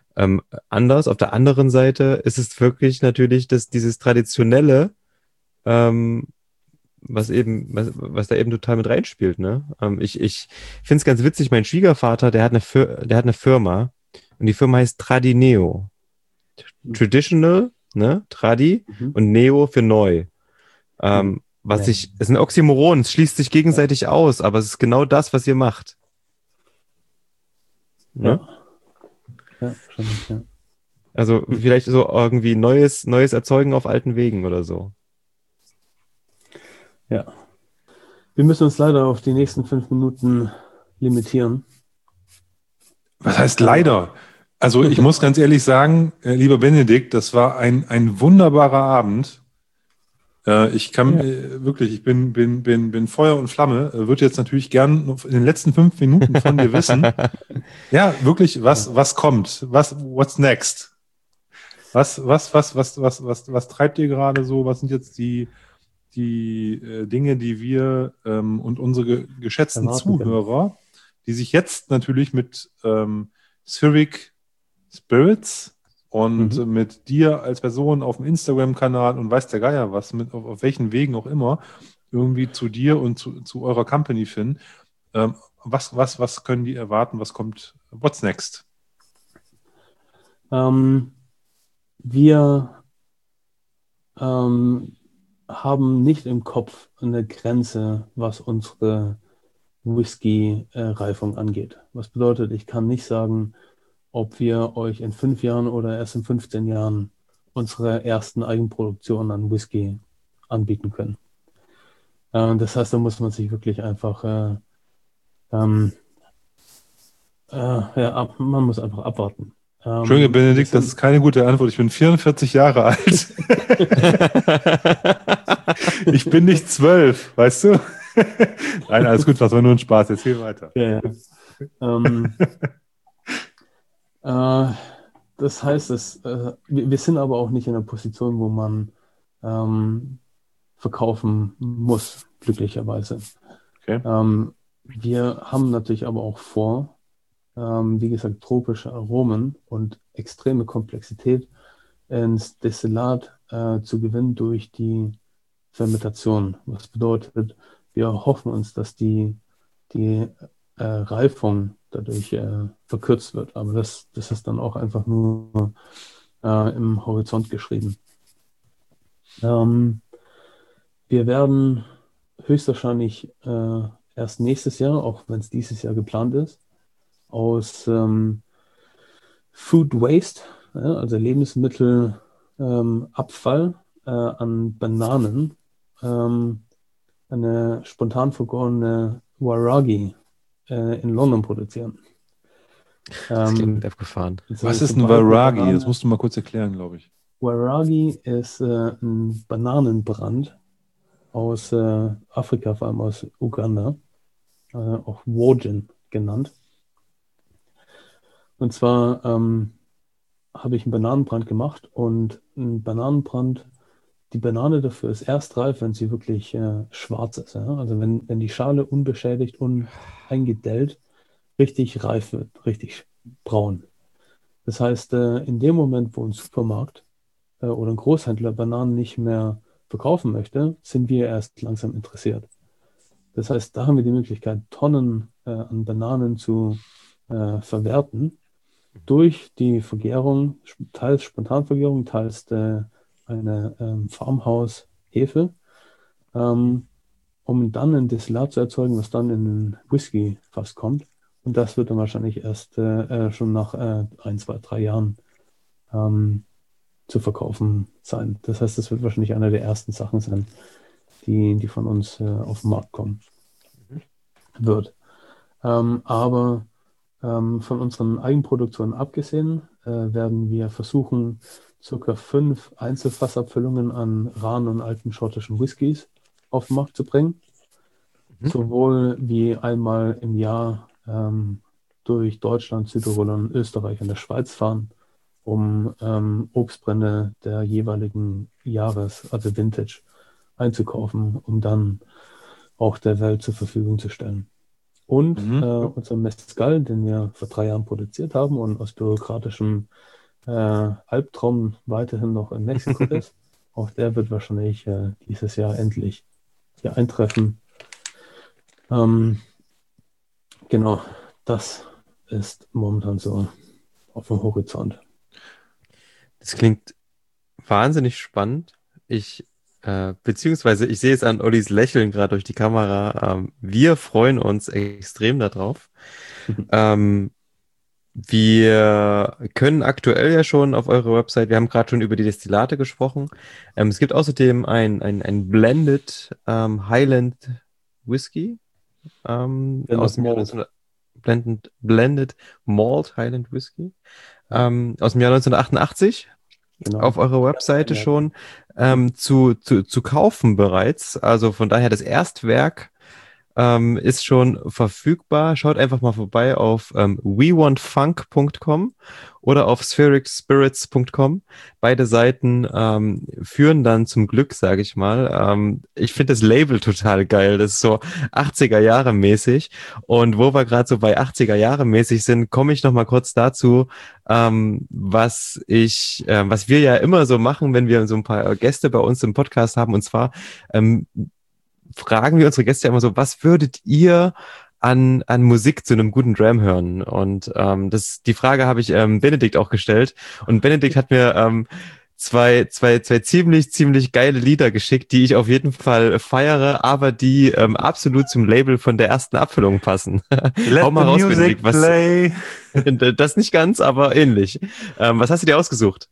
ähm, anders. Auf der anderen Seite ist es wirklich natürlich dass dieses traditionelle, ähm, was eben, was, was da eben total mit reinspielt, ne? Ähm, ich ich finde es ganz witzig, mein Schwiegervater, der hat eine Fir der hat eine Firma und die Firma heißt Tradineo. Traditional, ne? Tradi Mhm. und Neo für neu. Mhm. Ähm, was Ja. sich, es ist ein Oxymoron, es schließt sich gegenseitig aus, aber es ist genau das, was ihr macht. Ne? Ja, ja, wahrscheinlich, ja. Also Hm. vielleicht so irgendwie neues, neues Erzeugen auf alten Wegen oder so. Ja. Wir müssen uns leider auf die nächsten fünf Minuten limitieren. Was heißt Ähm, leider? Also ich muss ganz ehrlich sagen, äh, lieber Benedikt, das war ein, ein wunderbarer Abend. Äh, ich kann Ja. äh, wirklich, ich bin, bin, bin, bin Feuer und Flamme, äh, würde jetzt natürlich gern noch in den letzten fünf Minuten von dir wissen. Ja, wirklich, was, was kommt? Was, what's next? Was, was, was, was, was, was, was treibt ihr gerade so? Was sind jetzt die, die äh, Dinge, die wir ähm, und unsere ge geschätzten Erwarten können. Zuhörer, die sich jetzt natürlich mit ähm, Spheric Spirits und Mhm. äh, mit dir als Person auf dem Instagram-Kanal und weiß der Geier was, mit, auf, auf welchen Wegen auch immer, irgendwie zu dir und zu, zu eurer Company finden. Ähm, was, was, was können die erwarten? Was kommt? What's next? Ähm, wir ähm, haben nicht im Kopf eine Grenze, was unsere Whisky-Reifung angeht. Was bedeutet, ich kann nicht sagen, ob wir euch in fünf Jahren oder erst in fünfzehn Jahren unsere ersten Eigenproduktionen an Whisky anbieten können. Äh, das heißt, da muss man sich wirklich einfach, äh, ähm, äh, ja, ab, man muss einfach abwarten. Entschuldige, Ähm, wir Benedikt, das ist sind, keine gute Antwort. Ich bin vierundvierzig Jahre alt. Ich bin nicht zwölf, weißt du? Nein, alles gut, das war nur ein Spaß. Erzähl weiter. ja, ja. Ähm, äh, das heißt, es, äh, wir, wir sind aber auch nicht in einer Position, wo man ähm, verkaufen muss, glücklicherweise. Okay. Ähm, wir haben natürlich aber auch vor, ähm, wie gesagt, tropische Aromen und extreme Komplexität ins Destillat äh, zu gewinnen durch die Fermentation. Was bedeutet, wir hoffen uns, dass die, die äh, Reifung dadurch äh, verkürzt wird. Aber das, das ist dann auch einfach nur äh, im Horizont geschrieben. Ähm, wir werden höchstwahrscheinlich äh, erst nächstes Jahr, auch wenn es dieses Jahr geplant ist, aus ähm, Food Waste, ja, also Lebensmittelabfall ähm, Abfall, äh, an Bananen, ähm, eine spontan vergorene Waragi äh, in London produzieren. Das klingt Ähm, abgefahren. so, Was ist ein sobald eine Waragi? Das Banane, musst du mal kurz erklären, glaube ich. Waragi ist äh, ein Bananenbrand aus äh, Afrika, vor allem aus Uganda, äh, auch Wojen genannt. Und zwar ähm, habe ich einen Bananenbrand gemacht und ein Bananenbrand, die Banane dafür ist erst reif, wenn sie wirklich äh, schwarz ist. Ja? Also wenn, wenn die Schale unbeschädigt, uneingedellt, richtig reif wird, richtig braun. Das heißt, äh, in dem Moment, wo ein Supermarkt äh, oder ein Großhändler Bananen nicht mehr verkaufen möchte, sind wir erst langsam interessiert. Das heißt, da haben wir die Möglichkeit, Tonnen äh, an Bananen zu äh, verwerten durch die Vergärung, teils Spontanvergärung, teils äh, eine ähm, Farmhaus-Hefe, ähm, um dann ein Destillat zu erzeugen, was dann in den Whisky fast kommt. Und das wird dann wahrscheinlich erst äh, äh, schon nach äh, ein, zwei, drei Jahren ähm, zu verkaufen sein. Das heißt, das wird wahrscheinlich eine der ersten Sachen sein, die, die von uns äh, auf den Markt kommen wird. Ähm, aber ähm, von unseren Eigenproduktionen abgesehen, äh, werden wir versuchen, circa fünf Einzelfassabfüllungen an raren und alten schottischen Whiskys auf den Markt zu bringen. Mhm. Sowohl wie einmal im Jahr ähm, durch Deutschland, Südtirol und Österreich und der Schweiz fahren, um ähm, Obstbrände der jeweiligen Jahres, also Vintage, einzukaufen, um dann auch der Welt zur Verfügung zu stellen. Und Mhm. äh, unser Mezcal, den wir vor drei Jahren produziert haben und aus bürokratischem äh, Albtraum weiterhin noch in Mexiko ist. Auch der wird wahrscheinlich äh, dieses Jahr endlich hier eintreffen. Ähm, genau, das ist momentan so auf dem Horizont. Das klingt wahnsinnig spannend. Ich, äh, beziehungsweise ich sehe es an Ollis Lächeln gerade durch die Kamera. Ähm, wir freuen uns extrem darauf. Ähm, wir können aktuell ja schon auf eurer Website, wir haben gerade schon über die Destillate gesprochen. Ähm, es gibt außerdem ein, ein, ein Blended ähm, Highland Whisky ähm, Blended aus dem Jahr Malt. neunzehnhundert, Blended, Blended Malt Highland Whisky Ja. ähm, aus dem Jahr neunzehnhundertachtundachtzig Genau. auf eurer Webseite Ja. schon ähm, zu, zu, zu kaufen bereits. Also von daher das Erstwerk ähm, ist schon verfügbar. Schaut einfach mal vorbei auf ähm, we want funk punkt com oder auf spheric spirits punkt com. Beide Seiten ähm, führen dann zum Glück, sage ich mal. Ähm, ich finde das Label total geil. Das ist so achtziger Jahre mäßig. Und wo wir gerade so bei achtziger Jahre mäßig sind, komme ich noch mal kurz dazu, ähm, was ich, äh, was wir ja immer so machen, wenn wir so ein paar Gäste bei uns im Podcast haben. Und zwar ähm, fragen wir unsere Gäste ja immer so, was würdet ihr an, an Musik zu einem guten Dram hören? Und ähm, das, die Frage habe ich ähm, Benedikt auch gestellt. Und Benedikt hat mir ähm, zwei, zwei, zwei ziemlich, ziemlich geile Lieder geschickt, die ich auf jeden Fall feiere, aber die ähm, absolut zum Label von der ersten Abfüllung passen. Let Hau mal the raus, music Benedikt. Was, play. das nicht ganz, aber ähnlich. Ähm, was hast du dir ausgesucht?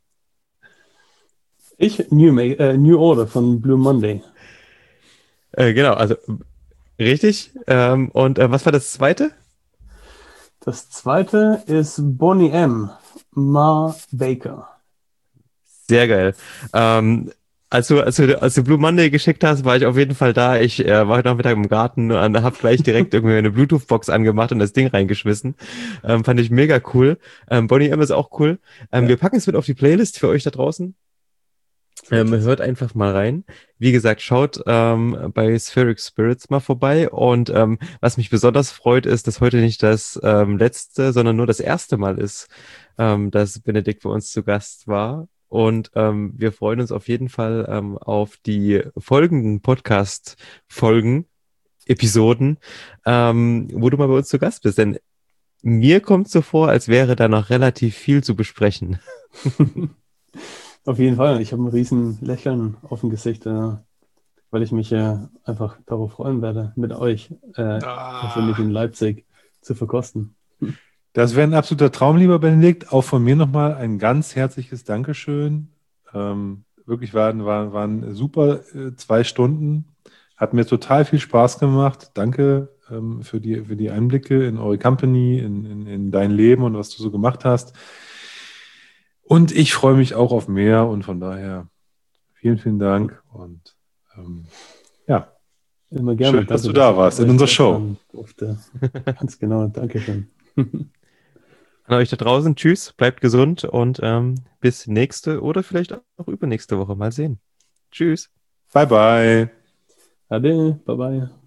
Ich, New, Ma äh, New Order von Blue Monday. Äh, genau, also richtig. Ähm, und äh, was war das zweite? Das zweite ist Boney M. Ma Baker. Sehr geil. Ähm, als du, als du, als du Blue Monday geschickt hast, war ich auf jeden Fall da. Ich äh, war heute Nachmittag im Garten und habe gleich direkt irgendwie eine Bluetooth-Box angemacht und das Ding reingeschmissen. Ähm, fand ich mega cool. Ähm, Boney M ist auch cool. Ähm, Ja. Wir packen es mit auf die Playlist für euch da draußen. Ähm, hört einfach mal rein. Wie gesagt, schaut ähm, bei Spheric Spirits mal vorbei. Und ähm, was mich besonders freut, ist, dass heute nicht das ähm, letzte, sondern nur das erste Mal ist, ähm, dass Benedikt bei uns zu Gast war. Und ähm, wir freuen uns auf jeden Fall ähm, auf die folgenden Podcast-Folgen, Episoden, ähm, wo du mal bei uns zu Gast bist. Denn mir kommt so vor, als wäre da noch relativ viel zu besprechen. Auf jeden Fall. Ich habe ein riesen Lächeln auf dem Gesicht, äh, weil ich mich äh, einfach darauf freuen werde, mit euch äh, persönlich in Leipzig zu verkosten. Das wäre ein absoluter Traum, lieber Benedikt. Auch von mir nochmal ein ganz herzliches Dankeschön. Ähm, wirklich waren, waren, waren super äh, zwei Stunden. Hat mir total viel Spaß gemacht. Danke ähm, für die, für die Einblicke in eure Company, in, in, in dein Leben und was du so gemacht hast. Und ich freue mich auch auf mehr und von daher vielen, vielen Dank und ähm, ja, Immer gerne. schön, dass Danke, du da ich warst bei in euch unserer Gast Show. sein durfte. Ganz genau. Dankeschön. An euch da draußen, tschüss, bleibt gesund und ähm, bis nächste oder vielleicht auch übernächste Woche. Mal sehen. Tschüss. Bye, bye. Ade. Bye bye.